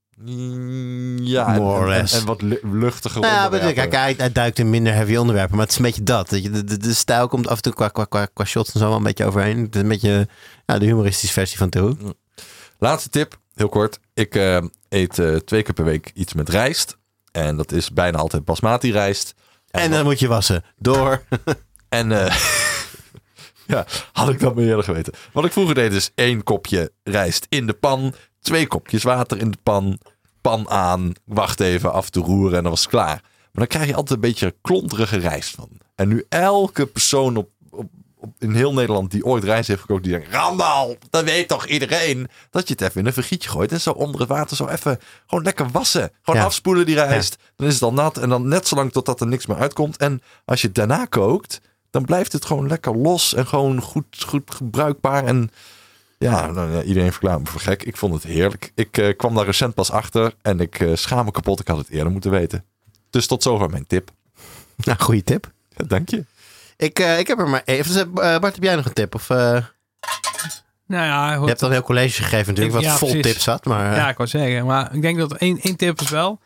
Ja, en wat luchtiger onderwerpen. Hij duikt in minder heavy onderwerpen. Maar het is een beetje dat. De stijl komt af en toe qua shots en zo wel een beetje overheen. Het is een beetje de humoristische versie van Theroux. Laatste tip, heel kort. Ik eet 2 keer per week iets met rijst. En dat is bijna altijd basmati rijst. En dan moet je wassen. Door. En ja, had ik dat maar eerder geweten. Wat ik vroeger deed is 1 kopje rijst in de pan. 2 kopjes water in de pan. Pan aan. Wacht even af te roeren en dan was het klaar. Maar dan krijg je altijd een beetje klonterige rijst van. En nu elke persoon in heel Nederland die ooit rijst heeft gekookt, die denkt, Randal, dat weet toch iedereen? Dat je het even in een vergietje gooit en zo onder het water zo even gewoon lekker wassen. Gewoon afspoelen die rijst. Ja. Dan is het al nat en dan net zolang totdat er niks meer uitkomt. En als je het daarna kookt, dan blijft het gewoon lekker los en gewoon goed gebruikbaar. En iedereen verklaart me voor gek. Ik vond het heerlijk. Ik kwam daar recent pas achter en ik schaam me kapot. Ik had het eerder moeten weten. Dus tot zover mijn tip. Nou, goede tip. Ja, dank je. Ik heb er maar even. Bart, heb jij nog een tip? Of, Nou ja, je hebt al een heel college gegeven natuurlijk, wat vol tips zat. Maar, Ja, ik wou zeggen. Maar ik denk dat één tip is wel.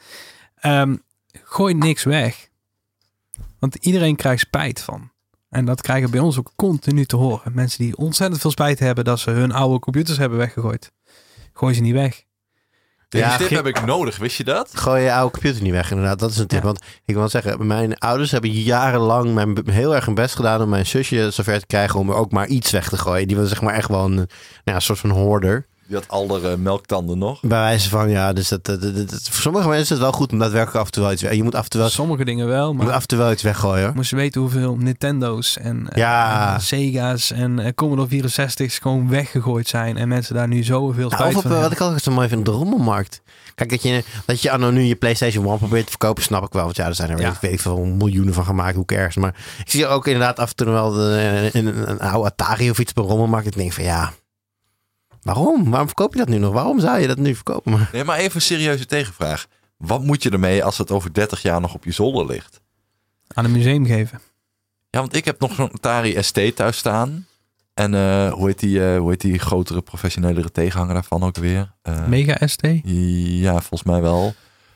Gooi niks weg. Want iedereen krijgt spijt van. En dat krijgen we bij ons ook continu te horen. Mensen die ontzettend veel spijt hebben dat ze hun oude computers hebben weggegooid. Gooi ze niet weg. Deze tip heb ik nodig, wist je dat? Gooi je oude computer niet weg, inderdaad. Dat is een tip. Ja. Want ik wil zeggen, mijn ouders hebben jarenlang heel erg hun best gedaan om mijn zusje zover te krijgen om er ook maar iets weg te gooien. Die was zeg maar echt wel een soort van hoorder. Die had alle melktanden nog. Bij wijze van, ja. Dus voor sommige mensen is het wel goed om daadwerkelijk af en toe wel iets... Je moet af en toe wel... Sommige dingen wel, maar... Je moet af en toe wel iets weggooien. Moest je weten hoeveel Nintendo's en Sega's en Commodore 64's gewoon weggegooid zijn. En mensen daar nu zoveel spijt van hebben. Wat ik ook zo mooi vind op de rommelmarkt. Kijk, dat je anno nu je PlayStation 1 probeert te verkopen, snap ik wel. Want er zijn er weet ik veel miljoenen van gemaakt. Hoe cares. Maar ik zie ook inderdaad af en toe wel een oude Atari of iets op een rommelmarkt. Ik denk van waarom? Waarom verkoop je dat nu nog? Waarom zou je dat nu verkopen? Nee, maar even een serieuze tegenvraag. Wat moet je ermee als het over 30 jaar nog op je zolder ligt? Aan een museum geven. Ja, want ik heb nog zo'n Atari ST thuis staan. En hoe heet die grotere, professionelere tegenhanger daarvan ook weer? Mega ST? Ja, volgens mij wel.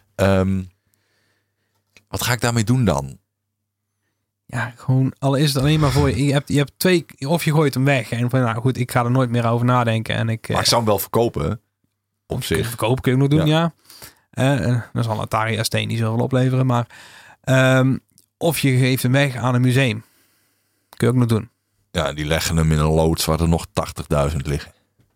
Wat ga ik daarmee doen dan? Ja, gewoon, al is het alleen maar voor je. Je hebt twee, of je gooit hem weg. En van, goed, ik ga er nooit meer over nadenken. En maar ik zou hem wel verkopen, op zich. Verkopen kun je nog doen, ja. Dan zal Atari ST niet zoveel opleveren. Maar of je geeft hem weg aan een museum. Kun je ook nog doen. Ja, die leggen hem in een loods waar er nog 80.000 liggen.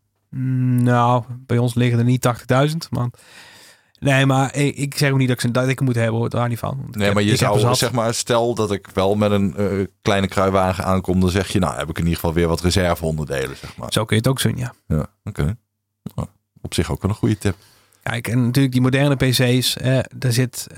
Nou, bij ons liggen er niet 80.000. Maar... Nee, maar ik zeg ook niet dat ik hem moet hebben, hoor, daar niet van. Nee, maar je zou, zeg maar, stel dat ik wel met een kleine kruiwagen aankom, dan zeg je, nou, heb ik in ieder geval weer wat reserveonderdelen, zeg maar. Zo kun je het ook zien, ja. Ja, oké. Nou, op zich ook wel een goede tip. Kijk, en natuurlijk die moderne PC's, daar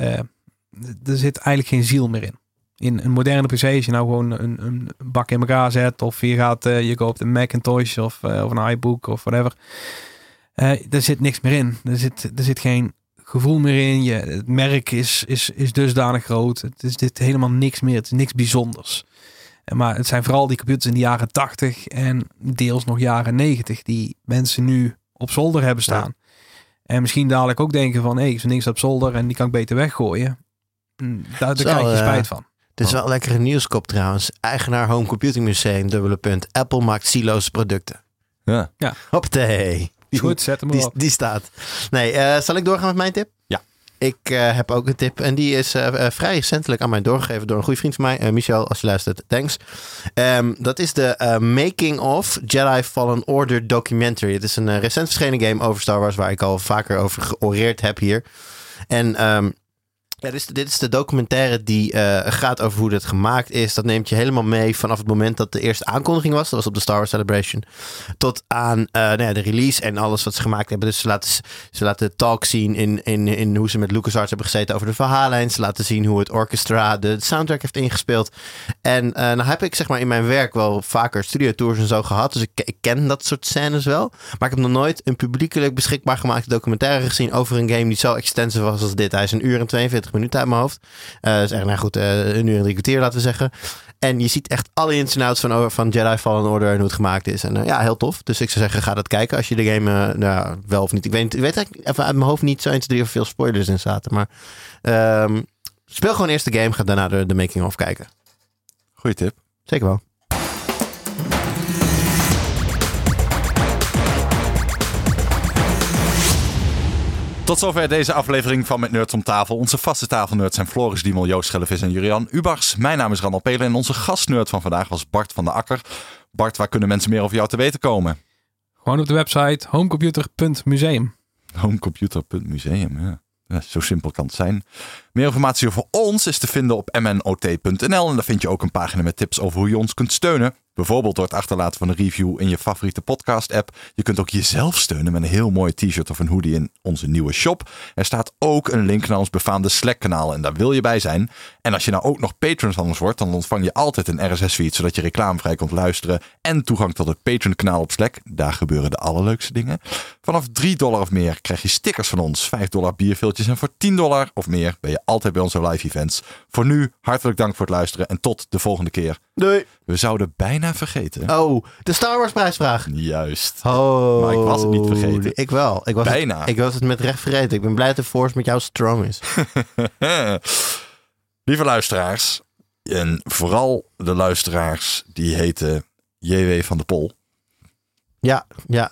zit eigenlijk geen ziel meer in. In een moderne PC, als je nou gewoon een bak in elkaar zet, of je koopt een Macintosh of een iBook of whatever. Daar zit niks meer in. Er zit geen gevoel meer in. Het merk is dusdanig groot. Het is dit helemaal niks meer. Het is niks bijzonders. Maar het zijn vooral die computers in de jaren 80 en deels nog jaren 90 die mensen nu op zolder hebben staan. Ja. En misschien dadelijk ook denken van, zo'n ding staat op zolder en die kan ik beter weggooien. Daar krijg je spijt van. Het is wel een lekkere nieuwskop trouwens. Eigenaar Home Computing Museum, : Apple maakt zieloze producten. Ja. Hoppatee. Goed, zet hem op. Die staat. Nee, zal ik doorgaan met mijn tip? Ja. Ik heb ook een tip. En die is vrij recentelijk aan mij doorgegeven door een goede vriend van mij. Michel, als je luistert, thanks. Dat is de Making of Jedi Fallen Order documentary. Het is een recent verschenen game over Star Wars, waar ik al vaker over georeerd heb hier. En dit is de documentaire die gaat over hoe dit gemaakt is. Dat neemt je helemaal mee vanaf het moment dat de eerste aankondiging was. Dat was op de Star Wars Celebration. Tot aan de release en alles wat ze gemaakt hebben. Dus ze laten talk zien in hoe ze met LucasArts hebben gezeten over de verhaallijn. Ze laten zien hoe het orchestra de soundtrack heeft ingespeeld. En nou heb ik zeg maar in mijn werk wel vaker studiotours en zo gehad. Dus ik ken dat soort scènes wel. Maar ik heb nog nooit een publiekelijk beschikbaar gemaakte documentaire gezien over een game die zo extensive was als dit. Hij is 1 uur en 42 minuten uit mijn hoofd. Dus echt, 1 uur en 3 kwartier laten we zeggen. En je ziet echt alle ins en outs van Jedi Fallen Order en hoe het gemaakt is. En heel tof. Dus ik zou zeggen, ga dat kijken als je de game wel of niet. Ik weet eigenlijk even uit mijn hoofd niet zo 1, 2, 3 of veel spoilers in zaten. Maar speel gewoon eerst de game. Ga daarna de making of kijken. Goeie tip. Zeker wel. Tot zover deze aflevering van Met Nerds om Tafel. Onze vaste tafelnerds zijn Floris Diemel, Joost Schellevis en Jurian Ubachs. Mijn naam is Randal Pelen en onze gastnerd van vandaag was Bart van der Akker. Bart, waar kunnen mensen meer over jou te weten komen? Gewoon op de website homecomputer.museum. Homecomputer.museum, ja. Ja, zo simpel kan het zijn. Meer informatie over ons is te vinden op mnot.nl. En daar vind je ook een pagina met tips over hoe je ons kunt steunen. Bijvoorbeeld door het achterlaten van een review in je favoriete podcast-app. Je kunt ook jezelf steunen met een heel mooi t-shirt of een hoodie in onze nieuwe shop. Er staat ook een link naar ons befaamde Slack-kanaal en daar wil je bij zijn. En als je nou ook nog patron van ons wordt, dan ontvang je altijd een RSS-feed, zodat je reclamevrij kunt luisteren en toegang tot het Patreon-kanaal op Slack. Daar gebeuren de allerleukste dingen. Vanaf $3 of meer krijg je stickers van ons, $5 bierviltjes en voor $10 of meer ben je altijd bij onze live events. Voor nu, hartelijk dank voor het luisteren en tot de volgende keer. Doei. We zouden bijna vergeten. Oh, de Star Wars prijsvraag. Juist. Oh. Maar ik was het niet vergeten. Ik wel. Bijna. Ik was het met recht vergeten. Ik ben blij dat de Force met jou strong is. Lieve luisteraars. En vooral de luisteraars die heten JW van de Pol. Ja,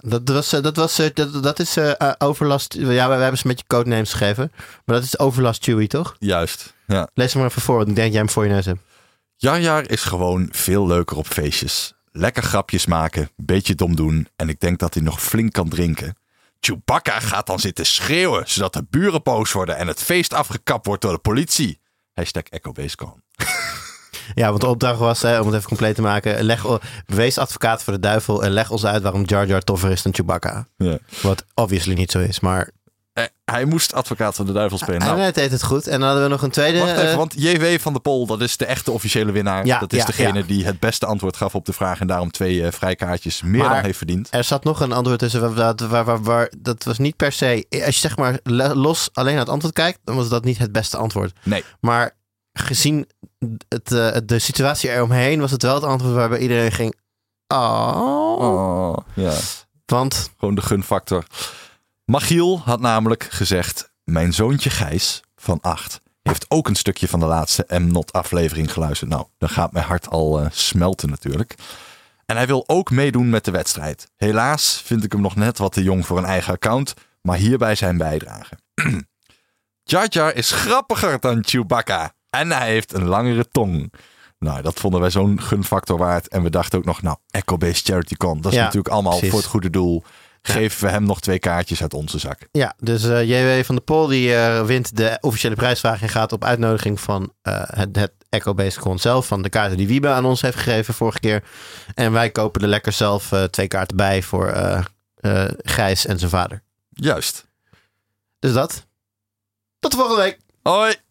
dat is Overlast. Ja, wij hebben ze met je codenames gegeven. Maar dat is Overlast Chewie, toch? Juist, ja. Lees hem maar even voor, want ik denk jij hem voor je neus hebt. Jar Jar is gewoon veel leuker op feestjes. lekker grapjes maken, beetje dom doen en ik denk dat hij nog flink kan drinken. Chewbacca gaat dan zitten schreeuwen, zodat de buren boos worden en het feest afgekapt wordt door de politie. #EchoBaseCon. Ja, want de opdracht was, om het even compleet te maken, wees advocaat voor de duivel en leg ons uit waarom Jar Jar toffer is dan Chewbacca. Ja. Wat obviously niet zo is, maar... Hij moest advocaat van de duivel spelen. Hij deed het goed. En dan hadden we nog een tweede... Wacht even, want JW van de Pol, dat is de echte officiële winnaar. Ja, dat is degene die het beste antwoord gaf op de vraag en daarom 2 vrijkaartjes meer dan heeft verdiend. Er zat nog een antwoord tussen waar dat was niet per se... Als je zeg maar los alleen naar het antwoord kijkt, dan was dat niet het beste antwoord. Nee. Maar gezien de situatie eromheen was het wel het antwoord waarbij iedereen ging... Ja. Want... Gewoon de gunfactor. Machiel had namelijk gezegd... Mijn zoontje Gijs van 8 heeft ook een stukje van de laatste M-Not aflevering geluisterd. Nou, dan gaat mijn hart al smelten natuurlijk. En hij wil ook meedoen met de wedstrijd. Helaas vind ik hem nog net wat te jong voor een eigen account. Maar hierbij zijn bijdrage. Jar Jar is grappiger dan Chewbacca. En hij heeft een langere tong. Nou, dat vonden wij zo'n gunfactor waard. En we dachten ook nog, EchoBase CharityCon. Dat is natuurlijk allemaal precies voor het goede doel. Geven we hem nog 2 kaartjes uit onze zak. Ja, dus JW van de Pol die wint de officiële prijsvraag en gaat op uitnodiging van het EchoBaseCon zelf. Van de kaarten die Wiebe aan ons heeft gegeven vorige keer. En wij kopen er lekker zelf 2 kaarten bij voor Gijs en zijn vader. Juist. Dus dat. Tot de volgende week. Hoi.